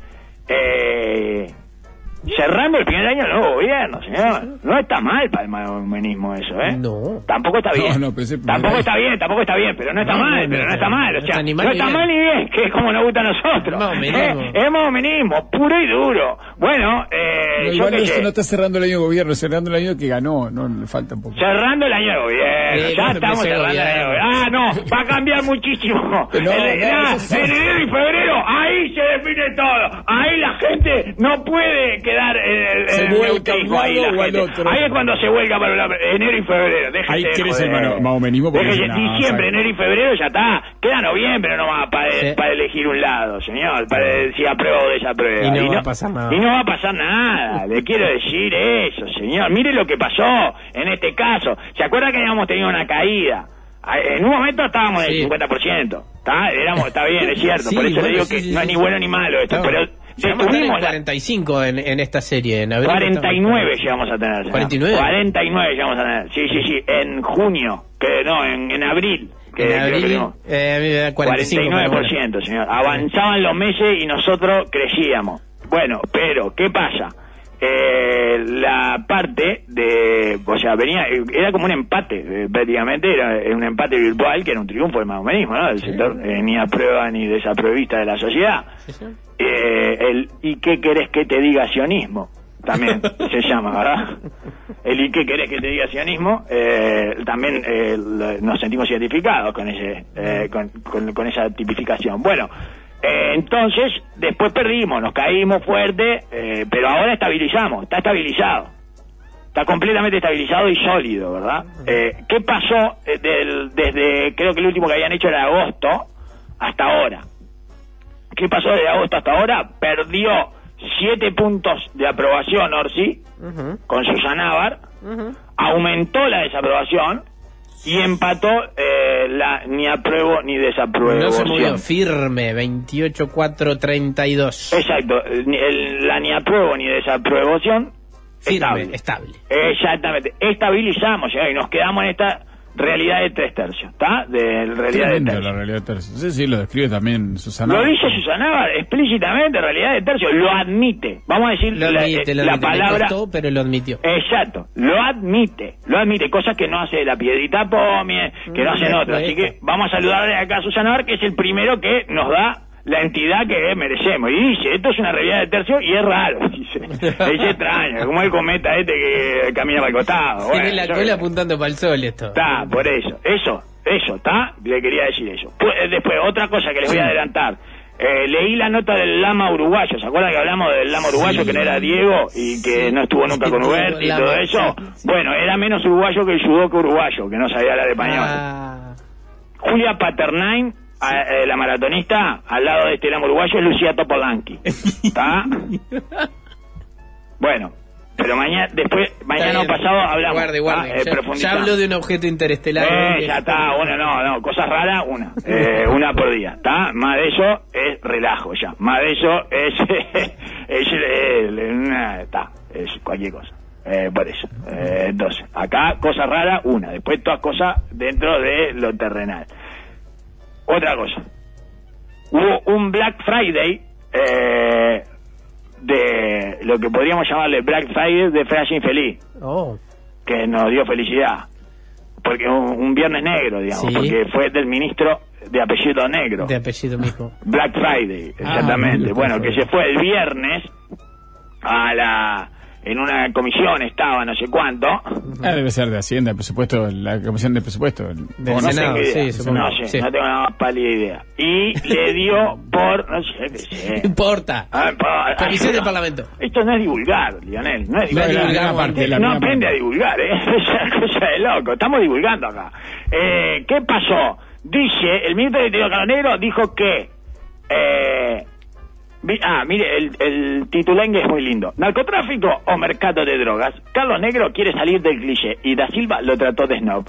eh... cerrando el primer año del nuevo gobierno, señor. No está mal para el maomenismo eso, ¿eh? No. Tampoco está bien. No, no, pensé, tampoco está bien, tampoco está bien, pero no está no, mal, no, pero no, no está mal. O sea, no está, no está ni mal ni bien, que es como nos gusta a nosotros. Maomenismo. ¿Eh? Es maomenismo, puro y duro. Bueno, eh, no, yo igual qué no, sé. no está cerrando el año de gobierno, cerrando el año que ganó, no le falta un poco. Cerrando el año de gobierno, Eh, ya no estamos empecé cerrando el año de gobierno. gobierno. Ah, no, va a cambiar muchísimo. No, El- no, ah, eso sí. en enero y febrero, ahí se define todo. Ahí la gente no puede quedar en el, Se en el vuelca a un neutismo, ahí lado la o al gente. otro. Ahí es cuando se vuelca para la- enero y febrero. Déjese Ahí de crece el joder. mano- maomenismo porque Déjese, es una- diciembre, saca. enero y febrero ya está. Queda noviembre nomás para, Sí. para elegir un lado, señor. Para si aprueba o desaprueba. Y no va a pasar nada. Y no va a pasar nada. Le quiero decir eso, señor. Mire lo que pasó en este caso. ¿Se acuerda que habíamos tenido una caída? En un momento estábamos en el Sí. cincuenta por ciento. ¿Está? Éramos, está bien, es cierto. Sí, Por eso bueno, le digo sí, que sí, no es sí, ni sí. bueno ni malo esto. No. Pero Llegamos a estar en detuvimos la... cuarenta y cinco en, en esta serie. En abril cuarenta y nueve estamos- llegamos a tener. señor. ¿cuarenta y nueve? cuarenta y nueve llegamos a tener. Sí, sí, sí. En junio. Que no, en, en abril. Que, En creo que abril, no. eh, a mí me da cuarenta y cinco. cuarenta y nueve por pero ciento, señor. Avanzaban los meses y nosotros crecíamos. Bueno, pero, ¿qué pasa? Eh, la parte de... O sea, venía... Era como un empate, eh, prácticamente. Era un empate virtual que era un triunfo del maomenismo, ¿no? Del sector eh, ni aprueba ni desapruebista de la sociedad. Eh, el ¿y qué querés que te diga sionismo? También se llama, ¿verdad? El ¿y qué querés que te diga sionismo? Eh, también eh, lo- nos sentimos identificados con ese eh, con, con, con esa tipificación. Bueno, eh, entonces después perdimos, nos caímos fuerte, eh, pero ahora estabilizamos, está estabilizado. Está completamente estabilizado y sólido, ¿verdad? Eh, ¿Qué pasó eh, del- desde, creo que el último que habían hecho era agosto, hasta ahora? ¿Qué pasó desde agosto hasta ahora? Perdió siete puntos de aprobación, Orsi, con Susana Navar, aumentó la desaprobación y empató eh, la ni apruebo ni desapruebo. No se movió, firme, veintiocho cuatro treinta y dos. Exacto, el- el- la ni apruebo ni desaprobación Firme, estable. estable. Exactamente, estabilizamos ya, y nos quedamos en esta realidad de tres tercios, ¿está? De realidad de Tremendo tercios. la realidad de tercios. Sí, sí, lo describe también Susana. Lo dice Susana Navar explícitamente, realidad de tercio, lo admite. Vamos a decir Lo la, admite, eh, lo la admite. Le palabra... costó, pero lo admitió. Exacto, lo admite, lo admite, cosas que no hace la Piedrita Pomie, que no hacen otros. Así que vamos a saludarle acá a Susana Navar, que es el primero que nos da la entidad que merecemos. Y dice, esto es una realidad de tercio y es raro, dice. Es extraño, como el cometa este que camina para el costado. Tiene Bueno, la yo- cola apuntando para el sol esto. Está, por eso, eso, eso, está, le quería decir eso. Pues, eh, después, otra cosa que les voy a adelantar. Eh, leí la nota del lama uruguayo. ¿Se acuerdan que hablamos del lama uruguayo, que no era Diego y que no estuvo nunca con Huberti y todo eso? Bueno, era menos uruguayo que el judoka uruguayo, que no sabía hablar español. Ah, Julia Paternain, a- eh, la maratonista, al lado de este lama uruguayo es Lucía Topolanqui. ¿Está? Bueno, pero mañana, después, mañana o bien. pasado hablamos. Guarde, guarde. ¿tá? Eh, Ya- profundizamos. ya habló de un objeto interestelar. Eh, ya está, bueno, no, no, cosas raras, una, eh, una por día, ¿está? Más de eso es relajo ya, más de eso es, es, eh, una, está, es cualquier cosa, eh, por eso. Eh, entonces, acá cosas raras, una, después todas cosas dentro de lo terrenal. Otra cosa, hubo un Black Friday, eh, de lo que podríamos llamarle Black Friday de Frase Infeliz, Oh. que nos dio felicidad, porque un, un viernes negro, digamos, Sí. porque fue del ministro de apellido negro, De apellido mismo. Black Friday, exactamente. Ah, bueno, Black que se fue el viernes a la en una comisión estaba no sé cuánto. Ah, debe ser de Hacienda, el presupuesto, la comisión de presupuesto. Del O no sé Senado, qué idea. sí, supongo. No sé, Sí. no tengo la más pálida idea. Y le dio por, no sé qué sé. No importa. Ah, pa- Comisión ah, del Parlamento. Esto no es divulgar, Lionel, no es No, divulgar. la primera parte, la no primera aprende parte. a divulgar, ¿eh? Es una cosa de loco. Estamos divulgando acá. Eh, ¿Qué pasó? Dice, el ministro de Interior, Carlos Negro, dijo que... Eh, vi- ah, mire, el, el titulengue es muy lindo. ¿Narcotráfico o mercado de drogas? Carlos Negro quiere salir del cliché y Da Silva lo trató de snob.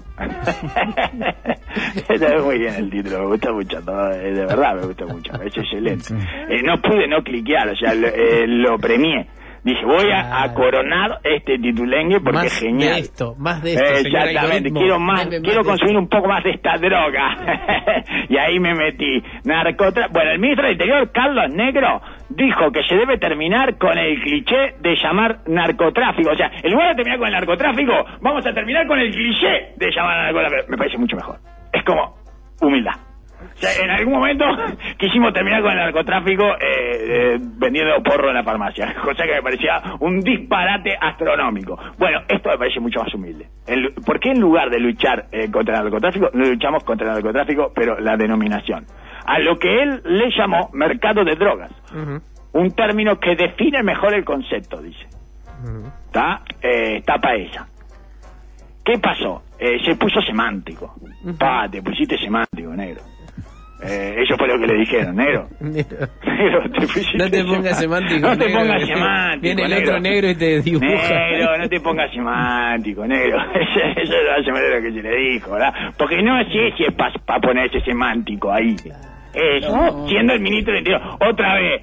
Está muy bien el título, me gusta mucho. todo, eh, de verdad me gusta mucho, es excelente. Eh, no pude no cliquear, o sea, lo, eh, lo premié. Dije, voy a, a coronar este titulengue porque Más es genial. de esto, más de esto, Eh, señor exactamente, algoritmo. quiero más, Deme más quiero de consumir un poco más de esta droga. Y ahí me metí. Narcotráfico. Bueno, el ministro del Interior, Carlos Negro, dijo que se debe terminar con el cliché de llamar narcotráfico. O sea, en lugar de terminar con el narcotráfico, vamos a terminar con el cliché de llamar narcotráfico. Me parece mucho mejor. Es como humildad. O sea, en algún momento quisimos terminar con el narcotráfico eh, eh, vendiendo porro en la farmacia, cosa que me parecía un disparate astronómico. Bueno, esto me parece mucho más humilde. El, ¿Por qué en lugar de luchar eh, contra el narcotráfico, no luchamos contra el narcotráfico, pero la denominación? A lo que él le llamó mercado de drogas. Uh-huh. Un término que define mejor el concepto, dice. ¿Está? Uh-huh. Eh, tapa esa. ¿Qué pasó? Eh, se puso semántico. Uh-huh. Pa, te pusiste semántico, negro. Eh, eso fue lo que le dijeron, negro. Negro, te pusiste no te pongas semántico. No te negro, pongas semántico. Viene el negro. otro negro y te dibuja. Negro, no te pongas semántico, negro. Eso, eso es lo que se le dijo, ¿verdad? Porque no sé si es para pa ponerse semántico ahí. Eso, no. Siendo el ministro del Interior. Otra vez.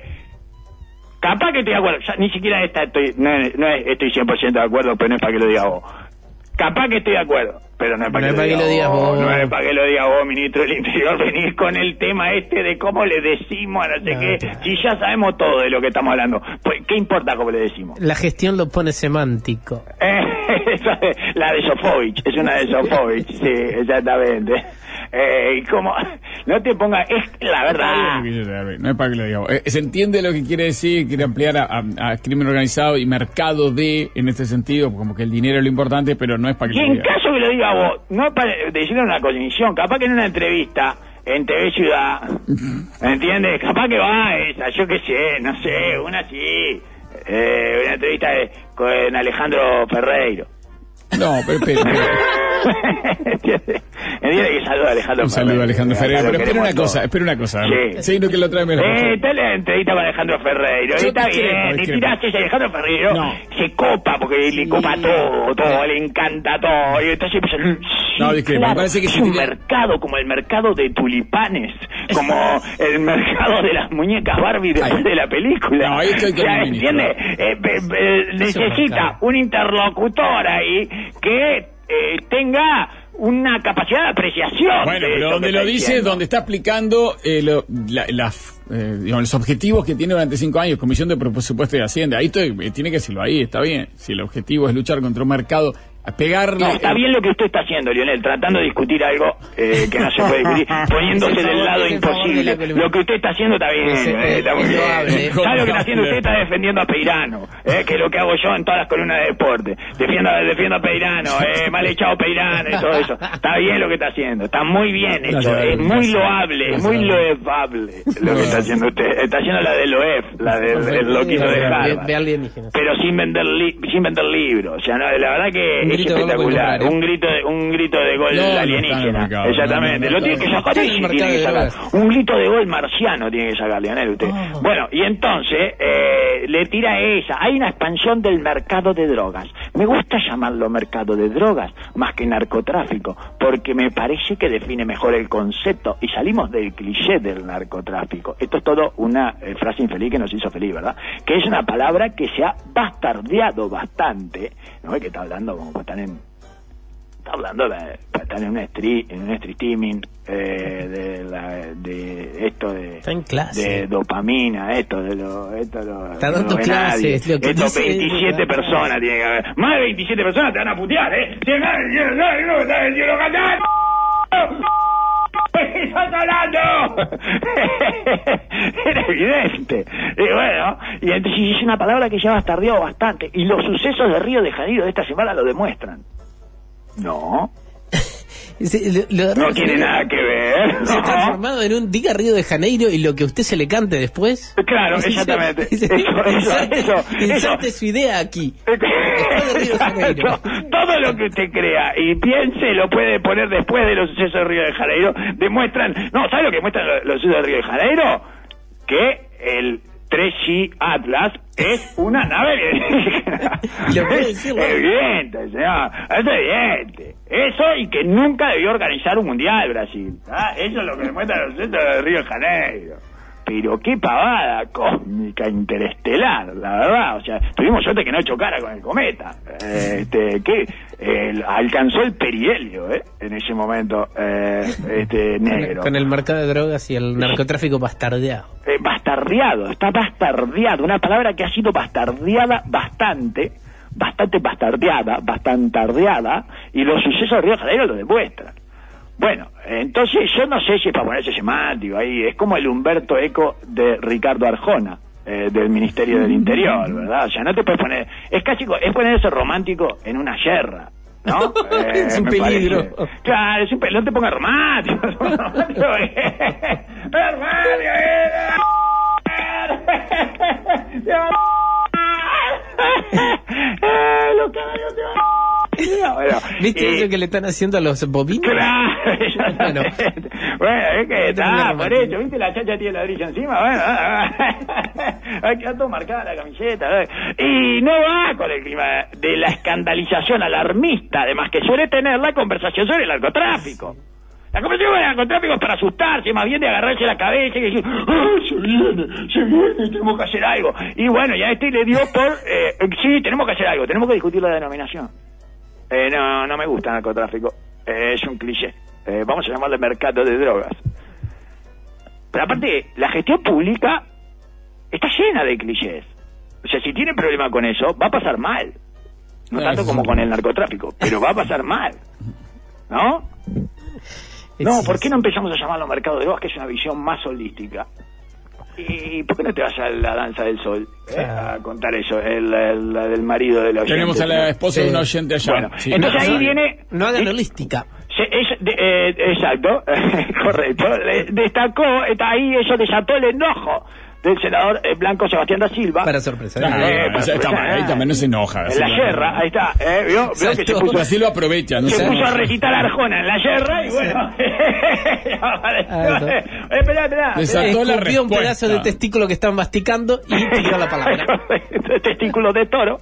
Capaz que estoy de acuerdo. Ya, ni siquiera esta estoy, no, no estoy cien por ciento de acuerdo, pero no es para que lo diga vos. Capaz que estoy de acuerdo, pero no es para no que, es lo, que diga lo digas vos. No es para que lo digas vos, ministro del Interior. Venís con el tema este de cómo le decimos a no sé no, qué. Claro. Si ya sabemos todo de lo que estamos hablando, pues ¿qué importa cómo le decimos? La gestión lo pone semántico. Esa es la de Sofovich, es una de Sofovich, sí, exactamente. Eh, como no te pongas, es la verdad. No es para que lo diga. Eh, se entiende lo que quiere decir, quiere ampliar a, a, a crimen organizado y mercado de, en este sentido, como que el dinero es lo importante, pero no es para que y lo en diga. Caso que lo diga vos, no es para decirle una comisión, capaz que en una entrevista en T V Ciudad, ¿entiendes? Capaz que va esa, yo qué sé, no sé, una así, eh, una entrevista de, con Alejandro Ferreiro. No, pero espera. ¿Entiendes? Entiende que saluda a Alejandro Un saludo a Alejandro Ferreiro. Pero espera una cosa, espera una cosa. Sí. Sí, no que lo trae mejor. Eh, está la entrevista con Alejandro Ferreiro. Yo está bien. Y tirás ese Alejandro Ferreiro. No. Se copa porque sí. le copa todo, todo, le encanta todo. Y entonces empieza. No, discrepo. Claro, me parece que es se un tira... mercado como el mercado de tulipanes, como el mercado de las muñecas Barbie después de la película. No, ahí estoy con el ministro. ¿Entiendes? Eh, eh, eh, necesita un interlocutor ahí que eh, tenga una capacidad de apreciación. Bueno, de pero donde lo dice, diciendo. Donde está aplicando eh, lo, la, la, eh, digamos, los objetivos que tiene durante cinco años, Comisión de Presupuesto de Hacienda. Ahí estoy, eh, tiene que decirlo ahí, está bien. Si el objetivo es luchar contra un mercado, a pegarle... No, está bien lo que usted está haciendo, Lionel, tratando de discutir algo eh, que no se puede discutir, poniéndose del lado imposible. Lo que usted está haciendo está bien, eh, está muy bien. ¿Sabe lo que está haciendo usted? Está defendiendo a Peirano, eh, que es lo que hago yo en todas las columnas de deporte. Defiendo, defiendo a Peirano, eh, mal echado Peirano y todo eso. Está bien lo que está haciendo, está muy bien hecho, es muy loable, es muy loable lo que está haciendo usted. Está haciendo la del O E F, la del loquito de Harvard. Pero sin vender, li, sin vender libros, o sea, no, la verdad que... espectacular, un grito de, un grito de gol no, alienígena, no exactamente, no, no, lo tiene que sacar ese, tiene que sacar un grito de gol marciano, tiene que sacar Lionel usted. Oh. Bueno, y entonces eh, le tira esa, hay una expansión del mercado de drogas, me gusta llamarlo mercado de drogas más que narcotráfico, porque me parece que define mejor el concepto y salimos del cliché del narcotráfico. Esto es todo una eh, frase infeliz que nos hizo feliz, ¿verdad? Que es una palabra que se ha bastardeado bastante, no es que está hablando como están en está hablando de, están en un stream en un streaming eh, de, la, de esto de está en clase. De dopamina, esto de lo esto lo, está dando no clases lo que estos veintisiete es, personas tiene que haber, más de veintisiete personas te van a putear, eh ¿qué estás hablando? Era evidente. Y bueno, y entonces es una palabra que ya ha bastardeado bastante. Y los sucesos de Río de Janeiro de esta semana lo demuestran. No. Sí, lo, lo no tiene que nada que ver. Se ha transformado en un diga Río de Janeiro y lo que usted se le cante después. Claro, exactamente. Eso, eso, eso, inserte su idea aquí. Río de Todo lo que usted crea y piense lo puede poner después de los sucesos de Río de Janeiro. Demuestran, no, ¿sabe lo que muestran los, los sucesos de Río de Janeiro? Que el tres G Atlas es una nave alienígena. Es evidente, señor. Es evidente. Eso y que nunca debió organizar un mundial Brasil. ¿Ah? Eso es lo que demuestra los centros de Río de Janeiro. Pero qué pavada cósmica interestelar, la verdad. O sea, tuvimos suerte que no chocara con el cometa. Este, que eh, alcanzó el perihelio, ¿eh? En ese momento, eh, este negro. Con el mercado de drogas y el narcotráfico bastardeado. Eh, bastardeado, está bastardeado. Una palabra que ha sido bastardeada bastante, bastante bastardeada, bastantardeada, y los sucesos de Río de Janeiro lo demuestran. Bueno, entonces yo no sé si es para ponerse semántico ahí, es como el Humberto Eco de Ricardo Arjona, eh, del Ministerio del Interior, ¿verdad? O sea, no te puedes poner, es casi, es ponerse romántico en una yerra, ¿no? Eh, es un me peligro. parece. Claro, es un peligro, no te pongas romántico. romántico eh. romántico eh. Los caballos te van. Bueno, ¿viste eh, eso que le están haciendo a los bovinos? Claro, bueno, bueno, es que está, por eso, ¿viste? La chacha tiene ladrillo encima, bueno, hay que todo marcada la camiseta, ¿eh? Y no va con el clima de la escandalización alarmista, además que suele tener la conversación sobre el narcotráfico. La conversación sobre el narcotráfico es para asustarse, más bien de agarrarse la cabeza y decir, ¡ay, se viene, se viene, tenemos que hacer algo! Y bueno, ya este le dio por, eh, sí, tenemos que hacer algo, tenemos que discutir la denominación. Eh, no, no me gusta el narcotráfico. Eh, es un cliché. Eh, vamos a llamarle mercado de drogas. Pero aparte, la gestión pública está llena de clichés. O sea, si tiene problema con eso, va a pasar mal. No tanto como con el narcotráfico, pero va a pasar mal. ¿No? No, ¿por qué no empezamos a llamarlo mercado de drogas, que es una visión más holística? ¿Y por qué no te vas a la danza del sol eh, a contar eso? El, el, la del marido de la oyente. Tenemos a la esposa sí. de un oyente allá. Bueno, sí. entonces no, ahí no, viene... No hagan holística. Se, es, de, eh, exacto, correcto. Destacó, está ahí, eso desató el enojo del senador eh, Blanco Sebastián da Silva. Para sorpresa. Claro, eh, no, para está, sorpresa ahí también no se enoja. En la yerra, ahí está. Eh, ¿vio? ¿Vio que se puso, así lo aprovecha. No se se puso a recitar Arjona en la yerra y bueno... Espera, espera. Desató la respuesta. Un pedazo de testículo que estaban masticando y tiró la palabra. Testículo de toro.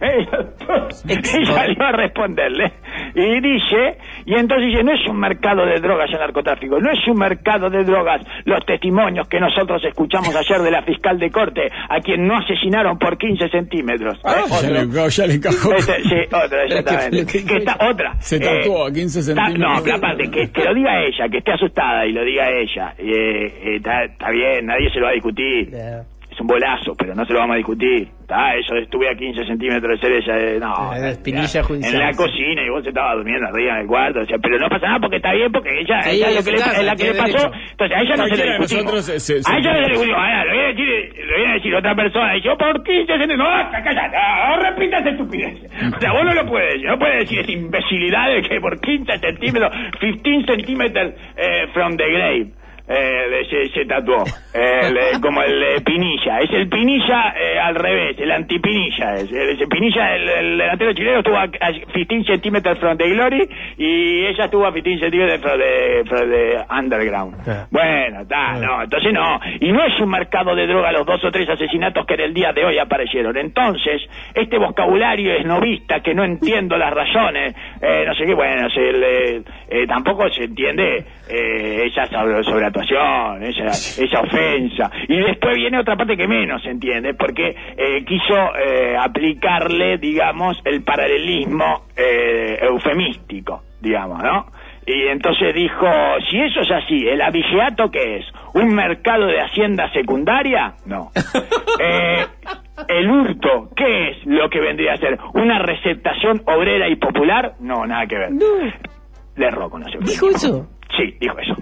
Y salió a responderle. Y dice, y entonces dice, no es un mercado de drogas el narcotráfico, no es un mercado de drogas los testimonios que nosotros escuchamos ayer de la fiscal de corte, a quien no asesinaron por quince centímetros. Ah, ¿eh? ya, le, ya le encajó. Este, sí, otra, exactamente. Que, que está, otra. Se tatuó eh, a quince centímetros. No, pero aparte, que, que lo diga ella, que esté asustada y lo diga ella. Eh, está, está bien, nadie se lo va a discutir. Yeah. Es un bolazo, pero no se lo vamos a discutir. Está, eso estuve a quince centímetros de ser ella. Eh, no, eh, espinilla judicial. En la cocina y vos estabas durmiendo arriba en el cuarto. O sea, pero no pasa nada porque está bien, porque ella, sí, ella lo que le, casa, la que le pasó. Derecho. Entonces, a ella no se le discutimos. Se, se, a ella no se le discutimos. A le voy a decir, le voy a decir a otra persona. Y yo, por quince centímetros. No, cállate, no, no repitas estupideces. O sea, vos no lo puedes decir. No puedes decir esa imbecilidad de que por quince centímetros, quince centímetros eh, from the grave. Eh, se, se tatuó el, eh, como el eh, Pinilla, es el Pinilla eh, al revés, el antipinilla es, el, el Pinilla, el, el delantero chileno estuvo a, a quince centímetros from the glory y ella estuvo a quince centímetros from the, from the underground. Yeah. Bueno, está, no, entonces no, y no es un mercado de droga los dos o tres asesinatos que en el día de hoy aparecieron. Entonces, este vocabulario esnovista que no entiendo las razones, eh, no sé qué, bueno, se le, eh, tampoco se entiende eh, esa sobre, sobre actuación, esa, esa ofensa. Y después viene otra parte que menos se entiende, porque eh, quiso eh, aplicarle, digamos, el paralelismo eh, eufemístico, digamos, ¿no? Y entonces dijo, si eso es así, ¿el abigeato qué es? ¿Un mercado de hacienda secundaria? No. Eh, ¿el hurto qué es lo que vendría a ser? ¿Una receptación obrera y popular? No, nada que ver. No. Le erró con ese ¿Dijo eso? Sí, dijo eso.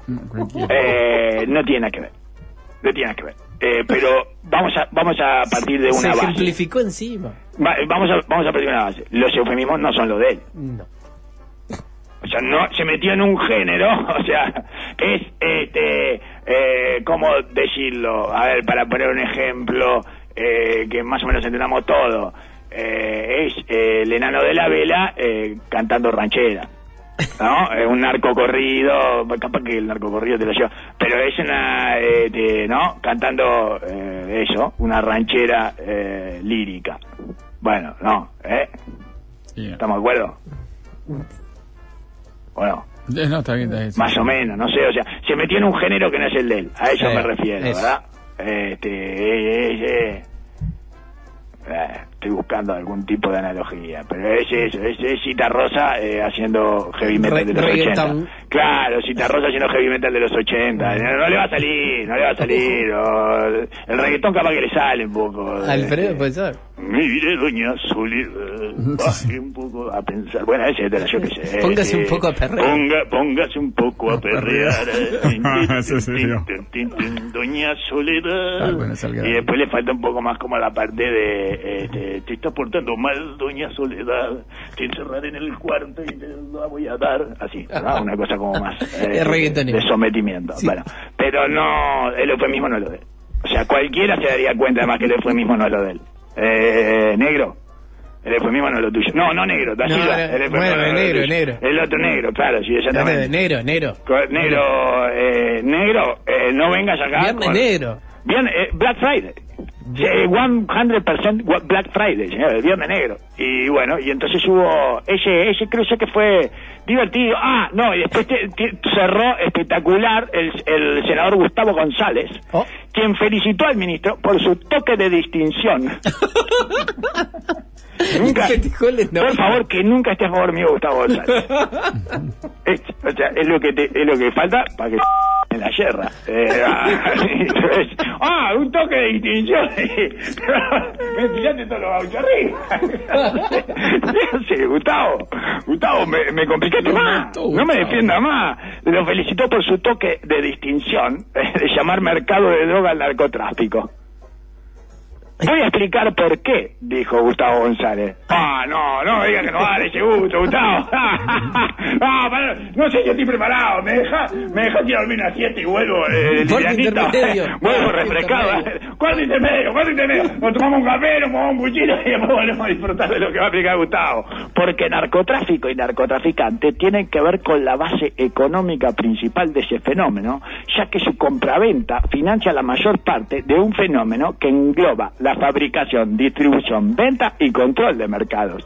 Eh, no tiene nada que ver. No tiene nada que ver. Eh, pero vamos a vamos a partir de una Se base. Se ejemplificó encima. Va, vamos a vamos a partir de una base. Los eufemismos no son lo de él. No. O sea, no se metió en un género. O sea, es este eh, ¿cómo decirlo? A ver, para poner un ejemplo eh, que más o menos entendamos todo. Eh, es eh, el enano de la vela eh, cantando ranchera. ¿No? Es un narcocorrido, capaz que el narcocorrido te lo lleva, pero es una, eh, de, ¿no? Cantando eh, eso, una ranchera eh, lírica. Bueno, ¿no? ¿Eh? Yeah. ¿Estamos de acuerdo? Bueno. No, está bien, está bien. Más o menos, no sé, o sea, se metió en un género que no es el de él, a eso eh, me refiero, eso. ¿verdad? Este, eh, eh, eh, estoy buscando algún tipo de analogía, pero es eso, es, es Citarrosa eh, haciendo heavy metal Re, de los ochenta. Claro, Citarrosa haciendo heavy metal de los ochenta. No, no le va a salir, no le va a salir. O, el reggaetón capaz que le sale un poco. Alfredo, este, puede ser. Mire, doña Soledad, baje un poco a pensar. Bueno, ese era yo que sé. Póngase un poco a perrear. Ponga, póngase un poco a perrear. Doña Soledad. Y después le falta un poco más como la parte de, este, te está portando mal, doña Soledad. Te encerraré en el cuarto y te la voy a dar. Así, ¿verdad? Una cosa como más eh, de, de sometimiento. Sí. Bueno, pero no, el eufemismo no es lo de él. O sea, cualquiera se daría cuenta además que el eufemismo no es lo de él. Eh, negro, el eufemismo no es lo tuyo. No, no negro, da no, Silva, no, el bueno, no el negro, el negro. El otro negro, claro, sí, exactamente. Negro, negro. Negro, eh, negro, eh, no vengas acá. Viernes con... negro. Bien, eh, Black Friday. cien por ciento Black Friday, señor, el viernes negro. Y bueno, y entonces hubo ese, ese creo yo que fue divertido. Ah, no, y después te, te, cerró espectacular el, el senador Gustavo González, ¿oh? Quien felicitó al ministro por su toque de distinción. Nunca, por favor, que nunca esté a favor mío Gustavo González. Es, o sea, es lo que te, es lo que falta para que en la yerra. Eh, ah, un toque de distinción. Me tiraste todos los gauchos arriba. Sí, Gustavo, Gustavo, me, me complicaste no, más. No, no me defienda más. Lo felicitó por su toque de distinción de llamar mercado de droga al narcotráfico. Voy a explicar por qué, dijo Gustavo González. Ah, no, no me diga que no vale ese gusto, Gustavo. Ah, para, no sé, yo estoy preparado. Me deja, me deja ir a dormir una siesta y vuelvo eh, livianito. Vuelvo refrescado. ¿Cuánto intermedio? ¿Cuánto intermedio? Nos tomamos un café, nos tomamos un cuchillo y después volvemos a disfrutar de lo que va a explicar Gustavo. Porque narcotráfico y narcotraficante tienen que ver con la base económica principal de ese fenómeno, ya que su compraventa financia la mayor parte de un fenómeno que engloba la fabricación, distribución, venta y control de mercados.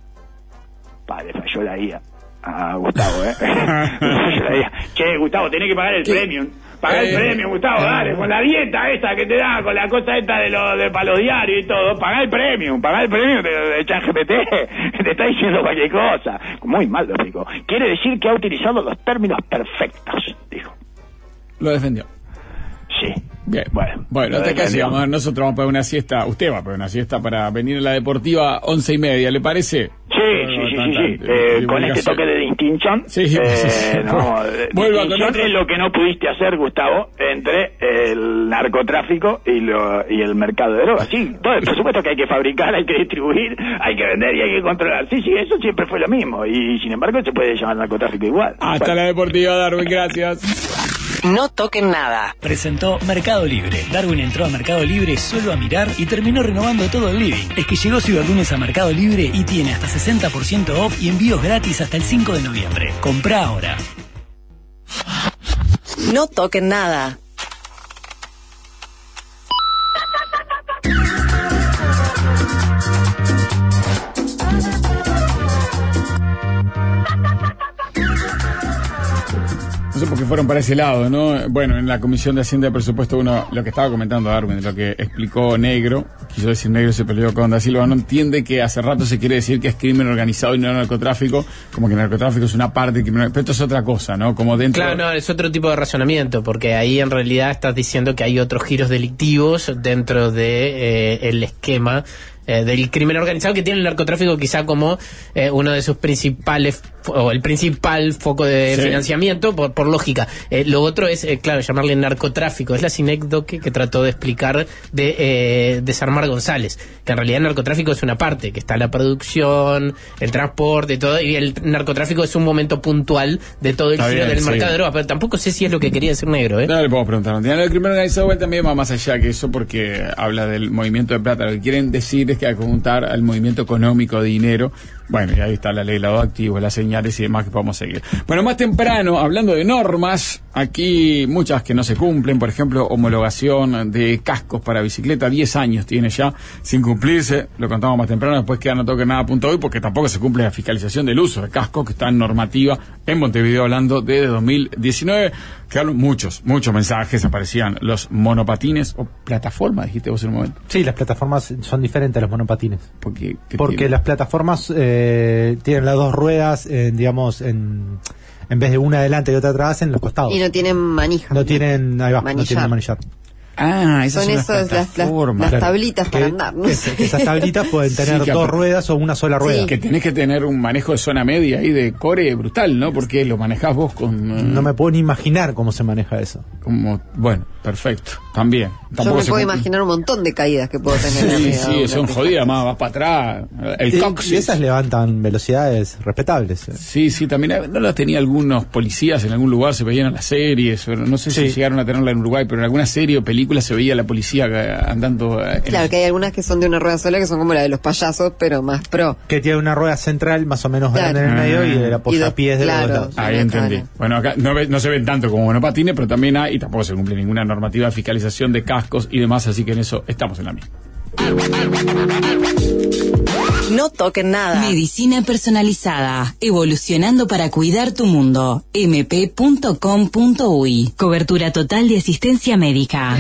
Padre, falló la I A. Ah, Gustavo, ¿eh? Falló la I A. Che, Gustavo, tenés que pagar el ¿Qué? premium. Pagar eh, el premium, Gustavo, dale, con la dieta esta que te da, con la cosa esta de los de para los diarios y todo, pagar el premium, pagar el premium de, de ChatGPT, te está diciendo cualquier cosa. Muy mal lo digo. Quiere decir que ha utilizado los términos perfectos, dijo. Lo defendió. Sí. Bien, bueno, bueno, no te casi, vamos, nosotros vamos a pegar una siesta, usted va a pegar una siesta para venir a la deportiva once y media, ¿le parece? Sí, sí, sí, sí, sí. Eh, con este toque de distinción, sí, sí, eh, sí. No, distinción es lo que no pudiste hacer, Gustavo, entre el narcotráfico y, lo, y el mercado de drogas. Sí, todo, por supuesto que hay que fabricar, hay que distribuir, hay que vender y hay que controlar. Sí, sí, eso siempre fue lo mismo y sin embargo se puede llamar narcotráfico igual. Hasta bueno. La deportiva, Darwin, gracias. No toquen nada. Presentó Mercado Libre. Darwin entró a Mercado Libre solo a mirar y terminó renovando todo el living. Es que llegó Ciberlunes a Mercado Libre y tiene hasta sesenta por ciento off y envíos gratis hasta el cinco de noviembre. Comprá ahora. No toquen nada. No sé por qué fueron para ese lado, ¿no? Bueno, en la Comisión de Hacienda y Presupuesto uno, lo que estaba comentando Darwin, lo que explicó Negro, quiso decir Negro, se peleó con Da Silva, no entiende que hace rato se quiere decir que es crimen organizado y no narcotráfico, como que narcotráfico es una parte, crimen, pero esto es otra cosa, ¿no? Como dentro... Claro, no, es otro tipo de razonamiento, porque ahí en realidad estás diciendo que hay otros giros delictivos dentro de eh, el esquema eh, del crimen organizado que tiene el narcotráfico quizá como eh, uno de sus principales o el principal foco de sí. financiamiento por, por lógica. Eh, lo otro es, eh, claro, llamarle narcotráfico. Es la sinécdoque que trató de explicar de eh, Desarmar González, que en realidad el narcotráfico es una parte, que está la producción, el transporte, todo, y el narcotráfico es un momento puntual de todo el está giro bien, del sí. mercado de drogas, pero tampoco sé si es lo que quería decir Negro, ¿eh? No, le podemos preguntar. El crimen organizado también va más allá que eso porque habla del movimiento de plata. Lo que quieren decir es que hay que juntar al movimiento económico de dinero. Bueno, y ahí está la ley de los activos, las señales y demás que podemos seguir. Bueno, más temprano, hablando de normas, aquí muchas que no se cumplen, por ejemplo, homologación de cascos para bicicleta, diez años tiene ya sin cumplirse, lo contamos más temprano, después queda no toque nada punto hoy, porque tampoco se cumple la fiscalización del uso de cascos, que está en normativa en Montevideo, hablando desde dos mil diecinueve. Quedaron muchos, muchos mensajes, aparecían los monopatines o plataformas, dijiste vos en un momento. Sí, las plataformas son diferentes a los monopatines. ¿Por qué? ¿Qué Porque tiene? Las plataformas eh, tienen las dos ruedas, eh, digamos, en, en vez de una adelante y otra atrás, en los costados. Y no tienen manija. No tienen, ahí va, manillar. no tienen manillar. Ah, esas son, son esos, las las, las, plataformas. las tablitas Que- para andar. No que- sé. que esas tablitas pueden tener Sí, que dos aparte- ruedas o una sola rueda. Que tenés que tener un manejo de zona media ahí de core brutal, ¿no? Porque lo manejás vos con... eh, No me puedo ni imaginar cómo se maneja eso. como Bueno, perfecto. También. Yo Tampoco me se puedo pu- imaginar un montón de caídas que puedo tener. Sí, arriba, sí, una son pista. jodidas, más vas para atrás. El Y- coxis. y esas levantan velocidades respetables. eh. Sí, sí, también eh, no las tenía algunos policías en algún lugar, se veían en las series, pero no sé si Sí. llegaron a tenerla en Uruguay, pero en alguna serie o película se veía la policía eh, andando... eh, en Claro los- que hay algunas que son de una rueda sola que son como la de los payasos, pero más pro. Que tiene una rueda central más o menos Claro. grande en el medio y el Y apoyapiés dos- de los claro. dos lados. Ahí Una entendí. cara. Bueno, acá no, ve- no se ven tanto como monopatines, pero también hay, y tampoco se cumple ninguna normativa de fiscalización de cascos y demás, así que en eso estamos en la misma. No toquen nada. Medicina personalizada, evolucionando para cuidar tu mundo. m p punto com punto u y. Cobertura total de asistencia médica.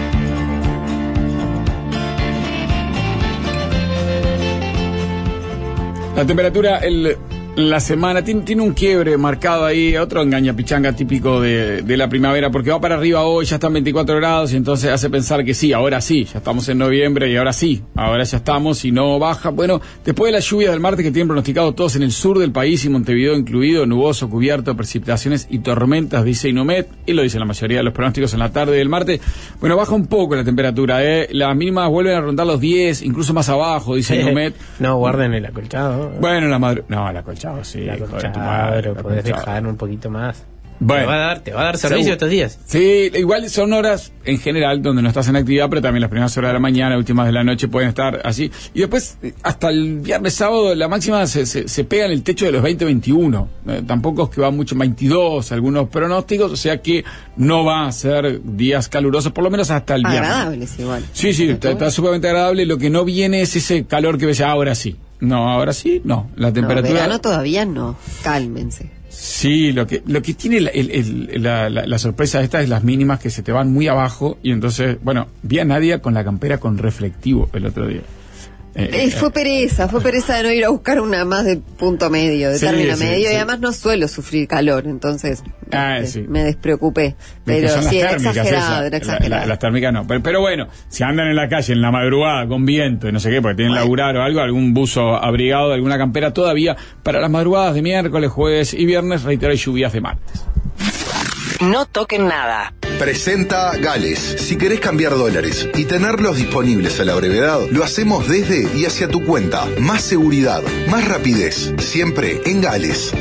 La temperatura, el, la semana, tiene, tiene un quiebre marcado ahí, otro engañapichanga típico de, de la primavera, porque va para arriba hoy, ya están veinticuatro grados, y entonces hace pensar que sí, ahora sí, ya estamos en noviembre y ahora sí, ahora ya estamos y no baja. Bueno, después de la lluvia del martes que tienen pronosticado todos en el sur del país y Montevideo incluido, nuboso, cubierto, precipitaciones y tormentas, dice Inumet, y lo dicen la mayoría de los pronósticos en la tarde del martes. Bueno, baja un poco la temperatura, ¿eh? Las mínimas vuelven a rondar los diez, incluso más abajo, dice Inumet. No, guarden el acolchado. Bueno, la madre... No, el acolchado, sí. El hijo de tu acolchado, madre, pero el podés acolchado. dejar un poquito más. Bueno. Te va a dar, te va a dar servicio Seguro. estos días. Sí, igual son horas en general donde no estás en actividad, pero también las primeras horas de la mañana, últimas de la noche pueden estar así. Y después, eh, hasta el viernes, sábado, la máxima se, se, se pega en el techo de los veinte veintiuno. Eh, tampoco es que va mucho, veintidós, algunos pronósticos, o sea que no va a ser días calurosos, por lo menos hasta el viernes. Agradables igual. Sí, sí, está, está sumamente agradable. Lo que no viene es ese calor que ves ahora sí. No, ahora sí, no. La No, temperatura... verano todavía no. Cálmense. Sí, lo que lo que tiene la, el- el- la, la- la sorpresa esta es las mínimas que se te van muy abajo y entonces, bueno, vi a Nadia con la campera con reflectivo el otro día. Eh, Eh, eh, fue pereza, fue pereza de no ir a buscar una más de punto medio, de Sí, término sí, medio, sí. y además no suelo sufrir calor, entonces Ah, este, sí. me despreocupé. Viste, Pero son las sí, era térmicas exagerado, esas, era la- exagerado. la- las térmicas no. Pero, pero bueno, si andan en la calle en la madrugada con viento y no sé qué, porque tienen que laburar o algo, algún buzo abrigado, alguna campera todavía, para las madrugadas de miércoles, jueves y viernes, reitero, hay lluvias de martes. No toquen nada. Presenta Gales. Si querés cambiar dólares y tenerlos disponibles a la brevedad, lo hacemos desde y hacia tu cuenta. Más seguridad, más rapidez, siempre en Gales.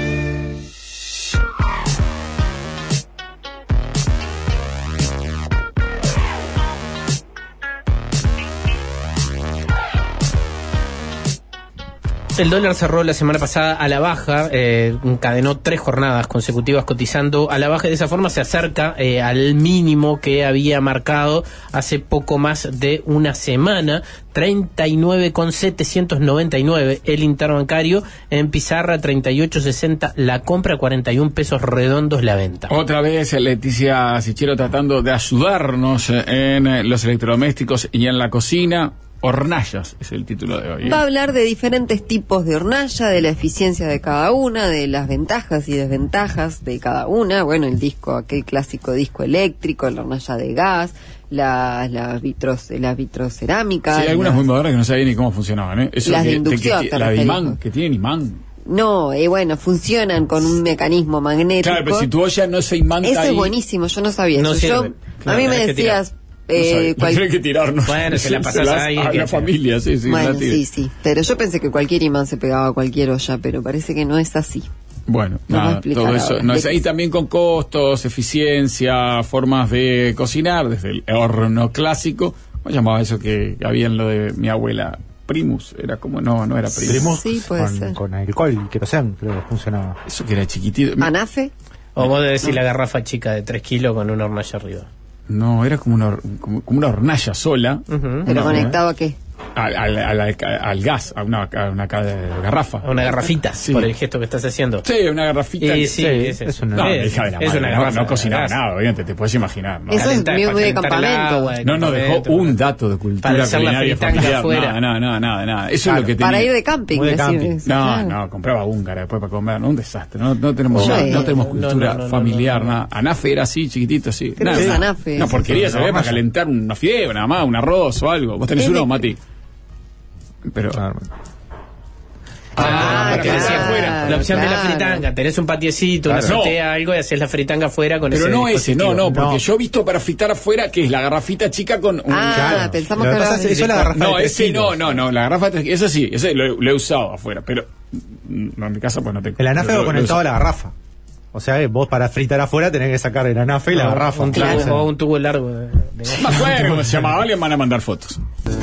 El dólar cerró la semana pasada a la baja, eh, encadenó tres jornadas consecutivas cotizando a la baja y de esa forma se acerca eh, al mínimo que había marcado hace poco más de una semana, treinta y nueve con setecientos noventa y nueve el interbancario, en pizarra treinta y ocho sesenta la compra, cuarenta y un pesos redondos la venta. Otra vez Leticia Sichero tratando de ayudarnos en eh, los electrodomésticos y en la cocina. Hornallas es el título de hoy. ¿eh? Va a hablar de diferentes tipos de hornalla, de la eficiencia de cada una, de las ventajas y desventajas de cada una. Bueno, el disco, aquel clásico disco eléctrico, la hornalla de gas, las las vitros, las vitrocerámicas. Sí, hay algunas las- muy modernas que no sabía ni cómo funcionaban. ¿eh? Eso Las de que- inducción, que- te la de referís, imán, ¿no? que tienen imán. No, eh, bueno, funcionan con un mecanismo magnético. Claro, pero si tu olla no se imanta Eso ahí... es buenísimo, yo no sabía No eso. Yo, sirve. a Claro, mí me tenés que tirar. decías... eh, cual- Tiene que tirarnos. Bueno, se la pasás las- a alguien a que- la familia, sí, sí. bueno, la tira. sí, sí. Pero yo pensé que cualquier imán se pegaba a cualquier olla, pero parece que no es así. Bueno, Nos va a nada, explicar todo eso. ahora. No, ¿De es qué ahí es? también con costos, eficiencia, formas de cocinar, desde el horno clásico. ¿Cómo llamaba eso que había en lo de mi abuela? Primus, era como, no, no era Primus. Primus Sí, puede con, ser. con alcohol y querosén, creo que funcionaba. Eso que era chiquitito. ¿Anafe? O vos decís la garrafa chica de tres kilos con una hornalla arriba. No, era como una, hor- como, como una hornalla sola. Ujú. ¿Pero No, conectado a qué? al, al, al, al, al gas, a una, a una garrafa. A una garrafita, sí. Por el gesto que estás haciendo. Sí, una garrafita. Y, sí, sí, es, es es una, no, es, hija de la es madre, una no, garrafa no cocinaba de gas. nada, obviamente, te puedes imaginar. ¿no? Eso Calentar, es muy, muy de calentar el campamento. agua, de No, no, dejó campamento, un dato de cultura para hacer la culinaria fritanga familiar. afuera. No, no, no, nada, nada. Eso Claro, es lo que tenía. para ir de camping, Muy de decir, camping. es- No, claro. no, compraba húngara después para comer, no, un desastre. No, no tenemos, Oye, no, no tenemos no, cultura no, no, no, familiar, no, no. nada. Anafe era así, chiquitito, así. Creo Nada, que es nada. anafe. Una porquería, Sí, se ve no, para no. calentar una fideo, nada más, un arroz o algo. ¿Vos tenés Es uno, de- Mati? Pero. Claro. Ah, para que que decía sea afuera. La opción de la claro. fritanga. Tenés un patiecito, una Claro. azotea, algo y haces la fritanga afuera con Pero ese no ese, dispositivo. no, no, porque No. yo he visto para fritar afuera que es la garrafita chica con un. Ah, Claro. pensamos Lo que que pasa hablabas es de- eso es la garrafa No, de tres ese no, kilos. no, no, la garrafa de tres, eso sí, ese lo, lo he usado afuera, pero mm, no, en mi casa pues no tengo. El anafe Lo- va lo conectado uso. a la garrafa. O sea, eh, vos para fritar afuera tenés que sacar el anafe y la No, garrafa. Un tubo, Claro. o un tubo largo. De, de No me acuerdo cómo se llamaba, alguien van a mandar fotos.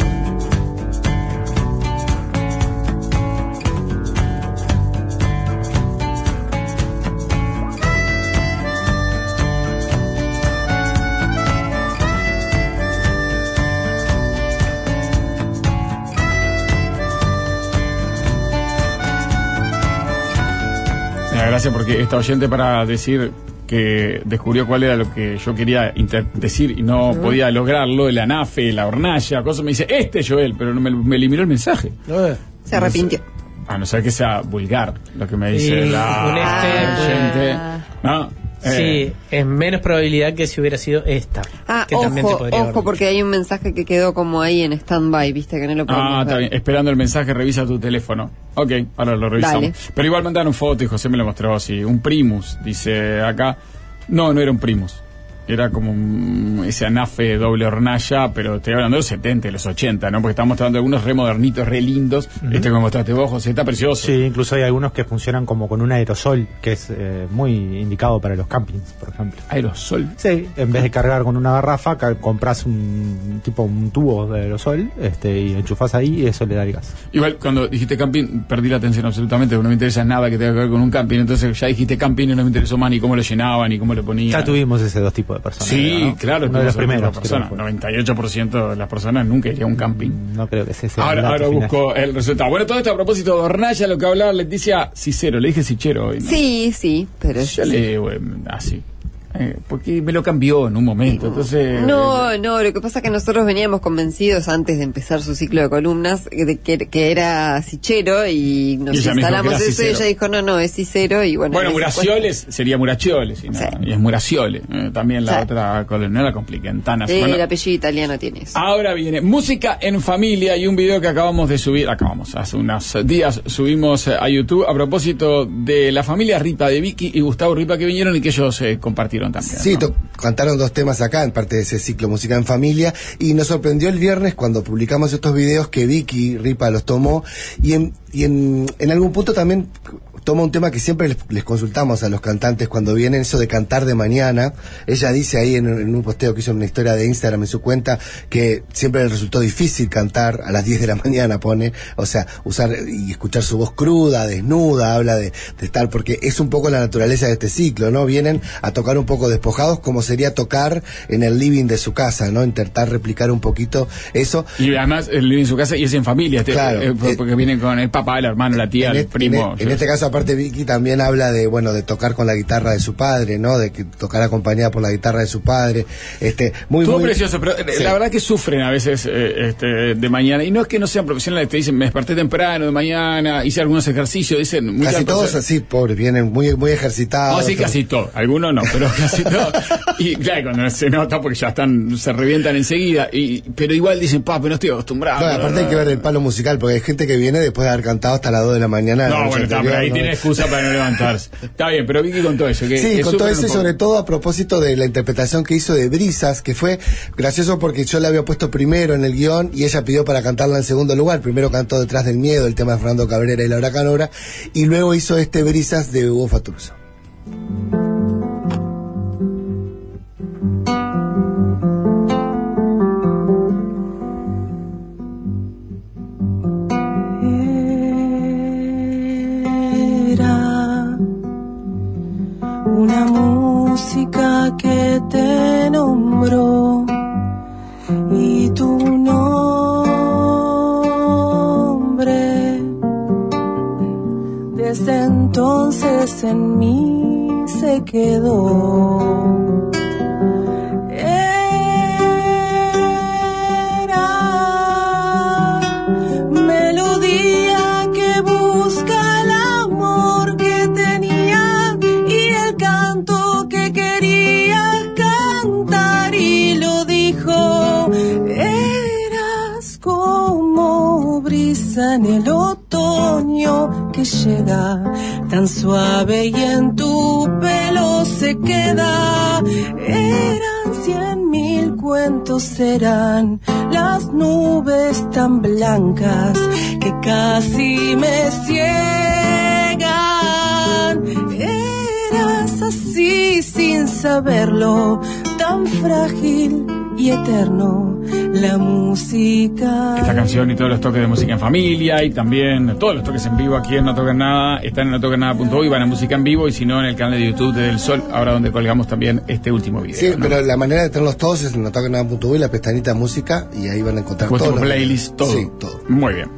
Me da gracia porque esta oyente para decir que descubrió cuál era lo que yo quería inter- decir y no podía lograrlo, el anafe, la hornalla, cosas, me dice, este Joel, pero no me, me eliminó el mensaje. Se arrepintió. A no ser que sea vulgar lo que me dice Y la un este, oyente. Ah. No, eh, Sí, es menos probabilidad que si hubiera sido esta. Ah, que también te ojo, podría haber ojo, dicho. porque hay un mensaje que quedó como ahí en stand-by, viste, que no lo podemos Ah, está ver. bien. Esperando el mensaje, revisa tu teléfono. Ok, ahora lo revisamos. Dale. Pero igual mandaron foto y José me lo mostró así. Un Primus, dice acá. No, no era un Primus. Era como un- ese anafe doble hornalla, pero estoy hablando de los setenta y los ochenta, ¿no? Porque estamos mostrando algunos re modernitos, re lindos. Este que me mostraste vos, José, está precioso. Sí, incluso hay algunos que funcionan como con un aerosol, que es eh, muy indicado para los campings, por ejemplo. Aerosol. Sí, en vez de cargar con una garrafa, ca- compras un tipo un tubo de aerosol este, y enchufás ahí y eso le da el gas. Igual, cuando dijiste camping, perdí la atención absolutamente, porque no me interesa nada que tenga que ver con un camping. Entonces ya dijiste camping y no me interesó más ni cómo lo llenaban, ni cómo lo ponían. Ya tuvimos ese dos tipos de personas. Sí, ¿no? claro, Uno de los tuvimos primeros. otra persona. creo que fue. noventa y ocho por ciento de las personas nunca iría a un camping. No creo que sea ese. Ahora, el dato ahora final. busco el resultado. Bueno, todo esto a propósito de hornalla, lo que hablaba Leticia Cicero. Le dije Sichero hoy, ¿no? Sí, sí, pero Yo le bueno, así. Eh, porque me lo cambió en un momento. Entonces. No, no, lo que pasa es que nosotros veníamos convencidos antes de empezar su ciclo de columnas de que, que era Sichero y nos Y ella me dijo instalamos que era eso y Cicero. ella dijo, no, no, es Cicero y bueno. Bueno, en ese Muracioles sería Muracioles, y, no, Sí. y es Muraciole. Eh, también la Sí. otra columna, no la compliquen, tan así. puesto- Bueno, el apellido italiano tiene eso. ahora viene música en familia y un video que acabamos de subir, acabamos, hace unos días subimos eh, a YouTube a propósito de la familia Ripa, de Vicky y Gustavo Ripa que vinieron y que ellos eh, compartieron también. Sí, ¿no? to- cantaron dos temas acá en parte de ese ciclo Música en Familia y nos sorprendió el viernes cuando publicamos estos videos que Vicky Ripa los tomó y en, y en, en algún punto también toma un tema que siempre les, les consultamos a los cantantes cuando vienen, eso de cantar de mañana. Ella dice ahí en, en un posteo que hizo en una historia de Instagram en su cuenta que siempre le resultó difícil cantar a las diez de la mañana, pone, o sea, usar y escuchar su voz cruda, desnuda, habla de, de estar, porque es un poco la naturaleza de este ciclo, ¿no? Vienen a tocar un poco despojados como sería tocar en el living de su casa, ¿no? Intentar replicar un poquito eso. Y además él vive en su casa y es en familia, este, Claro, eh, eh, porque vienen con el papá, el hermano, la tía, en, el este, primo. en, en este caso, aparte, Vicky también habla de, bueno, de tocar con la guitarra de su padre, ¿no? De que tocar acompañada por la guitarra de su padre. Este, muy, Todo muy precioso, pero eh, Sí. la verdad que sufren a veces eh, este, de mañana. Y no es que no sean profesionales, te dicen, me desperté temprano de mañana, hice algunos ejercicios, dicen muchas Casi todos personas- así, pobres, vienen muy, muy ejercitados. No, sí, todo. casi todo. Algunos no, pero casi todo. Y claro, cuando se nota porque ya están, se revientan enseguida. Y, pero igual dicen, pa, pero no estoy acostumbrado. No, aparte hay que ver el palo musical, porque hay gente que viene después de haber cantado hasta las dos de la mañana. la No, noche bueno, está, anterior, pero ahí ¿no? tiene excusa para no levantarse. Está bien, pero Vicky contó eso. Que, Sí, que con todo sufren eso un y poco. sobre todo a propósito de la interpretación que hizo de Brisas, que fue gracioso porque yo la había puesto primero en el guión y ella pidió para cantarla en segundo lugar. Primero cantó Detrás del Miedo, el tema de Fernando Cabrera y Laura Canora, y luego hizo este Brisas de Hugo Fatuzzo. Era una música que te nombró y tu nombre nombre. Desde entonces en mí se quedó. Era melodía que busca el amor que tenía y el canto que quería cantar, y lo dijo. Eras como brisa en el otoño que llega, tan suave y en tu pelo se queda. Eran cien mil cuentos, serán las nubes tan blancas que casi me ciegan. Eras así sin saberlo, tan frágil y eterno. La música. Esta canción y todos los toques de música en familia y también todos los toques en vivo aquí en No Toquen Nada están en no toquen nada punto uy, van a música en vivo, y si no en el canal de YouTube de Del Sol, ahora donde colgamos también este último video. Sí, ¿no? pero la manera de tenerlos todos es en no toquen nada punto uy, la pestañita música, y ahí van a encontrar vuestro todo. playlist, todo. Sí, todo. Muy bien.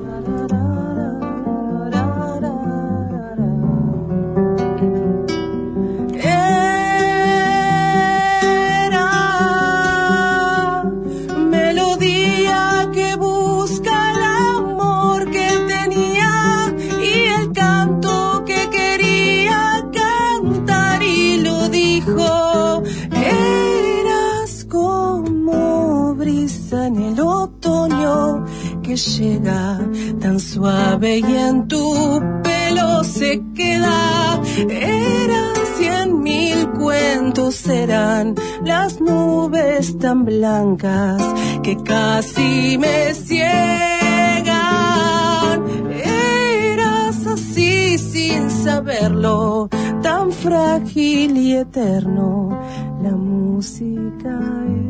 Llega tan suave y en tu pelo se queda. Eran cien mil cuentos, serán las nubes tan blancas que casi me ciegan. Eras así sin saberlo, tan frágil y eterno. La música es.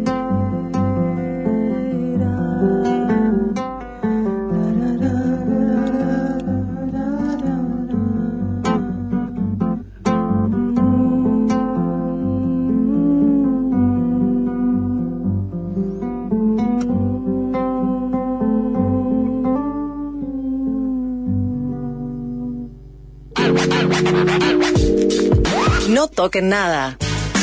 No toquen nada.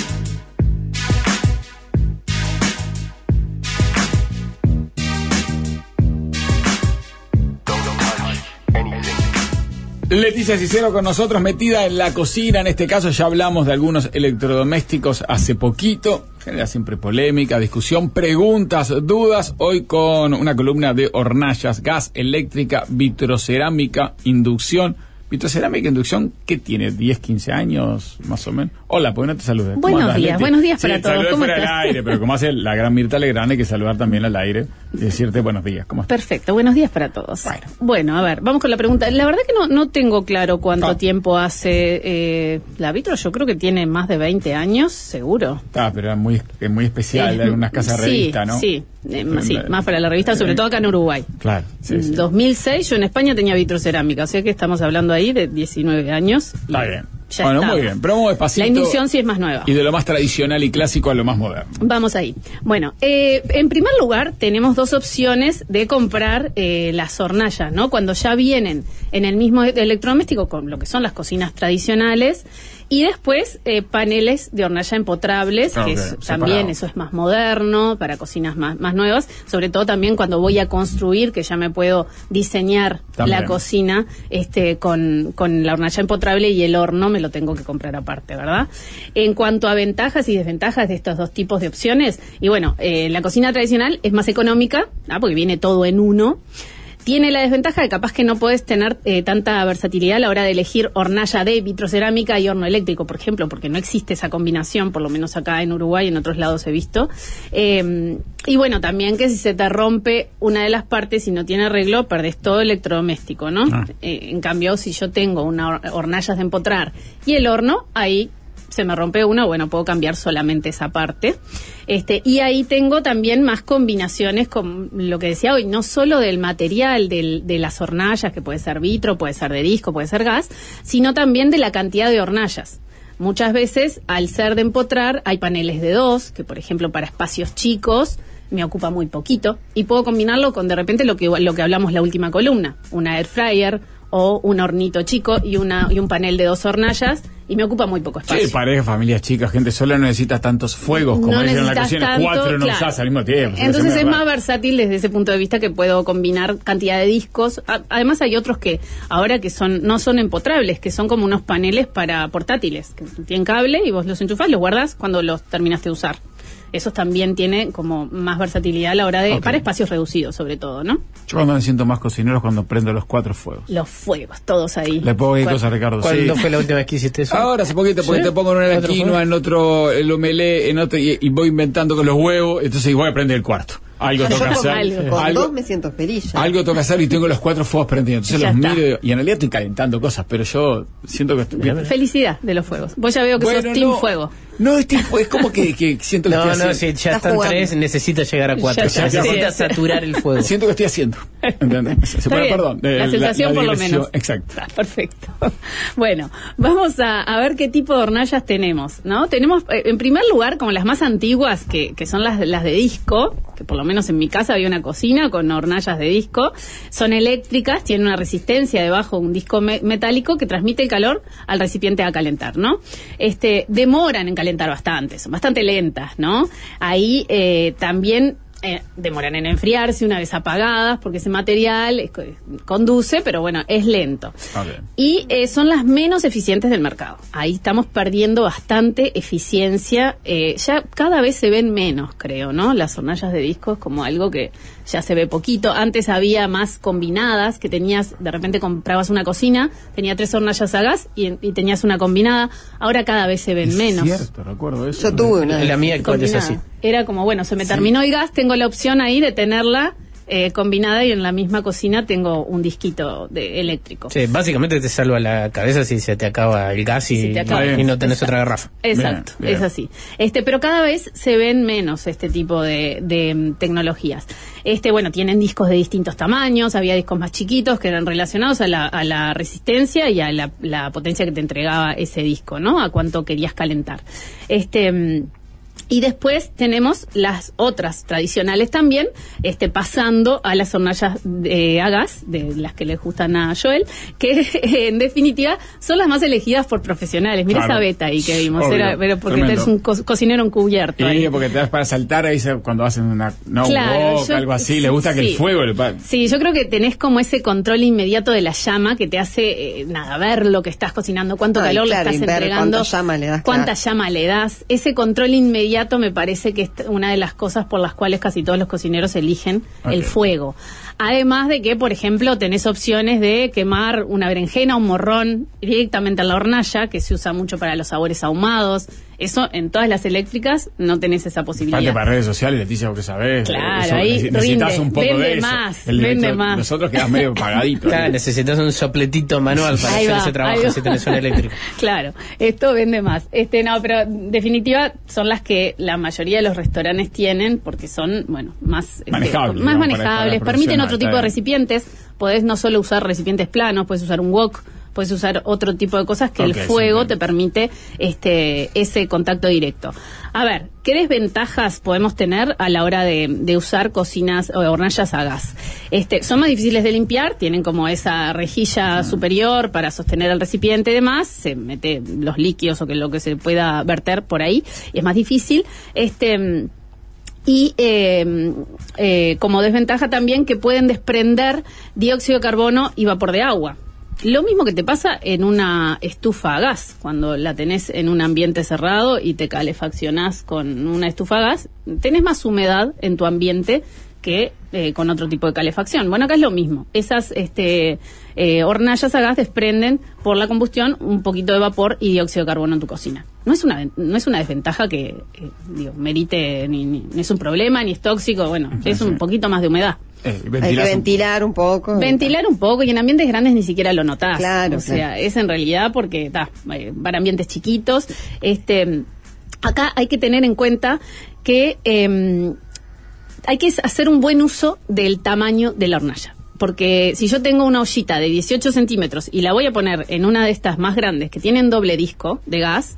Leticia Cicero con nosotros, metida en la cocina. En este caso ya hablamos de algunos electrodomésticos hace poquito. Genera siempre polémica, discusión, preguntas, dudas. Hoy con una columna de hornallas, gas, eléctrica, vitrocerámica, inducción. Vitrocerámica, inducción, ¿qué tiene? ¿diez, quince años más o menos? Hola, pues no te saludé. Buenos días, Leti? buenos días para sí, todos. Saludé ¿Cómo fuera estás? del aire, pero como hace la gran Mirta Legrand, hay que saludar también al aire y decirte buenos días. ¿Cómo estás? Perfecto, buenos días para todos. Bueno, bueno, a ver, vamos con la pregunta. La verdad que no, no tengo claro cuánto Ah. tiempo hace eh, la vitro. Yo creo que tiene más de veinte años, seguro. Ah, pero es muy, es muy especial, Eh, en unas casas de sí, revista, ¿no? Sí, eh, más, sí, más para la revista, sobre todo acá en Uruguay. Claro, sí, sí. dos mil seis yo en España tenía vitrocerámica, o sea que estamos hablando ahí de diecinueve años. Está bien. Ya bueno, estaba. muy bien. Pero vamos despacito. La inducción sí es más nueva. Y de lo más tradicional y clásico a lo más moderno. Vamos ahí. Bueno, eh, en primer lugar tenemos dos opciones de comprar eh, las hornallas, ¿no? Cuando ya vienen en el mismo electrodoméstico con lo que son las cocinas tradicionales, y después eh, paneles de hornalla empotrables, Ah, que okay, es, separado. también eso es más moderno para cocinas más, más nuevas, sobre todo también cuando voy a construir, que ya me puedo diseñar También. la cocina este con, con la hornalla empotrable, y el horno me lo tengo que comprar aparte, ¿verdad? En cuanto a ventajas y desventajas de estos dos tipos de opciones, y bueno, eh, la cocina tradicional es más económica, ¿ah? Porque viene todo en uno. Tiene la desventaja de capaz que no puedes tener eh, tanta versatilidad a la hora de elegir hornalla de vitrocerámica y horno eléctrico, por ejemplo, porque no existe esa combinación, por lo menos acá en Uruguay, en otros lados he visto. Eh, y bueno, también que si se te rompe una de las partes y no tiene arreglo, perdés todo electrodoméstico, ¿no? Ah. Eh, en cambio, si yo tengo una hor- hornallas de empotrar y el horno, ahí se me rompe uno, bueno, puedo cambiar solamente esa parte. Este, y ahí tengo también más combinaciones con lo que decía hoy, no solo del material del, de las hornallas, que puede ser vitro, puede ser de disco, puede ser gas, sino también de la cantidad de hornallas. Muchas veces, al ser de empotrar, hay paneles de dos, que por ejemplo para espacios chicos me ocupa muy poquito y puedo combinarlo con de repente lo que lo que hablamos la última columna, una air fryer o un hornito chico y una y un panel de dos hornallas y me ocupa muy poco espacio. Sí, pareja, familias chicas, gente sola no necesita tantos fuegos como no dicen en la necesitas cocina, tanto, cuatro no claro. usás al mismo tiempo. Entonces es raro. más versátil desde ese punto de vista que puedo combinar cantidad de discos. A- además hay otros que ahora que son no son empotrables, que son como unos paneles para portátiles, que tienen cable y vos los enchufás, los guardás cuando los terminaste de usar. Esos también tienen como más versatilidad a la hora de, Ok. para espacios reducidos sobre todo, ¿no? Yo cuando me siento más cocinero es cuando prendo los cuatro fuegos. Los fuegos, todos ahí. Le pongo ahí ¿Cuál- cosas a Ricardo. ¿Cuándo sí. fue la última vez que hiciste eso? Ahora hace poquito, porque ¿Sí? te pongo en una ¿Cuatro quinoa, fuegos? en otro el omelé, en otro, y, y voy inventando con los huevos, entonces voy a prender el cuarto. Algo Yo toca con hacer. algo, con Algo, dos me siento feliz ya. algo toca hacer y tengo los cuatro fuegos prendidos. Entonces Ya los está. miro y en realidad estoy calentando cosas, pero yo siento que estoy... Felicidad de los fuegos. Vos ya veo que Bueno, sos team no. fuego. No, es, tipo, es como que, que siento que No, estoy no, haciendo. si ya están tres, necesita llegar a cuatro. Ya está, Necesita sí. saturar el fuego. Siento que estoy haciendo. ¿Entendés? Está Pero, bien. perdón. eh, La sensación por lo digresión, menos. Exacto. Ah, perfecto. Bueno, vamos a, a ver qué tipo de hornallas tenemos, ¿no? Tenemos, eh, en primer lugar, como las más antiguas, que, que son las, las de disco, que por lo menos en mi casa había una cocina con hornallas de disco. Son eléctricas, tienen una resistencia debajo, un disco me- metálico que transmite el calor al recipiente a calentar, ¿no? Este, demoran en calentar bastante, son bastante lentas, ¿no? Ahí eh, también eh, demoran en enfriarse una vez apagadas, porque ese material es co- conduce, pero bueno, es lento. Y eh, son las menos eficientes del mercado. Ahí estamos perdiendo bastante eficiencia. Eh, ya cada vez se ven menos, creo, ¿no? Las hornallas de discos como algo que ya se ve poquito. Antes había más combinadas, que tenías, de repente comprabas una cocina, tenía tres hornallas a gas y, y tenías una combinada. Ahora cada vez se ven Es menos. cierto, recuerdo eso. Yo tuve una. La mía actual es así. Era como, bueno, se me terminó el gas, tengo la opción ahí de tenerla eh, combinada y en la misma cocina tengo un disquito de eléctrico. Sí, básicamente te salva la cabeza si se te acaba el gas y, Si te acaba. y no tenés otra garrafa. Exacto, Bien, bien. es así. Este, pero cada vez se ven menos este tipo de, de mm, tecnologías. Este, bueno, tienen discos de distintos tamaños, había discos más chiquitos que eran relacionados a la, a la resistencia y a la, la potencia que te entregaba ese disco, ¿no? A cuánto querías calentar. Este. mm, Y después tenemos las otras tradicionales también, este, pasando a las hornallas de, a gas, de las que le gustan a Joel, que en definitiva son las más elegidas por profesionales. Mira Claro. esa beta ahí que vimos, Obvio, era, pero porque tremendo. eres un co- cocinero encubierto. Sí, ahí. porque te das para saltar ahí se- cuando hacen una no Claro, wok, yo- algo así, le gusta que sí. el fuego le pa- Sí, yo creo que tenés como ese control inmediato de la llama que te hace, eh, nada, ver lo que estás cocinando, cuánto Ay, calor claro, le y estás ver entregando. cuánta llama le das, Cuánta claro. llama le das. Ese control inmediato me parece que es una de las cosas por las cuales casi todos los cocineros eligen Ok. el fuego. Además de que, por ejemplo, tenés opciones de quemar una berenjena, un morrón directamente en la hornalla, que se usa mucho para los sabores ahumados. Eso en todas las eléctricas no tenés esa posibilidad. Parte para redes sociales, Leticia, vos que sabés. Claro, Eso, ahí necesi- necesitas rinde, un poco vende de eso. más, El vende director- más. Nosotros quedamos medio pagaditos. Claro, necesitas un sopletito manual para Ahí hacer va, ese ahí trabajo va. si tenés un eléctrico. Claro, esto vende más. Este no, pero en definitiva son las que la mayoría de los restaurantes tienen porque son, bueno, más este, Manejables, más digamos, para- manejables, para permiten profesional, otro está tipo de bien. recipientes. Podés no solo usar recipientes planos, puedes usar un wok, puedes usar otro tipo de cosas que Ok, el sí, fuego bien. te permite este ese contacto directo. A ver, ¿qué desventajas podemos tener a la hora de, de usar cocinas o hornallas a gas? Este, son más difíciles de limpiar, tienen como esa rejilla superior para sostener el recipiente y demás, se mete los líquidos o que lo que se pueda verter por ahí, y es más difícil. Este y eh, eh, como desventaja también que pueden desprender dióxido de carbono y vapor de agua. Lo mismo que te pasa en una estufa a gas, cuando la tenés en un ambiente cerrado y te calefaccionás con una estufa a gas, tenés más humedad en tu ambiente que eh, con otro tipo de calefacción. Bueno, acá es lo mismo. Esas este, eh, hornallas a gas desprenden por la combustión un poquito de vapor y dióxido de carbono en tu cocina. No es una no es una desventaja que eh, digo, merite, ni, ni, ni es un problema, ni es tóxico, bueno, es un poquito más de humedad. Eh, Hay que ventilás un- ventilar un poco. Ventilar un poco y en ambientes grandes ni siquiera lo notás. Claro, o sea, claro. es en realidad porque ta, eh, para ambientes chiquitos. Este, acá hay que tener en cuenta que eh, hay que hacer un buen uso del tamaño de la hornalla. Porque si yo tengo una ollita de dieciocho centímetros y la voy a poner en una de estas más grandes que tienen doble disco de gas,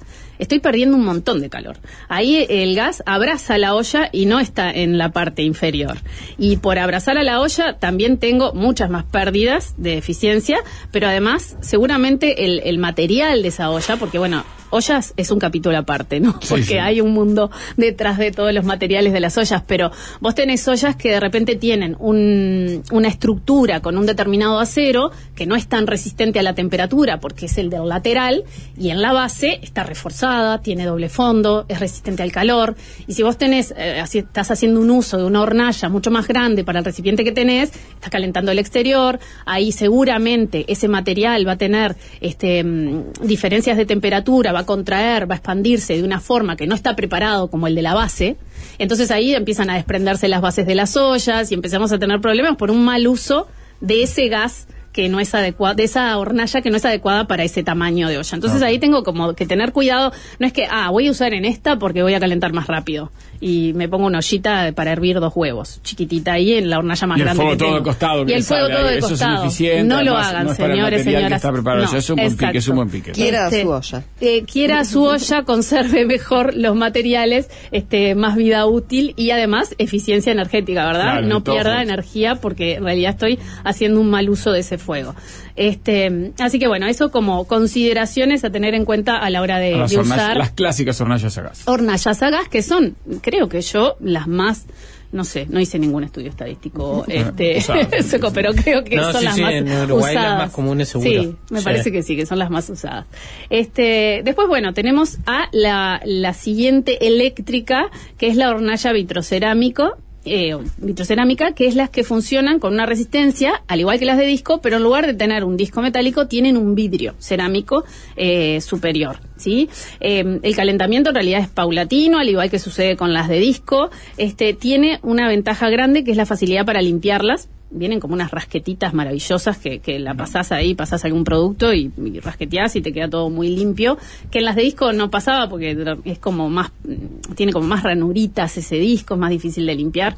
estoy perdiendo un montón de calor. Ahí el gas abraza la olla y no está en la parte inferior. Y por abrazar a la olla también tengo muchas más pérdidas de eficiencia, pero además seguramente el, el material de esa olla, porque bueno, ollas es un capítulo aparte, ¿no? Sí, Porque sí. hay un mundo detrás de todos los materiales de las ollas, pero vos tenés ollas que de repente tienen un, una estructura con un determinado acero que no es tan resistente a la temperatura porque es el del lateral, y en la base está reforzada, tiene doble fondo, es resistente al calor, y si vos tenés, eh, así, estás haciendo un uso de una hornalla mucho más grande para el recipiente que tenés, estás calentando el exterior, ahí seguramente ese material va a tener este, mm, diferencias de temperatura, va a contraer, va a expandirse de una forma que no está preparado como el de la base. Entonces ahí empiezan a desprenderse las bases de las ollas y empezamos a tener problemas por un mal uso de ese gas que no es adecuada, de esa hornalla que no es adecuada para ese tamaño de olla. Entonces Ah. ahí tengo como que tener cuidado, no es que, ah, voy a usar en esta porque voy a calentar más rápido y me pongo una ollita para hervir dos huevos, chiquitita ahí en la hornalla más Y el grande fuego que todo tengo. de costado Y que el fuego sale todo ahí. de Eso es costado. ineficiente, No lo además, hagan, no es para el señores, material que señoras. está preparado. No, Eso es un buen pique, es un buen pique. Quiera Este, su olla. Eh, quiera su olla, conserve mejor los materiales, este, más vida útil y además eficiencia energética, ¿verdad? Claro, no de todo pierda junto. energía porque en realidad estoy haciendo un mal uso de ese fuego. Este, así que bueno, eso como consideraciones a tener en cuenta a la hora de, Las, de hornallas- usar las clásicas hornallas a gas. hornallas a gas, que son, creo que yo, las más, no sé, no hice ningún estudio estadístico este Usadas. seco, pero creo que No, son sí, las sí, más en Uruguay las usadas. más comunes, seguro. Sí, me Sí. parece que sí, que son las más usadas. Este, después, bueno, tenemos a la, la siguiente eléctrica, que es la hornalla vitrocerámico. Eh, vitrocerámica, que es las que funcionan con una resistencia, al igual que las de disco, pero en lugar de tener un disco metálico, tienen un vidrio cerámico eh, superior, ¿sí? Eh, el calentamiento en realidad es paulatino, al igual que sucede con las de disco. Este, tiene una ventaja grande, que es la facilidad para limpiarlas. Vienen como unas rasquetitas maravillosas que, que la pasás ahí, pasás algún producto y, y rasqueteás y te queda todo muy limpio, que en las de disco no pasaba porque es como más, tiene como más ranuritas ese disco, es más difícil de limpiar.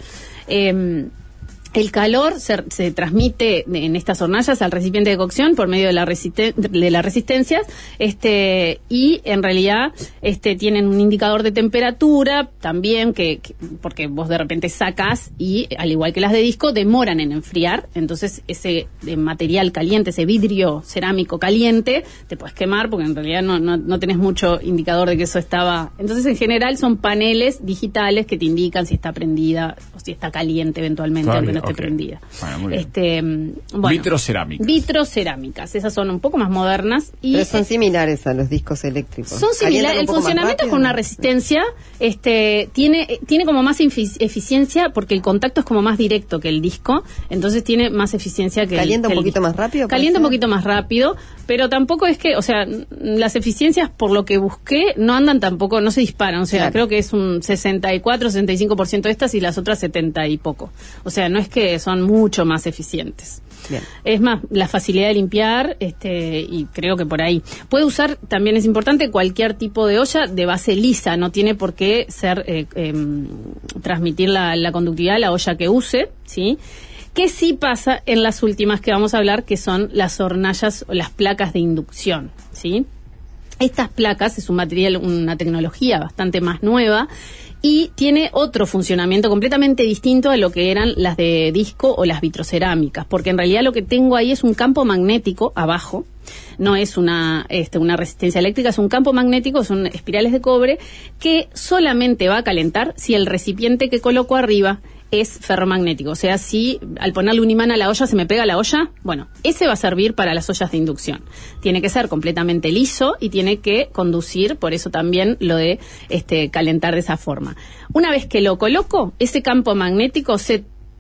Eh, El calor se, se transmite en estas hornallas al recipiente de cocción por medio de la, resisten, de la resistencia, este, y en realidad este, tienen un indicador de temperatura también, que, que porque vos de repente sacás y, al igual que las de disco, demoran en enfriar. Entonces ese eh, material caliente, ese vidrio cerámico caliente, te puedes quemar porque en realidad no, no, no tenés mucho indicador de que eso estaba. Entonces en general son paneles digitales que te indican si está prendida o si está caliente eventualmente, aunque no esté Ok. prendida. Bueno, muy bien. Este, mm, bueno, Vitrocerámicas. Vitrocerámicas, esas son un poco más modernas y Pero son similares a los discos eléctricos. son similares. ¿Calientan un El poco más funcionamiento es rápido? con una resistencia, este, tiene, eh, tiene como más infi- eficiencia porque el contacto es como más directo que el disco, entonces tiene más eficiencia que el ¿Calienta un que el poquito disco. más rápido? puede Calienta un ser? poquito más rápido, pero tampoco es que, o sea, n- las eficiencias por lo que busqué no andan tampoco, no se disparan, o sea, Claro. creo que es un sesenta y cuatro, sesenta y cinco por ciento estas y las otras setenta y poco. O sea, no es que son mucho más eficientes. Bien. Es más, la facilidad de limpiar, este, y creo que por ahí. Puede usar, también es importante, cualquier tipo de olla de base lisa, no tiene por qué ser, eh, em, transmitir la, la conductividad a la olla que use, ¿sí? ¿Qué sí pasa en las últimas que vamos a hablar, que son las hornallas o las placas de inducción, ¿sí? Estas placas es un material, una tecnología bastante más nueva y tiene otro funcionamiento completamente distinto a lo que eran las de disco o las vitrocerámicas, porque en realidad lo que tengo ahí es un campo magnético abajo, no es una, este, una resistencia eléctrica, es un campo magnético, son espirales de cobre que solamente va a calentar si el recipiente que coloco arriba es ferromagnético, o sea, si al ponerle un imán a la olla se me pega la olla, bueno, ese va a servir para las ollas de inducción. Tiene que ser completamente liso y tiene que conducir, por eso también lo de este, calentar de esa forma. Una vez que lo coloco, ese campo magnético se,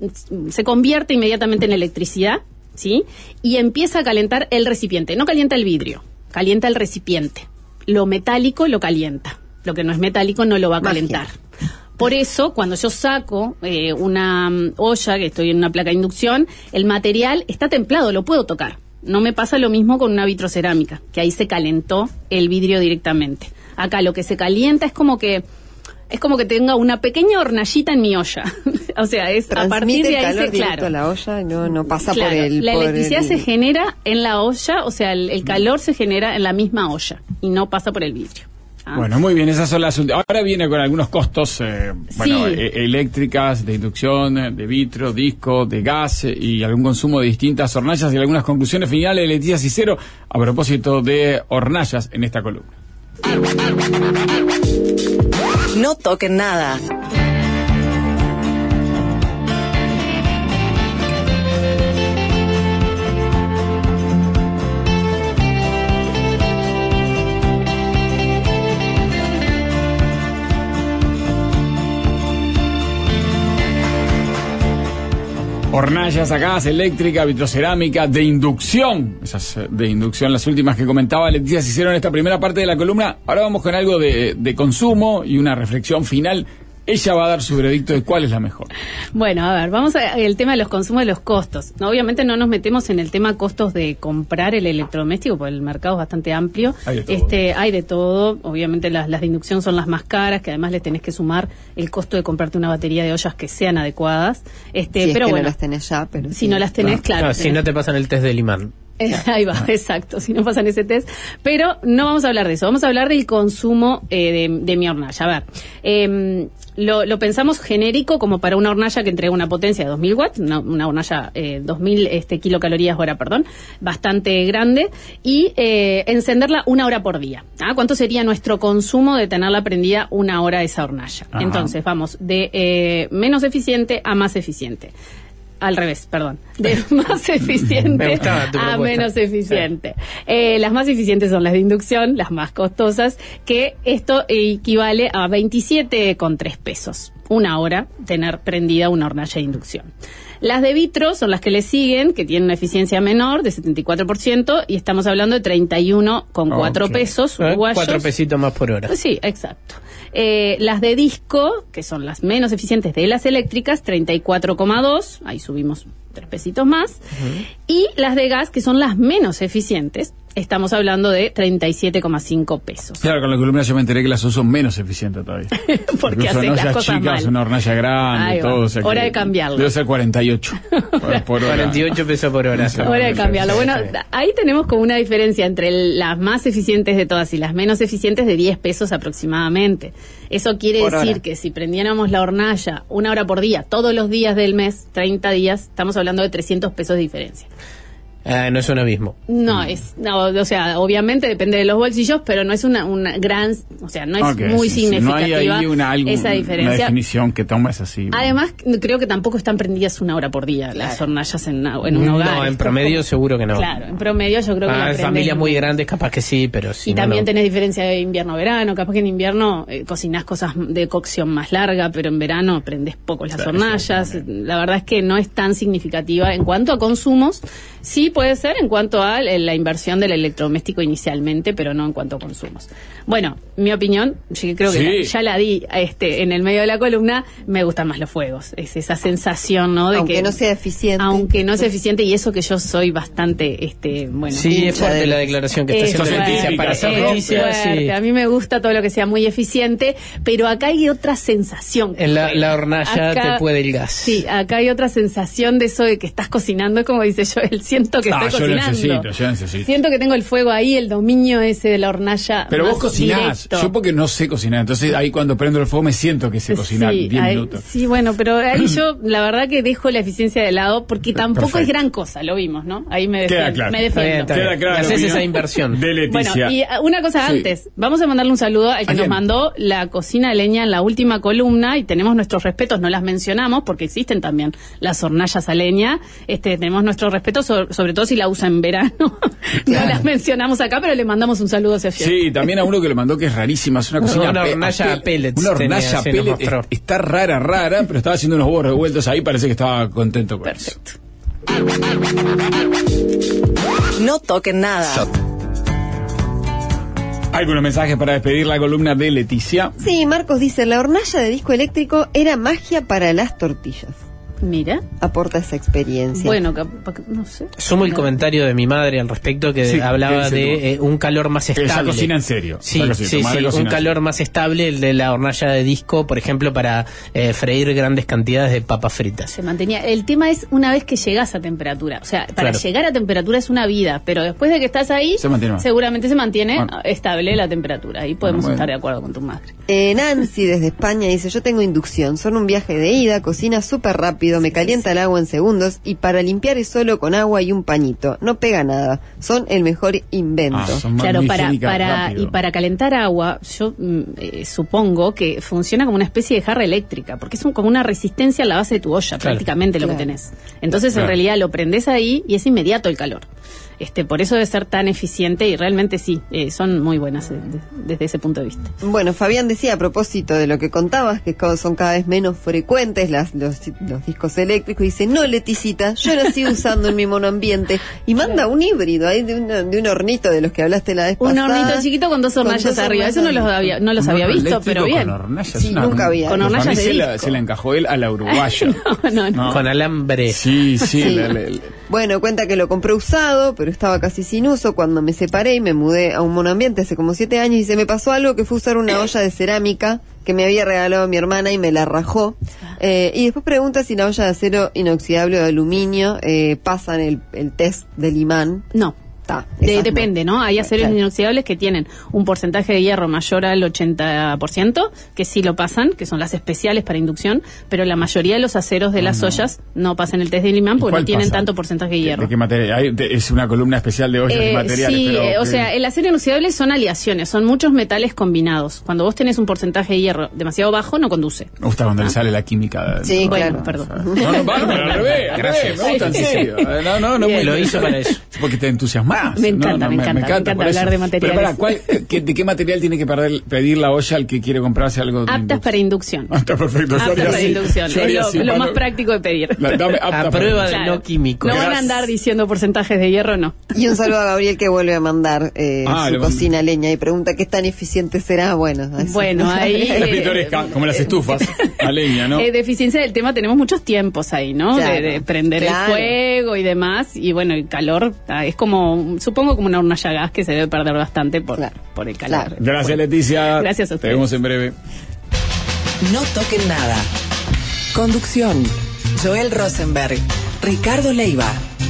se convierte inmediatamente en electricidad, ¿sí? Y empieza a calentar el recipiente. No calienta el vidrio, calienta el recipiente. Lo metálico lo calienta, lo que no es metálico no lo va a Magia. calentar. Por eso, cuando yo saco eh, una mm, olla, que estoy en una placa de inducción, el material está templado, lo puedo tocar. No me pasa lo mismo con una vitrocerámica, que ahí se calentó el vidrio directamente. Acá lo que se calienta es como que es como que tenga una pequeña hornallita en mi olla. O sea, es a partir Transmite de el ahí calor se directo claro. a la olla y no, no pasa Claro, por el... la por electricidad el- se genera en la olla, o sea, el, el calor se genera en la misma olla y no pasa por el vidrio. ¿ah? Bueno, muy bien, esas son las últimas. Ahora viene con algunos costos, eh, bueno, Sí. e- eléctricas, de inducción, eh, de vitro, disco, de gas eh, y algún consumo de distintas hornallas y algunas conclusiones finales de Leticia Cicero a propósito de hornallas en esta columna. No toquen nada. Hornallas a gas, eléctrica, vitrocerámica, de inducción. Esas eh, de inducción, las últimas que comentaba Leticia Cicero en esta primera parte de la columna. Ahora vamos con algo de, de consumo y una reflexión final. Ella va a dar su veredicto de cuál es la mejor. Bueno, a ver, vamos al tema de los consumos de los costos. No, obviamente no nos metemos en el tema costos de comprar el electrodoméstico, porque el mercado es bastante amplio. Hay de todo. Este, hay de todo. Obviamente las, las de inducción son las más caras, que además le tenés que sumar el costo de comprarte una batería de ollas que sean adecuadas. Este, Si es pero que bueno, no las tenés ya, pero si sí. no las tenés, claro. No, si tenés- no te pasan el test del imán. Eh, ahí va, exacto, si no pasan ese test. Pero no vamos a hablar de eso, vamos a hablar del consumo eh, de, de mi hornalla. A ver, eh, lo, lo pensamos genérico como para una hornalla que entrega una potencia de dos mil watts, una, una hornalla eh, dos mil este, kilocalorías hora, perdón, bastante grande, y eh, encenderla una hora por día. ¿Ah? ¿Cuánto sería nuestro consumo de tenerla prendida una hora esa hornalla? Ajá. Entonces, vamos de eh, menos eficiente a más eficiente. Al revés, perdón. De más eficiente Me gustaba tu a propuesta. menos eficiente. Eh, las más eficientes son las de inducción, las más costosas, que esto equivale a veintisiete con tres pesos. Una hora tener prendida una hornalla de inducción. Las de vitro son las que le siguen, que tienen una eficiencia menor de setenta y cuatro por ciento, y estamos hablando de treinta y uno con cuatro Ok. pesos Eh, uruguayos. Cuatro pesitos más por hora. Sí, exacto. Eh, las de disco, que son las menos eficientes de las eléctricas, treinta y cuatro coma dos, ahí subimos tres pesitos más. Y las de gas, que son las menos eficientes, estamos hablando de treinta y siete coma cinco pesos. Claro, con la columna yo me enteré que las uso menos eficientes todavía. Porque uso haces las hornallas cosas chicas, mal. una hornalla grande, Ahí va. todo. O sea que Hora de cambiarlo. Debe ser cuarenta y ocho por, por hora. cuarenta y ocho pesos por hora. Hora de cambiarlo. Bueno, ahí tenemos como una diferencia entre el- las más eficientes de todas y las menos eficientes de diez pesos aproximadamente. Eso quiere Por decir hora. que si prendiéramos la hornalla una hora por día, todos los días del mes, treinta días, estamos hablando de trescientos pesos de diferencia. Ah, no es un abismo. No, es, no, o sea, obviamente depende de los bolsillos, pero no es una, una gran, o sea, no es Ok, muy sí, sí. No hay significativa ahí una, algo- esa una diferencia. definición que tomes así. Además, creo que tampoco están prendidas una hora por día las hornallas en, una- en un hogar. No, en Esto promedio es seguro que no. como- Claro, en promedio yo creo que Ah, la en prenden- familias muy grandes capaz que sí, pero sí. Y también tenés diferencia de invierno-verano. Capaz que en invierno eh, cocinás cosas de cocción más larga, pero en verano prendés poco las Claro, hornallas. La verdad es que no es tan significativa en cuanto a consumos. Sí puede ser en cuanto a eh, la inversión del electrodoméstico inicialmente, pero no en cuanto a consumos. Bueno, mi opinión, yo creo que Sí. la- ya la di este, en el medio de la columna, me gustan más los fuegos. Es esa sensación, ¿no? De Aunque que, no sea eficiente. Aunque no sea eficiente, y eso que yo soy bastante, este, bueno. Sí, es hincha fuerte de- la declaración que está Es haciendo fuerte, Leticia para hacer es noticia. fuerte. Sí. A mí me gusta todo lo que sea muy eficiente, pero acá hay otra sensación. que En la, juega. la hornalla Acá- te puede el gas. Sí, acá hay otra sensación de eso de que estás cocinando, es como dice Joel, siento que Ah, estoy yo cocinando. necesito, yo necesito. Siento que tengo el fuego ahí, el dominio ese de la hornalla. Pero vos más cocinás, directo. yo porque no sé cocinar, entonces ahí cuando prendo el fuego me siento que sé cocinar Sí, diez ahí- minutos. sí, bueno, pero ahí yo la verdad que dejo la eficiencia de lado porque tampoco Perfecto. es gran cosa, lo vimos, ¿no? Ahí me Queda defiendo. claro. Me defiendo. Queda claro. Haces la opinión esa inversión. De Leticia. Bueno, y uh, una cosa Sí. antes, vamos a mandarle un saludo al que ¿A nos quién? mandó la cocina de leña en la última columna, y tenemos nuestros respetos, no las mencionamos porque existen también las hornallas a leña, este, tenemos nuestros respetos, so- sobre todo si la usa en verano, no las mencionamos acá, pero le mandamos un saludo hacia allá. Sí, también a uno que le mandó que es rarísima, es una cocina Una pe- hornalla a pellets Una tenía, hornalla a sí, nos pellet, mostró. es- está rara, rara, pero estaba haciendo unos huevos revueltos ahí, parece que estaba contento con eso. No toquen nada. ¿Algunos mensajes para despedir la columna de Leticia? Sí, Marcos dice, la hornalla de disco eléctrico era magia para las tortillas. Mira. Aporta esa experiencia. Bueno, capaz que- no sé. Sumo el No. comentario de mi madre al respecto que Sí, hablaba ¿qué dice de eh, un calor más Ella estable. cocina en serio. Sí, Ella cocina, sí, tu madre sí, cocina un en calor más estable, el de la hornalla de disco, por ejemplo, para eh, freír grandes cantidades de papas fritas. Se mantenía. El tema es una vez que llegas a temperatura. O sea, para Claro. llegar a temperatura es una vida, pero después de que estás ahí, Se mantiene más. seguramente se mantiene Bueno. estable la temperatura. Ahí podemos Bueno, bueno. estar de acuerdo con tu madre. Eh, Nancy desde España dice, yo tengo inducción, son un viaje de ida, cocina súper rápido, me calienta el agua en segundos y para limpiar es solo con agua y un pañito, no pega nada, son el mejor invento. Ah, son más Claro, para, higiénicas, para, rápido. y para calentar agua, yo mm, eh, supongo que funciona como una especie de jarra eléctrica, porque es un- como una resistencia a la base de tu olla, Claro. prácticamente lo Claro. que tenés. Entonces, Claro. en realidad, lo prendés ahí y es inmediato el calor. Este, por eso debe ser tan eficiente y realmente sí, eh, son muy buenas eh, de- desde ese punto de vista. Bueno, Fabián decía a propósito de lo que contabas, que co- son cada vez menos frecuentes las, los, los discos eléctricos, dice, no, Leticita, yo lo sigo usando en mi monoambiente, y manda un híbrido ahí de, una- de un hornito de los que hablaste la vez Un pasada. hornito chiquito con dos Con hornallas dos arriba, eso no los hornallas. había, no los Un había horno visto, eléctrico pero bien. Con hornallas, Sí, es una- nunca había. Con Para hornallas mí de se la, disco. se la encajó él a la uruguaya. No, no, no. No. Con alambre. Sí, sí. Sí. la- la- la- Bueno, cuenta que lo compré usado, pero estaba casi sin uso cuando me separé y me mudé a un monoambiente hace como siete años y se me pasó algo que fue usar una olla de cerámica que me había regalado mi hermana y me la rajó. Eh, y después pregunta si la olla de acero inoxidable o de aluminio eh, pasan el, el test del imán. No. Ta, De- esas no. depende, ¿no? Hay aceros Claro. inoxidables que tienen un porcentaje de hierro mayor al ochenta por ciento, que sí lo pasan, que son las especiales para inducción, pero la mayoría de los aceros de las ollas no pasan el test del imán porque ¿Cuál no tienen pasa? tanto porcentaje de hierro. ¿De qué material? Hay- de- es una columna especial de ollas Eh, y materiales. sí, pero eh, o que- sea, el acero inoxidable son aleaciones, son muchos metales combinados. Cuando vos tenés un porcentaje de hierro demasiado bajo, no conduce. Me gusta cuando le sale la química. de- Sí, no, Bueno, claro. perdón. No, no, bárbaro, al revés, al Gracias. revés, me gusta en Sí. serio. Eh, No, no, no. Bien. muy- Lo hizo para eso. Porque te entusiasmas. Me No, encanta, no, me encanta, me encanta por eso. hablar de materiales. Pero para, ¿cuál, qué- ¿de qué material tiene que perder- pedir la olla al que quiere comprarse algo? de Aptas inducción? para inducción. Ah, está perfecto. Yo Aptas haría para así. inducción. Yo Es haría lo, así, lo para más no- práctico de pedir. La- dame apta A para- prueba de Claro. no químicos. No van a Gracias. andar diciendo porcentajes de hierro, no. Y un saludo a Gabriel que vuelve a mandar eh, Ah, su le mando- cocina a leña y pregunta qué tan eficiente será. Bueno, así. Bueno, ahí- La pintoresca, como las estufas a leña, ¿no? Eh, de eficiencia del tema tenemos muchos tiempos ahí, ¿no? Claro, de, de prender claro. el fuego y demás. Y bueno, el calor ah, es como, supongo como una hornalla a gas que se debe perder bastante por, Claro, por el calor. claro. Gracias, Leticia. Gracias a Te ustedes. vemos en breve. No toquen nada. Conducción. Joel Rosenberg. Ricardo Leiva.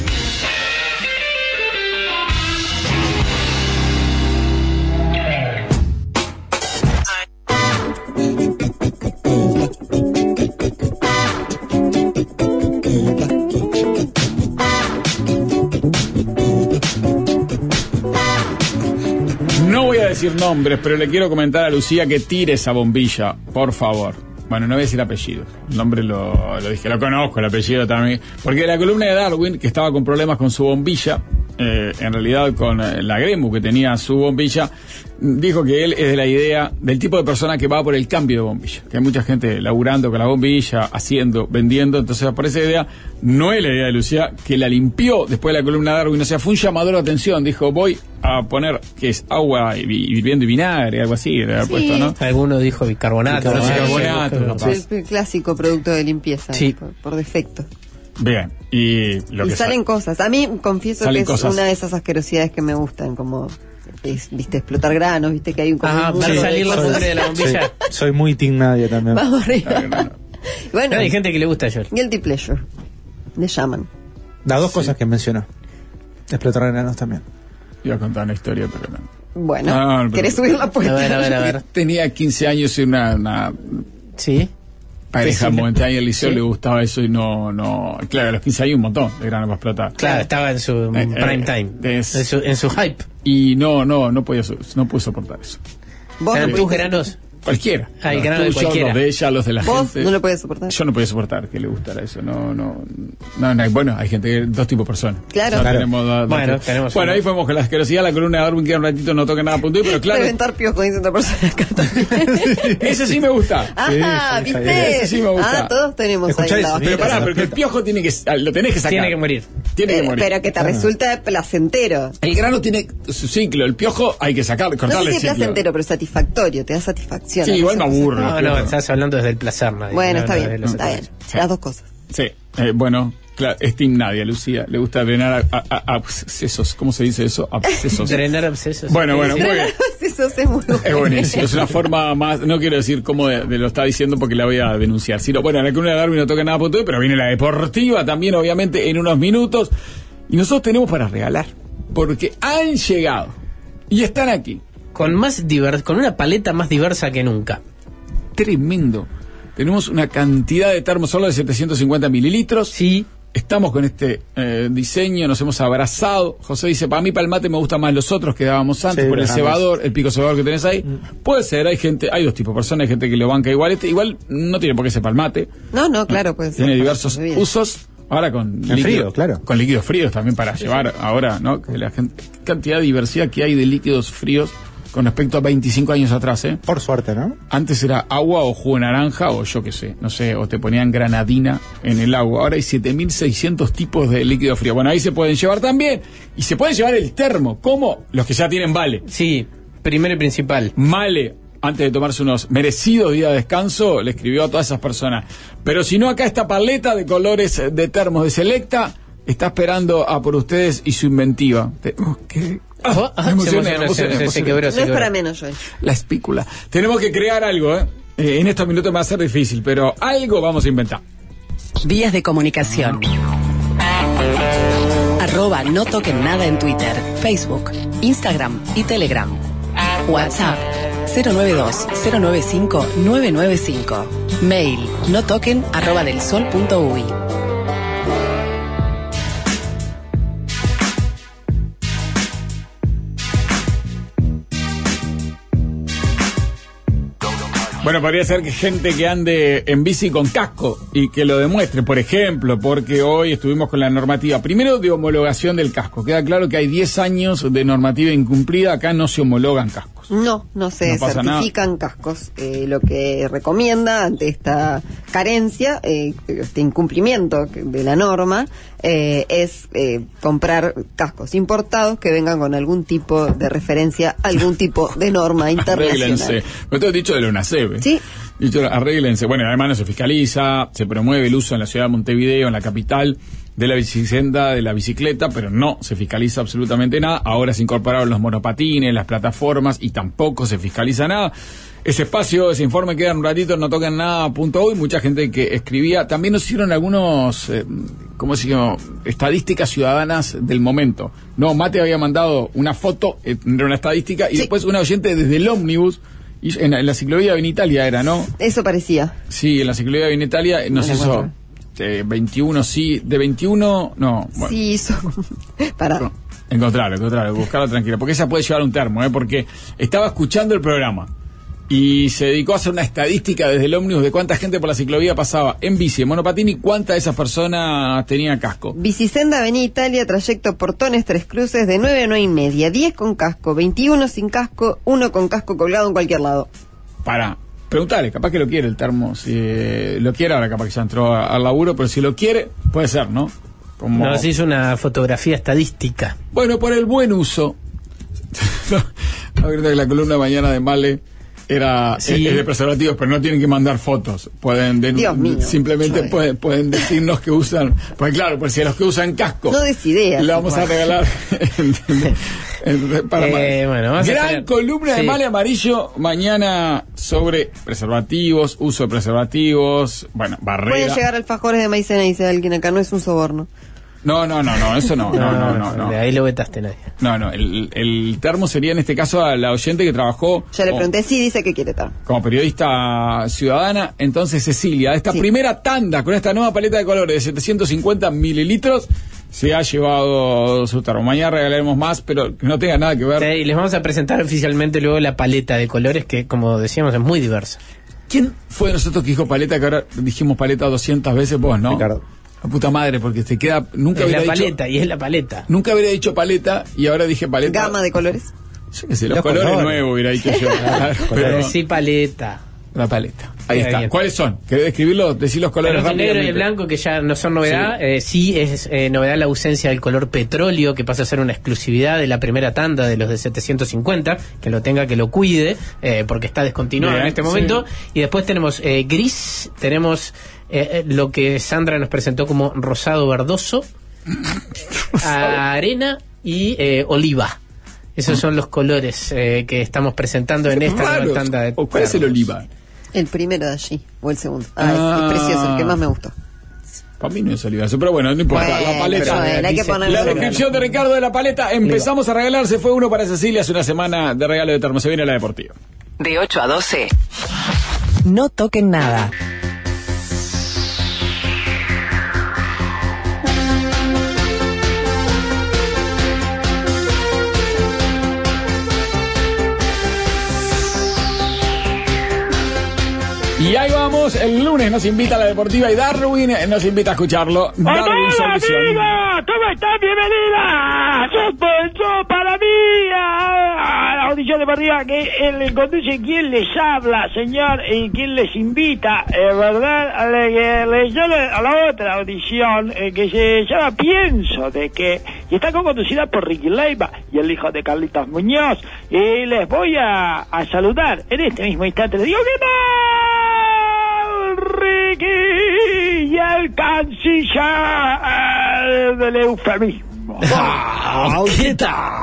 No voy a decir nombres, pero le quiero comentar a Lucía que tire esa bombilla, por favor. Bueno, no voy a decir apellidos. El nombre lo, lo dije, lo conozco, el apellido también. Porque la columna de Darwin, que estaba con problemas con su bombilla, eh, en realidad con eh, la Gremu que tenía su bombilla, dijo que él es de la idea del tipo de persona que va por el cambio de bombilla. Que hay mucha gente laburando con la bombilla, haciendo, vendiendo. Entonces, por esa idea, no es la idea de Lucía, que la limpió después de la columna de Darwin. O sea, fue un llamador de atención. Dijo, voy a poner, que es agua y vi- hirviendo y vinagre, algo así, le había Sí. puesto, ¿no? Alguno dijo bicarbonato. no sé, Bicarbonato, no sé, capaz. Es el clásico producto de limpieza Sí. por, por defecto. Bien, y lo y que salen sa- cosas. A mí confieso Salen que es cosas. una de esas asquerosidades que me gustan, como es, viste, explotar granos, viste que hay un como Ajá, un ver mundo de salir la cosas. mugre de la bombilla. Soy, soy muy Team Nadia también. Vamos arriba. Claro, no, no. Bueno, Hay gente que le gusta a Joel. guilty pleasure. Le llaman. Las dos cosas que mencionó. Explotar enanos también. Iba a contar una historia, pero no. Bueno, No, no, pero- ¿querés subir la puerta? A ver, a ver, a ver. Tenía quince años y una, una Sí. pareja Decime. momentánea en el liceo Sí. le gustaba eso y no, no. Claro, a los quince años un montón de grano para explotar. Claro, estaba en su Eh, prime eh, time. es- En su, en su hype. Y no, no, no podía, so- no pude soportar eso. ¿Vos, ¿Eran no tus pudiste- granos? Cualquiera. Ah, el Los grano de tuyos, cualquiera. Los de ella, los de la ¿Vos gente. no lo podés soportar? Yo no podía soportar que le gustara eso. No, no, no, no, bueno, hay gente que, dos tipos de personas. Claro. Ya Claro. tenemos dos- dos Bueno, tipos. tenemos bueno, uno. ahí fuimos con la asquerosidad, la columna de Darwin, que un ratito no toca nada puntual, pero claro, Reventar piojos, dice otra persona acá también. eso sí me gusta. Ajá, sí, sí, ¿viste? ese sí me gusta. Ah, todos tenemos Escuchá ahí eso, la Pero basura. pará, porque el piojo tiene que, lo tenés que sacar. Tiene que morir. Tiene que Eh, morir. Pero que te resulta placentero. El grano tiene su ciclo, el piojo hay que sacar, No cortarle sé si el ciclo. placentero, pero satisfactorio, te da satisfacción. Sí, A mí igual esas me cosas. aburre. No, Claro. no, estás hablando desde el placer. Nadie, Bueno, no, está no bien, desde los está bien. otros. Las dos cosas. Sí. Eh, bueno, claro, es Team Nadia, Lucía. Le gusta drenar a, a, a, abscesos. ¿Cómo se dice eso? Abscesos. Drenar abscesos. Bueno, bueno, muy bien. Abscesos es muy bueno. Es buenísimo. Es una forma más. No quiero decir cómo de, de lo está diciendo porque la voy a denunciar. Sino, bueno, la columna de Darwin no toca nada punto de, pero viene la deportiva también, obviamente, en unos minutos. Y nosotros tenemos para regalar. Porque han llegado. Y están aquí. Con más divers, con una paleta más diversa que nunca. Tremendo. Tenemos una cantidad de termos solo de setecientos cincuenta mililitros. Sí. Estamos con este eh, diseño, nos hemos abrazado. José dice, para mí para el mate me gustan más los otros que dábamos antes, sí, por el grandes. cebador, el pico cebador que tenés ahí. Mm. Puede ser, hay gente, hay dos tipos de personas, hay gente que lo banca igual. Este igual no tiene por qué ser para el mate. No, no, claro, pues. Tiene diversos usos. Ahora con líquido, líquido, claro. Con líquidos fríos también para sí, llevar sí. ahora, ¿no? Que la gente, cantidad de diversidad que hay de líquidos fríos con respecto a veinticinco años atrás, ¿eh? Por suerte, ¿no? Antes era agua o jugo de naranja o yo qué sé, no sé, o te ponían granadina en el agua. Ahora hay siete mil seiscientos tipos de líquido frío. Bueno, ahí se pueden llevar también. Y se pueden llevar el termo, como los que ya tienen Vale. Sí, primero y principal. Vale, antes de tomarse unos merecidos días de descanso, le escribió a todas esas personas. Pero si no, acá esta paleta de colores de termos de Selecta está esperando a por ustedes y su inventiva. Te, oh, ¿qué? Oh, ah, me emocioné, se, me emocioné, se, me se, se quebró, No se es quebró. para menos, Joy. La espícula. Tenemos que crear algo, ¿eh? Eh, en estos minutos me va a ser difícil, pero algo vamos a inventar. Vías de comunicación. Arroba no toquen nada en Twitter, Facebook, Instagram y Telegram. WhatsApp cero nueve dos cero nueve cinco nueve nueve cinco. Mail no toquen arroba del sol punto uy. Bueno, podría ser que gente que ande en bici con casco y que lo demuestre, por ejemplo, porque hoy estuvimos con la normativa, primero de homologación del casco. Queda claro que hay diez años de normativa incumplida, acá no se homologan cascos. No, no se No pasa certifican cascos. Eh, lo que recomienda ante esta carencia, eh, este incumplimiento de la norma, eh, es eh, comprar cascos importados que vengan con algún tipo de referencia, algún tipo de norma internacional. Arréglense. Esto es dicho de la UNACEB. Sí. Dicho, arréglense. Bueno, además no se fiscaliza, se promueve el uso en la ciudad de Montevideo, en la capital, de la bicicenda, de la bicicleta, pero no se fiscaliza absolutamente nada. Ahora se incorporaron los monopatines, las plataformas y tampoco se fiscaliza nada. Ese espacio, ese informe queda un ratito, no tocan nada, punto hoy. Mucha gente que escribía. También nos hicieron algunos, eh, ¿cómo se llama? Estadísticas ciudadanas del momento. No, Mate había mandado una foto, eh, era una estadística, y sí. Después una oyente desde el ómnibus, y en, la, en la ciclovía de Benitalia era, ¿no? Eso parecía. Sí, en la ciclovía de Benitalia nos bueno, hizo... bueno. Eh, veintiuno, sí, de veintiuno, no. Bueno. Sí, hizo. Para. No, encontrarlo, encontrarlo, buscarlo tranquilo. Porque ella puede llevar un termo, ¿eh? Porque estaba escuchando el programa y se dedicó a hacer una estadística desde el ómnibus de cuánta gente por la ciclovía pasaba en bici, en monopatín y cuántas de esas personas tenían casco. Bicisenda Avenida Italia, trayecto Portones, Tres Cruces, de nueve a nueve y media, diez con casco, veintiuno sin casco, uno con casco colgado en cualquier lado. Para. Preguntale, capaz que lo quiere el termo, si eh, lo quiere ahora capaz que ya entró a, al laburo, pero si lo quiere, puede ser, ¿no? Como... Nos hizo una fotografía estadística. Bueno, por el buen uso. La verdad que la columna de mañana de Male era Sí. es, es de preservativos, pero no tienen que mandar fotos. Pueden den- Dios mío. simplemente Joder. pueden, pueden decirnos que usan, pues claro, pues si a los que usan casco No des ideas. le vamos a igual. regalar en- en- para Eh, bueno, vamos a gran tener- columna de sí. Male Amarillo mañana sobre preservativos, uso de preservativos, bueno, barrera. Pueden llegar alfajores de maicena, dice alguien acá, no es un soborno. No, no, no, no, eso no, no, no, no, no. De ahí lo vetaste, nadie. No, no, el, el termo sería en este caso a la oyente que trabajó Ya le como, pregunté, sí, dice que quiere estar. como periodista ciudadana. Entonces, Cecilia, esta Sí. primera tanda con esta nueva paleta de colores de setecientos cincuenta mililitros se ha llevado su termo. Mañana regalaremos más, pero que no tenga nada que ver. Sí, y les vamos a presentar oficialmente luego la paleta de colores que, como decíamos, es muy diversa. ¿Quién fue de nosotros que dijo paleta? Que ahora dijimos paleta doscientas veces, vos, ¿no? Ricardo. La puta madre, porque se queda. Nunca Es la hubiera paleta, dicho. y es la paleta. Nunca hubiera dicho paleta y ahora dije paleta. Gama de colores. Yo qué sé, los, Los colores, colores. nuevos hubiera dicho yo. Claro, Pero pero sí paleta. la paleta. Ahí Está está. bien. ¿Cuáles son? ¿Querés describirlo? Decir los colores Bueno, el negro y el rápidamente. blanco, que ya no son novedad, sí, eh, sí es eh, novedad la ausencia del color petróleo, que pasa a ser una exclusividad de la primera tanda de los de setecientos cincuenta, que lo tenga, que lo cuide, eh, porque está descontinuado Bien, en este momento. Y después tenemos eh, gris, tenemos eh, eh, lo que Sandra nos presentó como rosado verdoso, arena y eh, oliva. Esos son los colores eh, que estamos presentando en esta nueva tanda de ¿O cuál es el oliva? El primero de allí, o el segundo. Ah, es, es precioso, el que más me gustó. Para mí no es olivazo, pero bueno, no importa. Bueno, la paleta. bueno, hay que ponerle La un descripción de Ricardo de la paleta. Empezamos a regalar. Se fue uno para Cecilia. Hace una semana de regalo de termo. Se viene la deportiva. De ocho a doce. No toquen nada. Y ahí vamos, el lunes nos invita a la deportiva y Darwin nos invita a escucharlo. Darwin Solución. Hola, ¿cómo están? Bienvenida. Yo para mí a la audición deportiva que él conduce. ¿Quién les habla, señor? ¿Y quién les invita? Eh, ¿Verdad? A la, le, yo le, a la otra audición eh, que se llama Pienso de que y está conducida por Ricky Leiva y el hijo de Carlitos Muñoz. Y les voy a, a saludar en este mismo instante. Les digo que no. Ricky y el canciller del eufemismo. ¿Qué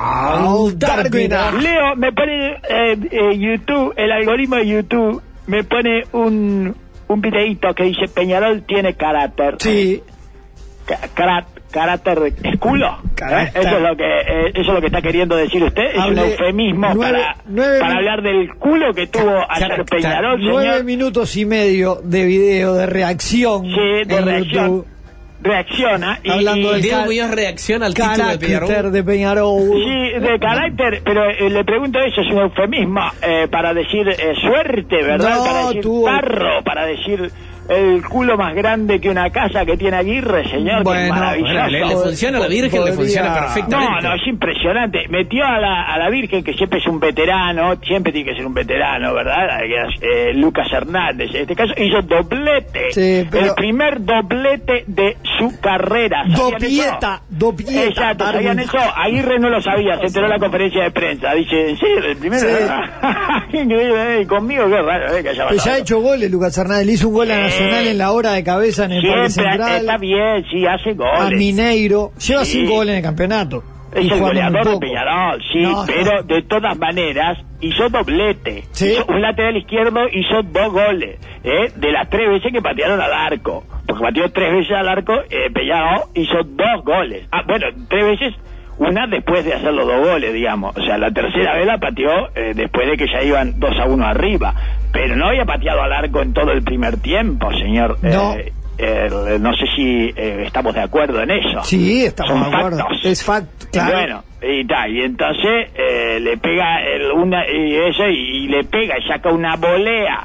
tal, Darwin? Leo, me pone eh, eh, YouTube, el algoritmo de YouTube me pone un un videíto que dice Peñarol tiene carácter. Sí. Carácter. Carácter es culo. ¿Eh? Eso es lo que eh, eso es lo que está queriendo decir usted. Es Hable un eufemismo nueve, para, nueve para hablar del culo que tuvo ayer Peñarol. Nueve señor. minutos y medio de video de reacción. Sí, de reacción. YouTube. Reacciona y, hablando y Diego Muñoz reacciona al título de Peñarol. de Peñarol. Sí, de carácter, pero eh, le pregunto eso, es un eufemismo eh, para decir eh, suerte, ¿verdad? No, para decir tú... tarro, para decir el culo más grande que una casa que tiene Aguirre, señor, bueno, que es maravilloso. Bueno, le, le funciona a la Virgen, podría... le funciona perfectamente. No, no, es impresionante. Metió a la, a la Virgen, que siempre es un veterano, siempre tiene que ser un veterano, ¿verdad? Eh, Lucas Hernández, en este caso, hizo doblete. Sí, pero... El primer doblete de su carrera. Dopieta, dopieta. Exacto, ¿sabían eso? Aguirre no lo sabía, se enteró en la conferencia de prensa. Dice, ¿en serio? El primero... Sí. Qué increíble, ¿eh? Conmigo qué raro, ¿eh? Que haya pues ya ha hecho goles Lucas Hernández, le hizo un gol a Nacional en la hora de cabeza en el Parque Central. Está bien, sí, hace goles. A Mineiro, lleva sí. cinco goles en el campeonato. Es el goleador de Peñarol, sí, no, pero no. de todas maneras hizo doblete. ¿Sí? Hizo un lateral izquierdo, hizo dos goles, ¿eh? De las tres veces que patearon al arco. Porque pateó tres veces al arco, eh, Peñarol hizo dos goles. Ah, bueno, tres veces, una después de hacer los dos goles, digamos. O sea, la tercera vez la pateó eh, después de que ya iban dos a uno arriba. Pero no había pateado al arco en todo el primer tiempo, señor. No. Eh, Eh, no sé si eh, estamos de acuerdo en eso. Sí, estamos Son de acuerdo. Factos. Es facto, claro. Bueno, y tal, y entonces eh, le pega el, una y eso y, y le pega y saca una volea,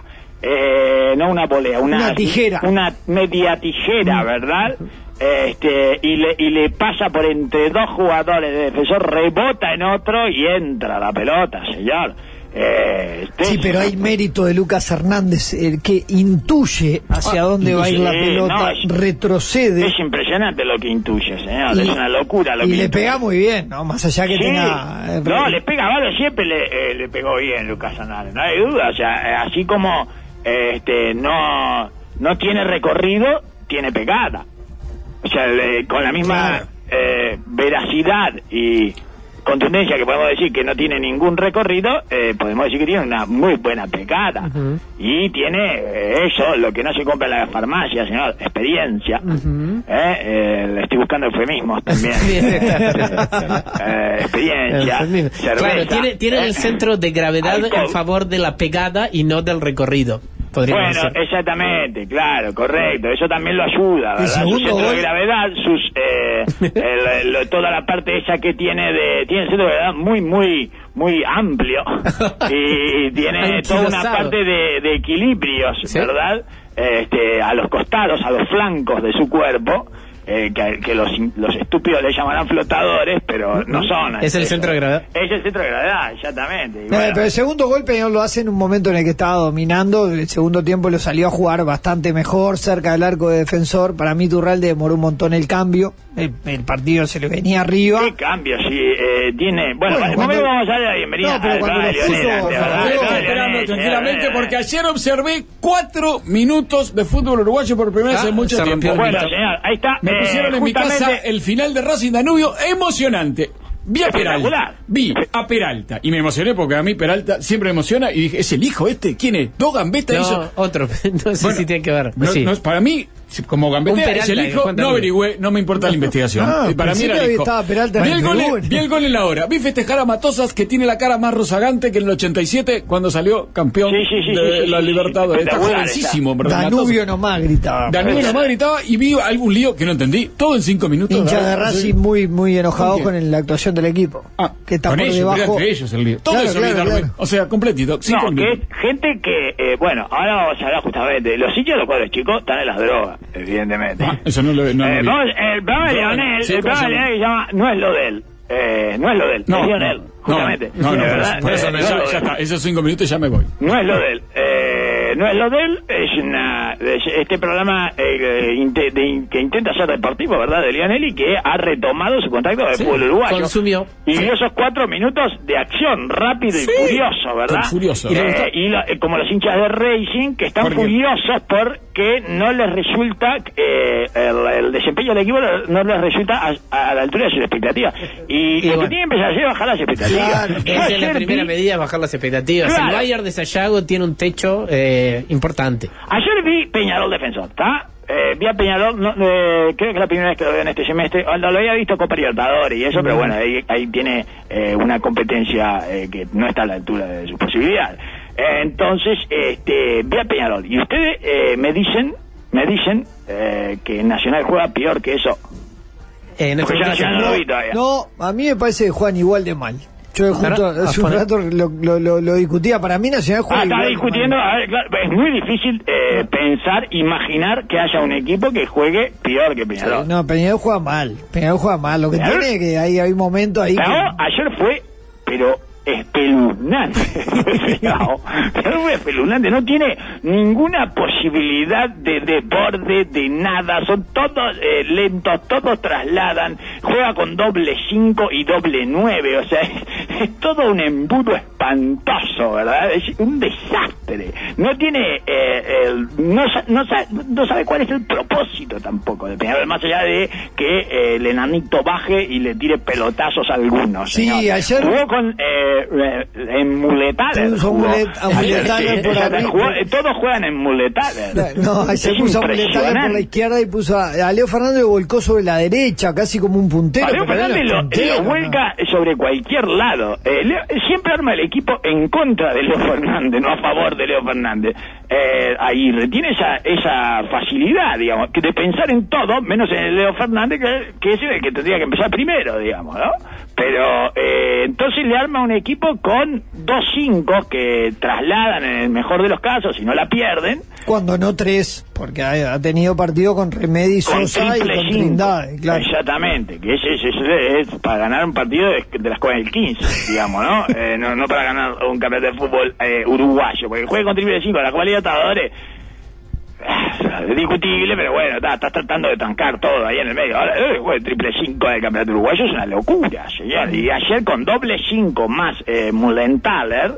eh, no una volea, una, una tijera, una media tijera, ¿verdad? Este y le y le pasa por entre dos jugadores de defensor, rebota en otro y entra la pelota, señor. Eh, este sí, pero hay mérito de Lucas Hernández, el que intuye hacia ah, dónde va a ir la pelota, no, es, retrocede. Es impresionante lo que intuye, señor, y, es una locura lo y que le intuye. Pega muy bien, ¿no? Más allá que sí, tenga... Eh, no, le pega, vale, siempre le, eh, le pegó bien Lucas Hernández, no hay duda, o sea, así como eh, este no no tiene recorrido, tiene pegada. O sea, le, con la misma claro. eh, veracidad y contundencia que podemos decir que no tiene ningún recorrido, eh, podemos decir que tiene una muy buena pegada. Uh-huh. Y tiene eh, eso, lo que no se compra en la farmacia, señor, experiencia. Uh-huh. eh, eh, estoy buscando eufemismos también. eh, experiencia. Cerveza, claro, tiene, tiene eh, el centro de gravedad alcohol. En favor de la pegada y no del recorrido. Bueno, decir. Exactamente, claro, correcto. Eso también lo ayuda, ¿verdad? Su centro gol? de gravedad, sus eh, el, el, toda la parte esa que tiene de tiene el centro de gravedad muy, muy, muy amplio y tiene toda una parte de, de equilibrios, ¿sí? ¿Verdad? Este, a los costados, a los flancos de su cuerpo. Eh, que, que los, los estúpidos le llamarán flotadores, pero no son. Es el eso. centro de gravedad. Es el centro de gravedad, exactamente. No, bueno. Pero el segundo gol Peñarol lo hace en un momento en el que estaba dominando. El segundo tiempo lo salió a jugar bastante mejor, cerca del arco de defensor. Para mí Turralde demoró un montón el cambio. El, el partido se le venía arriba. ¿Qué cambio? Si eh, tiene... Bueno, Bueno, primero cuando- vamos a darle la bienvenida No, pero al cuando Lionel, lo puso- ante, ¿verdad? Estoy Lionel, esperando Lionel, tranquilamente Lionel. porque ayer observé cuatro minutos de fútbol uruguayo por primera vez Ah, en mucho se tiempo. rompió el Bueno, mito. señor, ahí está. Me eh, pusieron en mi casa justamente- el final de Racing Danubio, emocionante. Vi a Peralta, Espectacular. vi a Peralta y me emocioné porque a mí Peralta siempre me emociona y dije, ¿es el hijo este? ¿Quién es? ¿Dos Gambetta No, hizo? otro. No sé Bueno, si tiene que ver. No, Sí. no, para mí, si- como Un Gambetta Peralta es el de hijo, Juan no Danubio. averigüé, no me importa la investigación. Ah, Eh, para mí pensé era que el había hijo. estado Peralta en Vi la el, gol, tribuna. en- vi el gol en la hora. Vi festejar a Matosas, que tiene la cara más rozagante que en el ochenta y siete cuando salió campeón Sí, sí, sí, de sí, sí, la sí, Libertadores. Está espectacular jovencísimo, está. ¿verdad? Danubio Matosas. nomás gritaba. Danubio nomás gritaba y vi algún lío que no entendí. Todo en cinco minutos. Hincha de ¿verdad? Racing muy, muy enojados ¿Con quién? con la actuación del equipo. Ah, que está con por ellos, debajo. pero entre ellos el lío. Todo Claro, eso claro, vi, Darwin. claro. O sea, completito. Cinco No, que minutos. es gente que, eh, bueno, ahora vamos a hablar justamente. Los hinchas de los cuadros chicos están en las drogas, evidentemente. Ah, eso no lo, no lo Eh, vi. vamos, el programa de No, Lionel, sí, el ¿cómo programa se de llama? Lionel que se llama No es lo de él. Eh, no es lo de él, No, es Lionel, no, justamente. No, no, De por verdad, eso, por eso eh, me- no es ya, lo de ya él. está. Esos cinco minutos ya me voy. No es lo de él. Eh, no es lo de él. Es una, es este programa eh, inte- de- que intenta ser deportivo, ¿verdad? De Lionel y que ha retomado su contacto con el Sí, fútbol uruguayo. consumió. Y Sí. vio esos cuatro minutos de acción rápido y Sí. furioso, ¿verdad? Con furioso. Eh, ¿Y le gustó? y la- eh, como los hinchas de Racing que están ¿Por qué? furiosos porque no les resulta eh, el, el desempeño del equipo no les resulta a, a la altura de sus expectativas. Y, Y lo bueno. que tiene que empezar a hacer es bajar las expectativas. Claro, Yo Esa es la ayer primera vi- medida, bajar las expectativas. Claro. El Bayern de Sayago tiene un techo eh, importante. Ayer vi Peñarol Defensor, ¿está? Eh, vi a Peñarol, no, eh, creo que es la primera vez que lo veo en este semestre. Oh, lo había visto Copa Libertadores y eso, pero bueno, ahí, ahí tiene eh, una competencia eh, que no está a la altura de sus posibilidades. Eh, entonces, este, vi a Peñarol y ustedes eh, me dicen, me dicen eh, que Nacional juega peor que eso. Eh, no Porque yo Nacional no lo vi todavía. No, a mí me parece que juegan igual de mal. Yo justo Ahora, hace un ah, rato lo, lo, lo, lo discutía. Para mí Nacional juega Ah, igual está de discutiendo. mal. A ver, claro, es muy difícil eh, pensar, imaginar que haya un equipo que juegue peor que Peñarol. Sí, no, Peñarol juega mal. Peñarol juega mal. Lo que Peñarol- tiene es que hay, hay momentos ahí Pero que... ayer fue, pero espeluznante. No, pero fue espeluznante. No tiene ninguna posibilidad de desborde, de nada. Son todos eh, lentos, todos trasladan. Juega con doble cinco y doble nueve. O sea, es, es todo un embudo espantoso, ¿verdad? Es un desastre. No tiene, eh, el, no, sa- no, sa- no sabe cuál es el propósito tampoco de Peñarol, más allá de que eh, el enanito baje y le tire pelotazos a algunos. Sí, señor. ayer- Jugó con eh, eh, en muletadas. Puso jugó. mulet- a Ayer, muletadas sí, por exacto, arriba. jugó- eh, todos juegan en muletadas. No, ayer Es puso a Muletales por la impresionante. izquierda y puso a, a Leo Fernández, lo volcó sobre la derecha, casi como un puntero. A Leo pero él no Fernández es lo, puntero, lo ¿no? vuelca sobre cualquier lado. Eh, Leo- siempre arma el equipo en contra de Leo Fernández, no a favor de Leo Fernández. Eh, Aguirre tiene esa esa facilidad, digamos, que de pensar en todo, menos en el Leo Fernández, que, que es el que tendría que empezar primero, digamos, ¿no? Pero eh, entonces le arma un equipo con dos cinco que trasladan en el mejor de los casos y no la pierden. Cuando no tres, porque ha, ha tenido partido con Remedi Con Sosa y triple con cinco. Trindade, claro. Exactamente, que ese, ese- ese es para ganar un partido de, de la escuela del quince, digamos, ¿no? Eh, ¿no? No para ganar un campeonato de fútbol eh, uruguayo, porque juega con triple cinco, la Copa Libertadores es discutible, pero bueno, está, está tratando de trancar todo ahí en el medio. Ahora, eh, juega el triple cinco del campeonato uruguayo es una locura, señor. Y ayer con doble cinco más eh, Mullenthaler,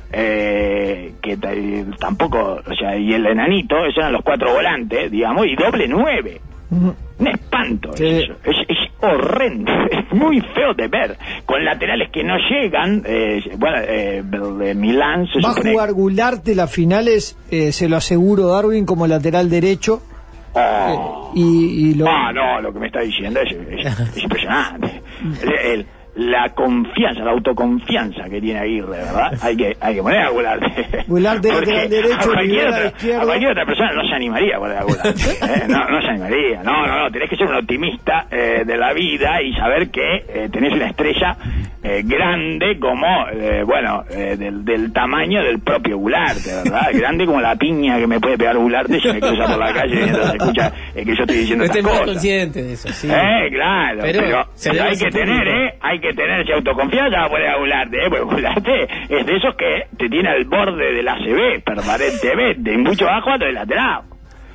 eh, que t- tampoco, o sea, y el enanito, esos eran los cuatro volantes, digamos, y doble nueve. Un espanto eso. Es, es horrendo, es muy feo de ver, con laterales que no llegan. eh, bueno, eh, el de Milán se Va a supone- jugar Gularte las finales, eh, se lo aseguro, Darwin, como lateral derecho. Oh. Y, y lo... Ah, no, lo que me está diciendo es, es- es impresionante. El- el- la confianza, la autoconfianza que tiene Aguirre, ¿verdad? Hay que, hay que poner a Gularte. Gularte Porque lateral derecho, a cualquier, Rivera otra, izquierdo. a cualquier otra persona no se animaría a poner a Gularte. ¿eh? No, no se animaría. No, no, no. Tenés que ser un optimista eh, de la vida y saber que eh, tenés una estrella eh, grande como, eh, bueno, eh, del, del tamaño del propio Gularte, ¿verdad? Grande como la piña que me puede pegar Gularte si me cruza por la calle mientras escucha eh, que yo estoy diciendo Usted es estas muy cosas. consciente de eso, sí. Eh, claro, Pero pero, se pero debe hay a su que tener, público. ¿eh? Hay que tener esa autoconfianza para poner a Gularte, ¿eh? Porque Gularte es de esos que te tiene al borde de la A C B permanentemente, y mucho abajo a del lateral.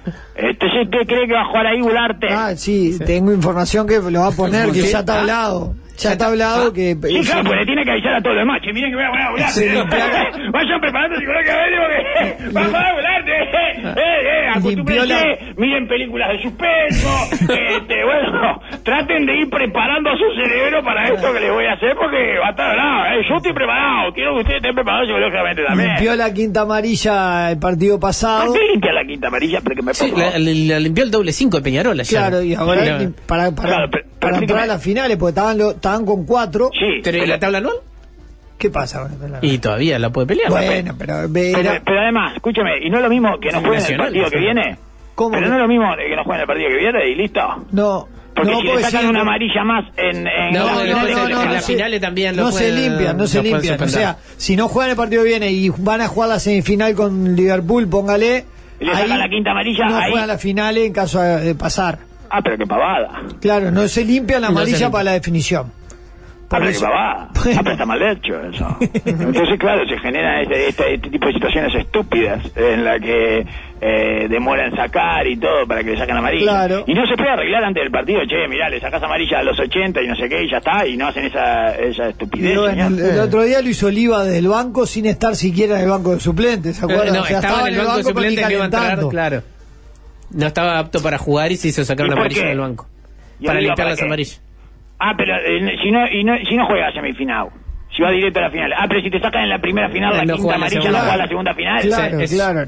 Entonces, ¿usted cree que va a jugar ahí Ularte? Ah, sí, sí, tengo información que lo va a poner, que ya está hablado. Ya está hablado ah, que... Sí, claro, pues le tiene que avisar a todos los demás. Che, miren que voy a poner a Ularte. Sí, vayan preparando psicológicamente porque va a jugar a Ularte. Eh, eh, acostúmbrense, la... miren películas de suspenso. este, bueno, traten de ir preparando su cerebro para esto que les voy a hacer porque va a estar hablado. Eh. Yo estoy preparado, quiero que ustedes estén preparados psicológicamente también. Limpió la quinta amarilla el partido pasado. ¿Por qué limpia la quinta amarilla? Porque me sí, la, la limpió el doble cinco de Peñarol ayer. Claro, y ahora claro. para, para, claro, pero, para entrar a las finales, porque estaban, lo, estaban con cuatro. Sí. ¿Pero la tabla anual? ¿Qué pasa con la tabla anual? Y todavía la puede pelear. Bueno, pero... Era... Pero, pero además, escúchame, ¿y no es lo mismo que nos jueguen el partido que viene? ¿Cómo? Pero no es lo mismo que nos jueguen el partido que viene y listo. No. Porque no, si le sacan una amarilla más en... en no, no, no, no, no, en las finales también no se limpian, no se limpian. O sea, si no juegan el partido que viene y van a jugar la semifinal con Liverpool, póngale... Y le sacan la quinta amarilla, no ahí... juegan las finales en caso de pasar. Ah, pero qué pavada. Claro, no se limpia la amarilla no para la definición. Ah, pero qué pavada. Ah, pero está mal hecho eso. Entonces, claro, se generan este, este, este tipo de situaciones estúpidas en la que eh, demoran sacar y todo para que le saquen amarilla. Claro. Y no se puede arreglar antes del partido, che, mirá, le sacás amarilla a los ochenta y no sé qué y ya está, y no hacen esa, esa estupidez. Bueno, el, el otro día lo hizo Oliva desde el banco sin estar siquiera en el banco de suplentes, ¿se acuerdan? No, o sea, estaba, estaba en el banco, banco de suplentes que iba a entrar, claro. No estaba apto para jugar y se hizo sacar una amarilla del banco. Para limpiar las amarillas. Ah, pero eh, si no y no si no juega a semifinal, si va directo a la final. Ah, pero si te sacan en la primera final, la no quinta amarilla, no juega la segunda final. Claro, es, claro.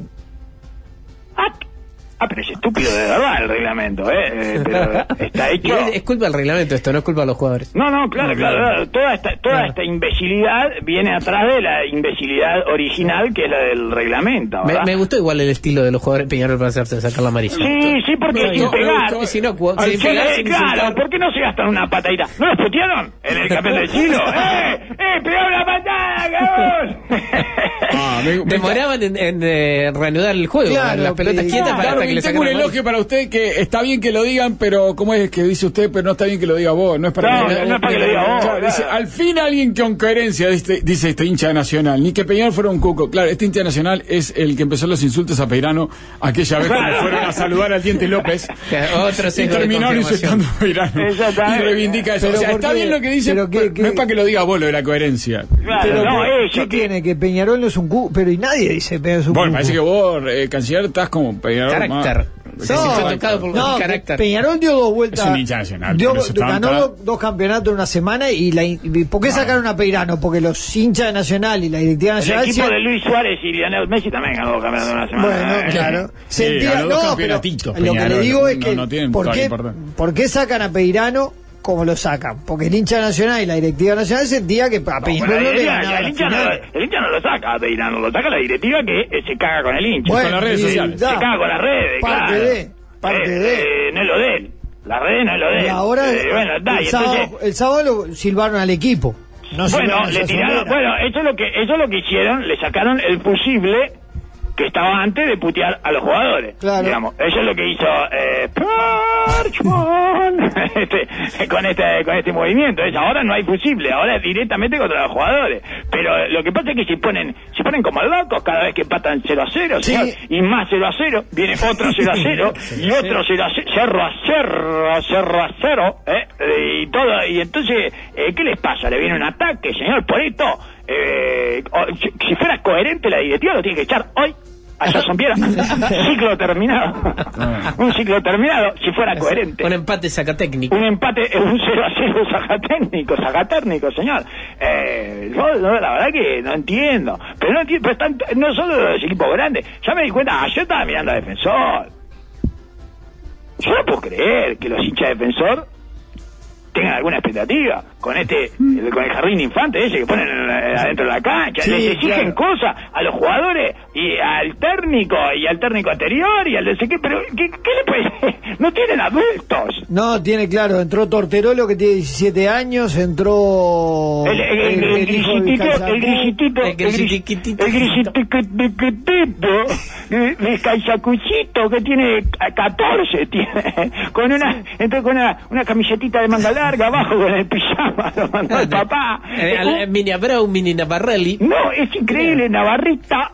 Ah, ah, pero es estúpido de verdad el reglamento, ¿eh? eh pero está hecho... Es, es culpa del reglamento esto, no es culpa de los jugadores. No, no, claro, no, claro, claro. Toda esta, toda claro. esta imbecilidad viene atrás de la imbecilidad original que es la del reglamento, me, me gustó igual el estilo de los jugadores de Peñarol para hacerse sacar la amarilla. Sí, sí, porque no, sin no, pegar... No, si no, sin pegar sin claro, insultar. ¿Por qué no se gastan una patadita? ¿No los putearon en el campeón del siglo? ¡Eh! ¡Eh! ¡Pegaron la patada, cabrón! Ah, me, me Demoraban en, en eh, reanudar el juego, claro, las pelotas quietas claro, para hasta que le tengo un elogio para usted que está bien que lo digan, pero ¿cómo es que dice usted? Pero no está bien que lo diga vos, no es para no, que, no, no es para que lo diga vos. Claro, claro. Dice, al fin alguien con coherencia, dice, dice este hincha Nacional, ni que Peñarol fuera un cuco. Claro, este hincha Nacional es el que empezó los insultos a Peirano aquella vez cuando fueron a saludar al Diente López. Otro y terminaron insultando a Peirano. Y reivindica eso. O sea, está bien lo que dice, pero, que, que, no es para que lo diga vos lo de la coherencia. Claro, pero no, que, eso, ¿qué que... tiene? Que Peñarol no es un cuco, pero y nadie dice Peñarol es un bueno, cuco. Parece que vos, eh, canciller, estás como Peñarol. Carácter. Más... No, tocado por no, carácter. Peñarol dio dos vueltas. Es un hincha nacional. Dio, ganó dos, dos campeonatos en una semana y la, ¿por qué no. sacaron a Peirano? Porque los hinchas de Nacional y la directiva nacional... El equipo de Luis Suárez y Lionel Messi también ganó dos campeonatos en una semana. Bueno, eh. claro. Sí, Sentía, no, pero Peñarol, lo que le digo es que no, no ¿por, qué, ¿por qué sacan a Peirano como lo sacan? Porque el hincha nacional y la directiva nacional sentía que a Peñarol no, no le ganaba el, hincha no, el hincha no lo saca a Peirano, lo saca la directiva que eh, se caga con el hincha. Bueno, con las redes sociales. Se caga con las redes, parte claro. de, parte eh, de. Eh, no es lo de él. La red no es lo de él. Y ahora, eh, bueno, da, el, y sábado, entonces, el sábado lo silbaron al equipo. No bueno, le tiraron, bueno, eso es lo que eso es lo que hicieron, le sacaron el fusible que estaba antes de putear a los jugadores. Claro. Digamos, eso es lo que hizo eh, Parchman este, con este con este movimiento. Es, ahora no hay fusible, ahora es directamente contra los jugadores. Pero lo que pasa es que se ponen se ponen como locos cada vez que empatan cero a cero, sí. señor, y más cero a cero, viene otro cero a cero y otro cero a cero, cerro a cero, cerro a cero, ¿eh? Y todo, y entonces, eh, ¿qué les pasa? ¿Le viene un ataque, señor? Por esto, eh, si fuera coherente la directiva lo tiene que echar hoy a Jason Piera. Ciclo terminado. Un ciclo terminado, si fuera coherente. Un empate sacatécnico. Un empate, un cero a cero sacatécnico, sacatécnico, señor. Eh, yo, yo la verdad que no entiendo. Pero no entiendo, pero están, no solo los equipos grandes. Ya me di cuenta, ayer estaba mirando a Defensor. Yo no puedo creer que los hinchas de Defensor tengan alguna expectativa con este el, con el jardín de infantes ese que ponen eh, adentro de la cancha. Sí, les exigen claro. cosas a los jugadores y al técnico y al técnico anterior y al de qué, pero ¿qué, qué le puede? No tienen adultos. No, tiene claro, entró Torterolo que tiene diecisiete años, entró el, el, el, el, el grisitito, el grisitito, el grisitito, el grisitito, el Caizacuchito que tiene catorce, tiene, con una, entró con una, una camisetita de manga larga abajo con el pijama, lo mandó el papá. Eh, mini Abreu, mini Navarrelli. No, es increíble, Navarrita, eh, en el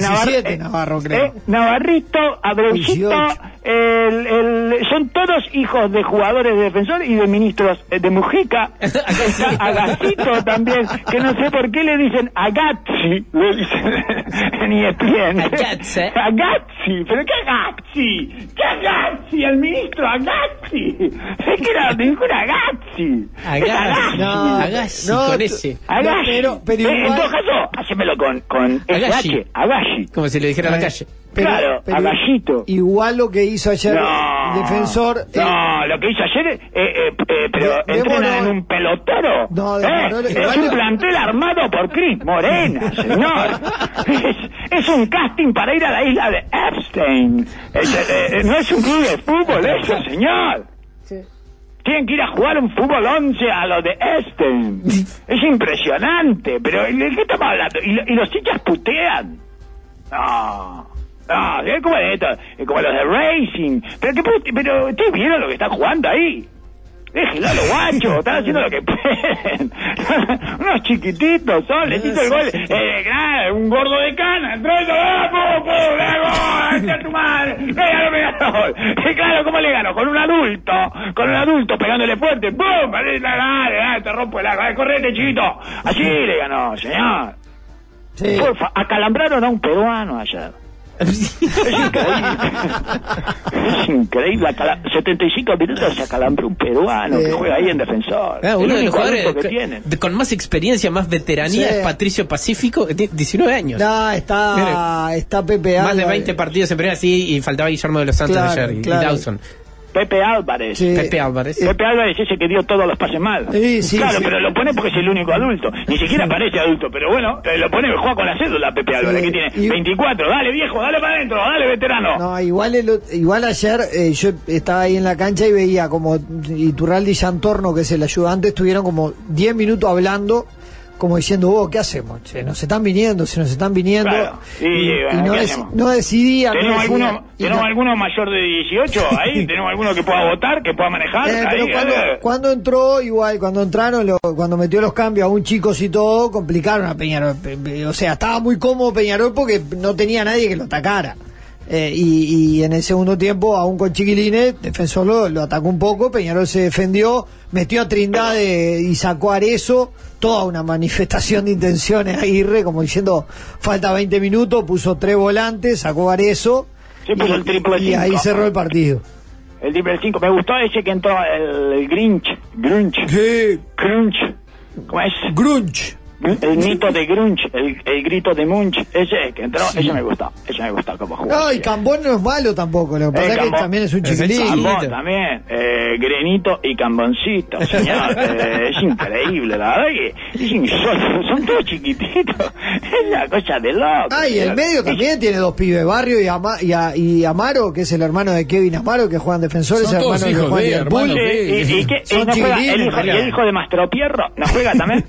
diecisiete, eh, Navarro, creo. eh, Navarrito, Abreucito, el, el, son todos hijos de jugadores de Defensor y de ministros eh, de Mujica. Está Agacito también, que no sé por qué le dicen Agazzi, le dicen en E S P N. Agazzi. Agazzi, pero ¿qué Agazzi? ¿Qué Agazzi? El ministro Agazzi. Es que era ningún Agazzi. Agazzi. No, Agazzi, no, con ese. Agazzi. pero- pero Eh, en igual- todo caso, hacémelo con, con S Agazzi. H, Agazzi. Como si le dijera a la calle. Pero- Claro, pero Agallito. Igual lo que hizo ayer No, Defensor. eh, no, lo que hizo ayer, eh, eh, eh, pero De- de entrenan Morón. en un pelotero. No, de ¿Eh? Morón, Es igual un lo- plantel armado por Cris Morena, señor. es, es un casting para ir a la isla de Epstein. Es, eh, eh, no es un club de fútbol eso, señor. Tienen que ir a jugar un fútbol once a lo de Epstein. Es impresionante, pero ¿de qué estamos hablando? ¿Y, lo- y los hinchas putean? No, no, es como, de esto, es como los de Racing. Pero, ¿qué, pute- pero ustedes vieron lo que están jugando ahí. Déjenlo a los guachos, están haciendo lo que pueden. Unos chiquititos son, les hizo el gol. Eh, claro, un gordo de cana, entró y ¡ah, pum, pum! ¡Le gol! ¡Echa tu madre! ¡Pégalo, pégalo! Y claro, ¿cómo le ganó? Con un adulto, con un adulto pegándole fuerte. ¡Pum! Dale, dale, dale, te rompo el arco. Dale, correte, chiquito. Así le ganó, señor. Sí. Porfa, acalambraron a un peruano ayer. Es increíble. Es increíble. Acala- setenta y cinco minutos se acalambró un peruano que juega ahí en Defensor. Ah, El uno de los único jugadores adulto que que- tienen. de- con más experiencia, más veteranía Sí. es Patricio Pacífico, que tiene diecinueve años. No, está, está Pepe Más de Álvarez. veinte partidos en primera, sí, y faltaba Guillermo de los Santos Claro, ayer y, y claro. Dawson. Pepe Álvarez. Sí. Pepe Álvarez. Pepe Álvarez es ese que dio todos los pases mal. Sí, sí, claro, sí. pero lo pone porque es el único adulto. Ni siquiera parece adulto, pero bueno, eh, lo pone, juega con la cédula Pepe Álvarez, Sí. que tiene Y- veinticuatro. Dale, viejo, dale para adentro, dale, veterano. No, igual, el- igual ayer eh, yo estaba ahí en la cancha y veía como Iturralde y Santorno, que es el ayudante, estuvieron como diez minutos hablando, como diciendo, vos, ¿qué hacemos? Se nos están viniendo, se nos están viniendo. Claro. Y, y bueno, no, ¿qué dec- hacemos? no decidían. no ¿Tenemos, decidían. alguno, Y ¿tenemos no- alguno mayor de dieciocho ahí? ¿Tenemos alguno que pueda votar, que pueda manejar? Eh, pero Ahí, cuando, eh. cuando entró, igual, cuando entraron, lo- cuando metió los cambios a un chicos y todo, complicaron a Peñarol. Pe- pe- O sea, estaba muy cómodo Peñarol porque no tenía nadie que lo atacara. Eh, y, y en el segundo tiempo, aún con Chiquilines, Defensor lo, lo atacó un poco, Peñarol se defendió, metió a Trindade y sacó a Arezzo, toda una manifestación de intenciones a Aguirre, como diciendo, falta veinte minutos, puso tres volantes, sacó a Arezzo, Sí, puso y, el triple y ahí cinco. cerró el partido. El triple cinco. Me gustó ese que entró, el, el Grinch. Grunch. Sí. Grunch. ¿Cómo es? Grunch. El mito de Grunch, el, el grito de Munch. Ese que entró, ese me gustó. Ese me gustó como jugó. No, y Cambón no es malo tampoco, lo que pasa Eh, es que Cambón. también es un Es el chiquilín. Cambón también, eh, Grenito y Camboncito, señor. Eh, es increíble, la verdad que es insólito. Son todos chiquititos. Es la cosa de loco. Ah, y el medio también tiene dos pibes, Barrio y, Ama- y, a- y Amaro, que es el hermano de Kevin Amaro, que juegan defensores, Son el todos hermano que hijos juega de en Liverpool. hermanos de- ¿Y, y, y qué? Son ¿Y no juega chiquilines, el, hijo, y claro. el hijo de Mastropierro? ¿No juega también?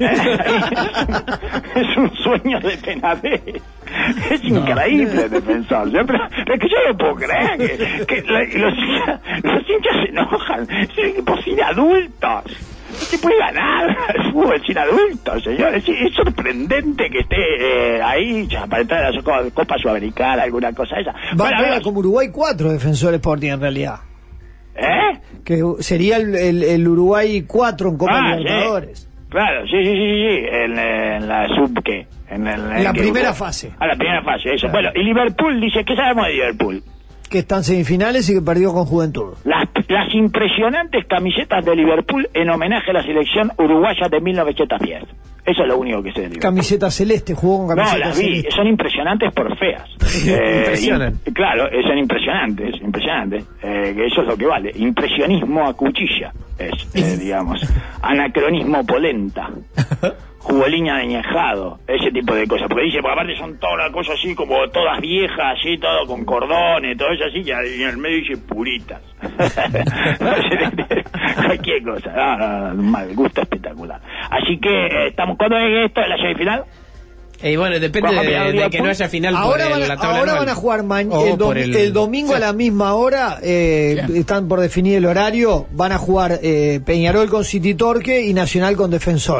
Es un sueño de Penadez. Es increíble el defensor. Yo, pero, es que yo no puedo creer que, que la- los, hinchas, los hinchas se enojan. Es un equipo sin adultos. No se puede ganar el fútbol sin adultos, señores. Es, es sorprendente que esté eh, ahí ya, para entrar a la Copa, Copa Sudamericana, alguna cosa esa. Va Bueno, a a ver, jugar como Uruguay cuatro defensores Sporting en realidad. ¿eh? Que sería el, el- el Uruguay cuatro en Copa Ah, Libertadores. Claro, sí, sí, sí, sí, en, en la sub, ¿qué? En, el- En la que- primera fase. A la primera fase, eso. Bueno, y Liverpool dice, ¿qué sabemos de Liverpool? Que está en semifinales y que perdió con Juventud. Las, las impresionantes camisetas de Liverpool en homenaje a la selección uruguaya de mil novecientos diez. Eso es lo único que sé de Liverpool. Camiseta celeste, jugó con No, camiseta las vi, celeste. son impresionantes por feas. Impresionan. im- claro, eh, son impresionantes, impresionantes. Eh, que eso es lo que vale. Impresionismo a cuchilla es, eh, digamos. Anacronismo polenta. Jugoliña de ñejado, ese tipo de cosas. Porque dice, porque aparte son todas las cosas así, como todas viejas, así, todo con cordones, todo eso así, y en el medio dice puritas. Cualquier cosa. No, no, no, un mal gusto espectacular. Así que, eh, estamos, ¿cuándo es esto? ¿La semifinal? Y bueno, depende Vamos a de, mirar de Liverpool. que no haya final Ahora, por van el- a, la tabla ahora anual. van a jugar ma- O el, dom- por el- el domingo a la misma hora, eh, están por definir el horario, van a jugar eh, Peñarol con City Torque y Nacional con Defensor. A las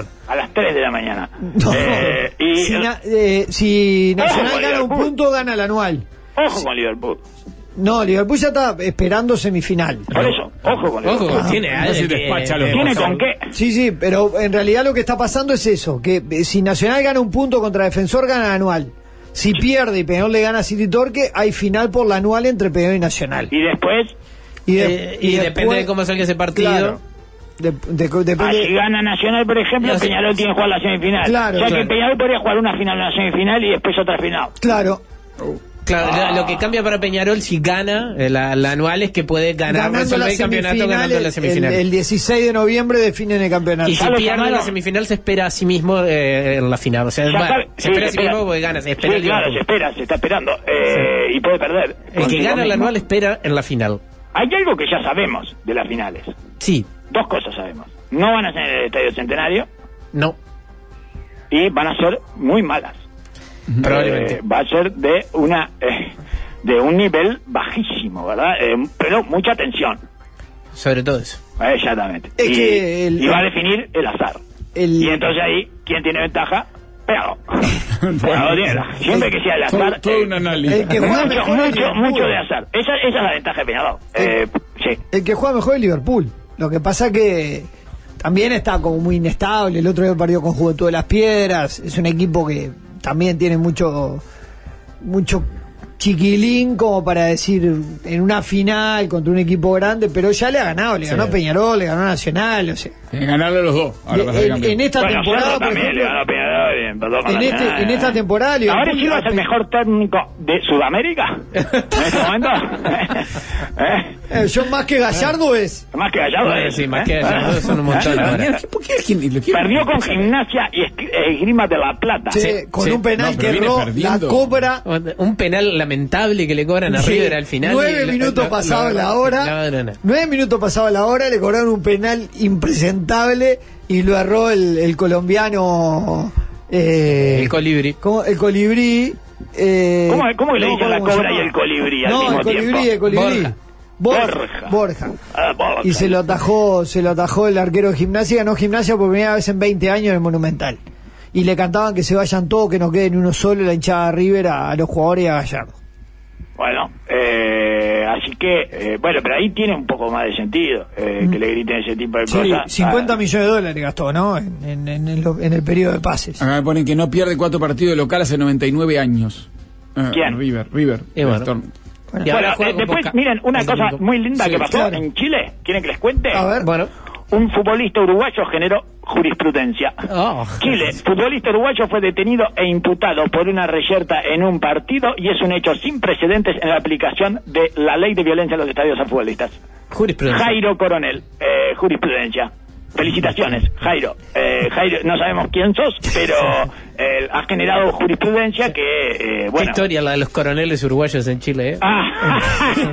las tres de la mañana. No. Eh, y, Si, na- eh, si Nacional Ojo, gana un Liverpool. punto, gana el anual. Ojo con Liverpool. No, Liverpool ya está esperando semifinal. Por eso, ojo con Liverpool. Ah, tiene no algo se que- despacha que- ¿Tiene con qué? Sí, sí, pero en realidad lo que está pasando es eso, que eh, si Nacional gana un punto contra Defensor, gana el anual. Si pierde y Peñarol le gana a City Torque, hay final por la anual entre Peñarol y Nacional. Y después... Y, de- Eh, y después- depende de cómo salga ese partido. Claro. De- de- depende- Ah, si gana Nacional, por ejemplo, No, sí. Peñarol tiene que jugar la semifinal. Claro, o sea claro. que Peñarol podría jugar una final, una semifinal y después otra final. Claro. Claro, Ah. lo que cambia para Peñarol si gana eh, la, la anual es que puede ganar, Ganando resolver la el campeonato semifinal, ganando la el- semifinal. El, el dieciséis de noviembre definen el campeonato. y si pierde la semifinal se espera a sí mismo eh, en la final. O sea, Ya bueno, sabe- se sí, espera a se sí mismo espera. porque gana. Se espera Sí, el claro, Liverpool. se espera, se está esperando. Eh, y puede perder. El que Consigo gana la mismo. anual espera en la final. Hay algo que ya sabemos de las finales. Sí. Dos cosas sabemos. No van a ser en el Estadio Centenario. No. Y van a ser muy malas. Probablemente. Eh, va a ser de una eh, de un nivel bajísimo, ¿verdad? Eh, pero mucha tensión. Sobre todo eso. Exactamente. Es y, que el- y va a definir el azar. El- Y entonces ahí, ¿quién tiene ventaja? Peñarol. Peñarol tiene ventaja. Siempre que sea el Todo, azar. todo eh, un análisis. El que juega mucho, mejor es mucho, Liverpool. mucho de azar. Esa, esa es la ventaja de Peñarol. Eh, sí. El que juega mejor es Liverpool. Lo que pasa que también está como muy inestable. El otro día perdió con Juventud de las Piedras. Es un equipo que también tiene mucho mucho chiquilín como para decir en una final contra un equipo grande, pero ya le ha ganado, le Sí. ganó a Peñarol, le ganó a Nacional, o sea, Tienen que ganarle a los dos. Ahora va a ser en, campeón. en esta Bueno, temporada, Cerro por también ejemplo, le ganó a Peñarol y empató con en, este, Nacional. en esta temporada ¿Ahora Liverpool Silva es el Pe- mejor técnico de Sudamérica? ¿En este momento? ¿Eh? eh, yo más que Gallardo es Más que Gallardo. Bueno, es, sí, más ¿eh? que Gallardo son un montón ¿Eh? ahora. ¿Por qué alguien lo quiere? Perdió con Gimnasia y Esgri- eh, Esgrima de la Plata. che, con sí. un penal No, pero que viene erró, la perdiendo. cobra Un penal lamentable que le cobran a Sí, River al final. Nueve y la- minutos la- pasaba la- la hora. la- la- la- Nueve minutos pasaba la hora, le cobraron un penal impresentable y lo erró el, el colombiano. Eh, El colibrí. ¿cómo? El colibrí. Eh, ¿Cómo, cómo le no, dicen la ¿cómo se cobra y llama? el colibrí al No, mismo el colibrí, tiempo? el colibrí. Borja. Borja. Borja. Borja. Ah, Borja. Y se lo atajó, se lo atajó el arquero de Gimnasia, ganó Gimnasia por primera vez en veinte años en el Monumental. Y le cantaban que se vayan todos, que no queden uno solo, la hinchada de River a, a los jugadores y a Gallardo. Bueno, eh, así que, eh, bueno, pero ahí tiene un poco más de sentido eh, que le griten ese tipo de Sí, cosas. cincuenta Ah, millones de dólares gastó, ¿no? En, en, en el, en el periodo de pases. Acá me ponen que no pierde cuatro partidos de local hace noventa y nueve años. Ah, ¿Quién? River, River. Y bueno. Storm. Y Bueno, ahora juega eh, con después, Boca. miren, una El cosa domingo. muy linda Sí, que pasó claro. en Chile. ¿Quieren que les cuente? A ver. Bueno. Un futbolista uruguayo generó jurisprudencia. Oh. Chile, futbolista uruguayo fue detenido e imputado por una reyerta en un partido y es un hecho sin precedentes en la aplicación de la ley de violencia en los estadios a futbolistas. Jurisprudencia. Jairo Coronel, eh, jurisprudencia. Felicitaciones, Jairo. Eh, Jairo, no sabemos quién sos, pero eh, has generado jurisprudencia que, eh, Qué bueno... historia la de los coroneles uruguayos en Chile, ¿eh? Ah,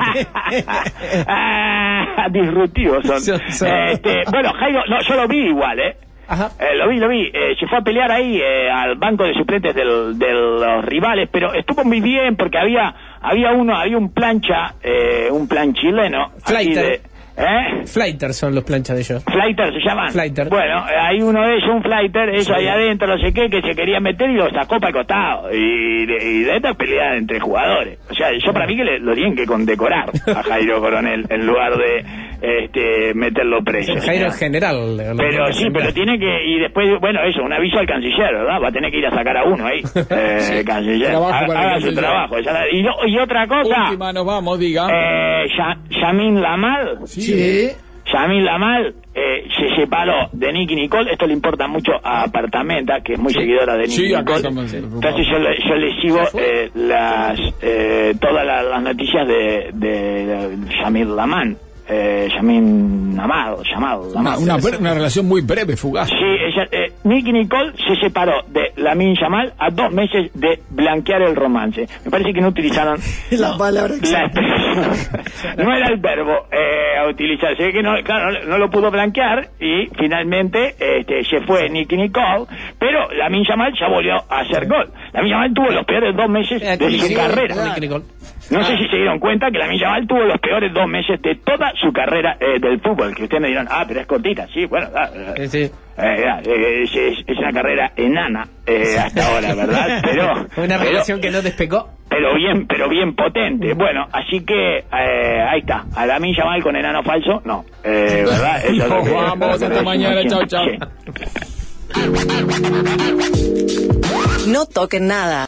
ah, disruptivos son. Son- son- Este, bueno, Jairo, no, yo lo vi igual, ¿eh? Ajá. Eh, lo vi, lo vi. Eh, se fue a pelear ahí eh, al banco de suplentes del, de los rivales, pero estuvo muy bien porque había había uno, había un plancha, eh, un plan chileno. así Flighter. de- ¿Eh? Flighter son los planchas de ellos. Flighter se llaman. Flighter. Bueno, eh, hay uno de ellos, un flighter, ellos Sí. ahí adentro, no sé qué, que se quería meter y lo sacó para el costado. Y de, y de esta pelea entre jugadores. O sea, yo para mí que le, lo tienen que condecorar a Jairo Coronel en lugar de este meterlo preso. El Jairo general. lo Pero tiene que sí, sembrar. pero tiene que, y después, bueno, eso, un aviso al canciller, ¿verdad? Va a tener que ir a sacar a uno ahí. Eh, Sí. canciller. Trabajo Haga, para el haga su canciller. trabajo. ya la- y, no- y otra cosa, Última, nos vamos, diga. eh, Ya- Yamin Lamal. Sí. Yamin Lamal eh, se separó de Nicky Nicole. Esto le importa mucho a Apartamenta, que es muy seguidora de Nicky Sí, acá Nicole. estamos. Entonces yo le, yo le sigo eh, las eh, todas las, las noticias de, de, de Yamin Lamal. Eh, Yamin Lamal, llamado. Una, Lamal. una, bre- una relación muy breve, fugaz. Sí, ella, eh, Nicky Nicole se separó de Lamin Yamal a dos meses de blanquear el romance. Me parece que no utilizaron La palabra la exacta. expresión. No era el verbo eh, a utilizar. Se ve que no, claro, no, no lo pudo blanquear y finalmente este, se fue Nicky Nicole, pero Lamin Yamal ya volvió a hacer gol. Lamine Yamal tuvo los peores dos meses Eh, de su sí, carrera. claro. No sé si se dieron cuenta que Lamine Yamal tuvo los peores dos meses de toda su carrera eh, del fútbol. Que ustedes me dirán, ah, pero es cortita. Sí, bueno, ah, eh, Sí, sí. eh, eh, es, es- es una carrera enana eh, hasta ahora, ¿verdad? Pero Una pero- relación que no despegó. pero bien, pero bien potente. Bueno, así que eh, ahí está. A Lamine Yamal con enano falso, no. Eh, ¿Verdad? Eso es lo que- Vamos, lo que hasta decimos mañana, siempre. chau, chau. Sí. No toquen nada.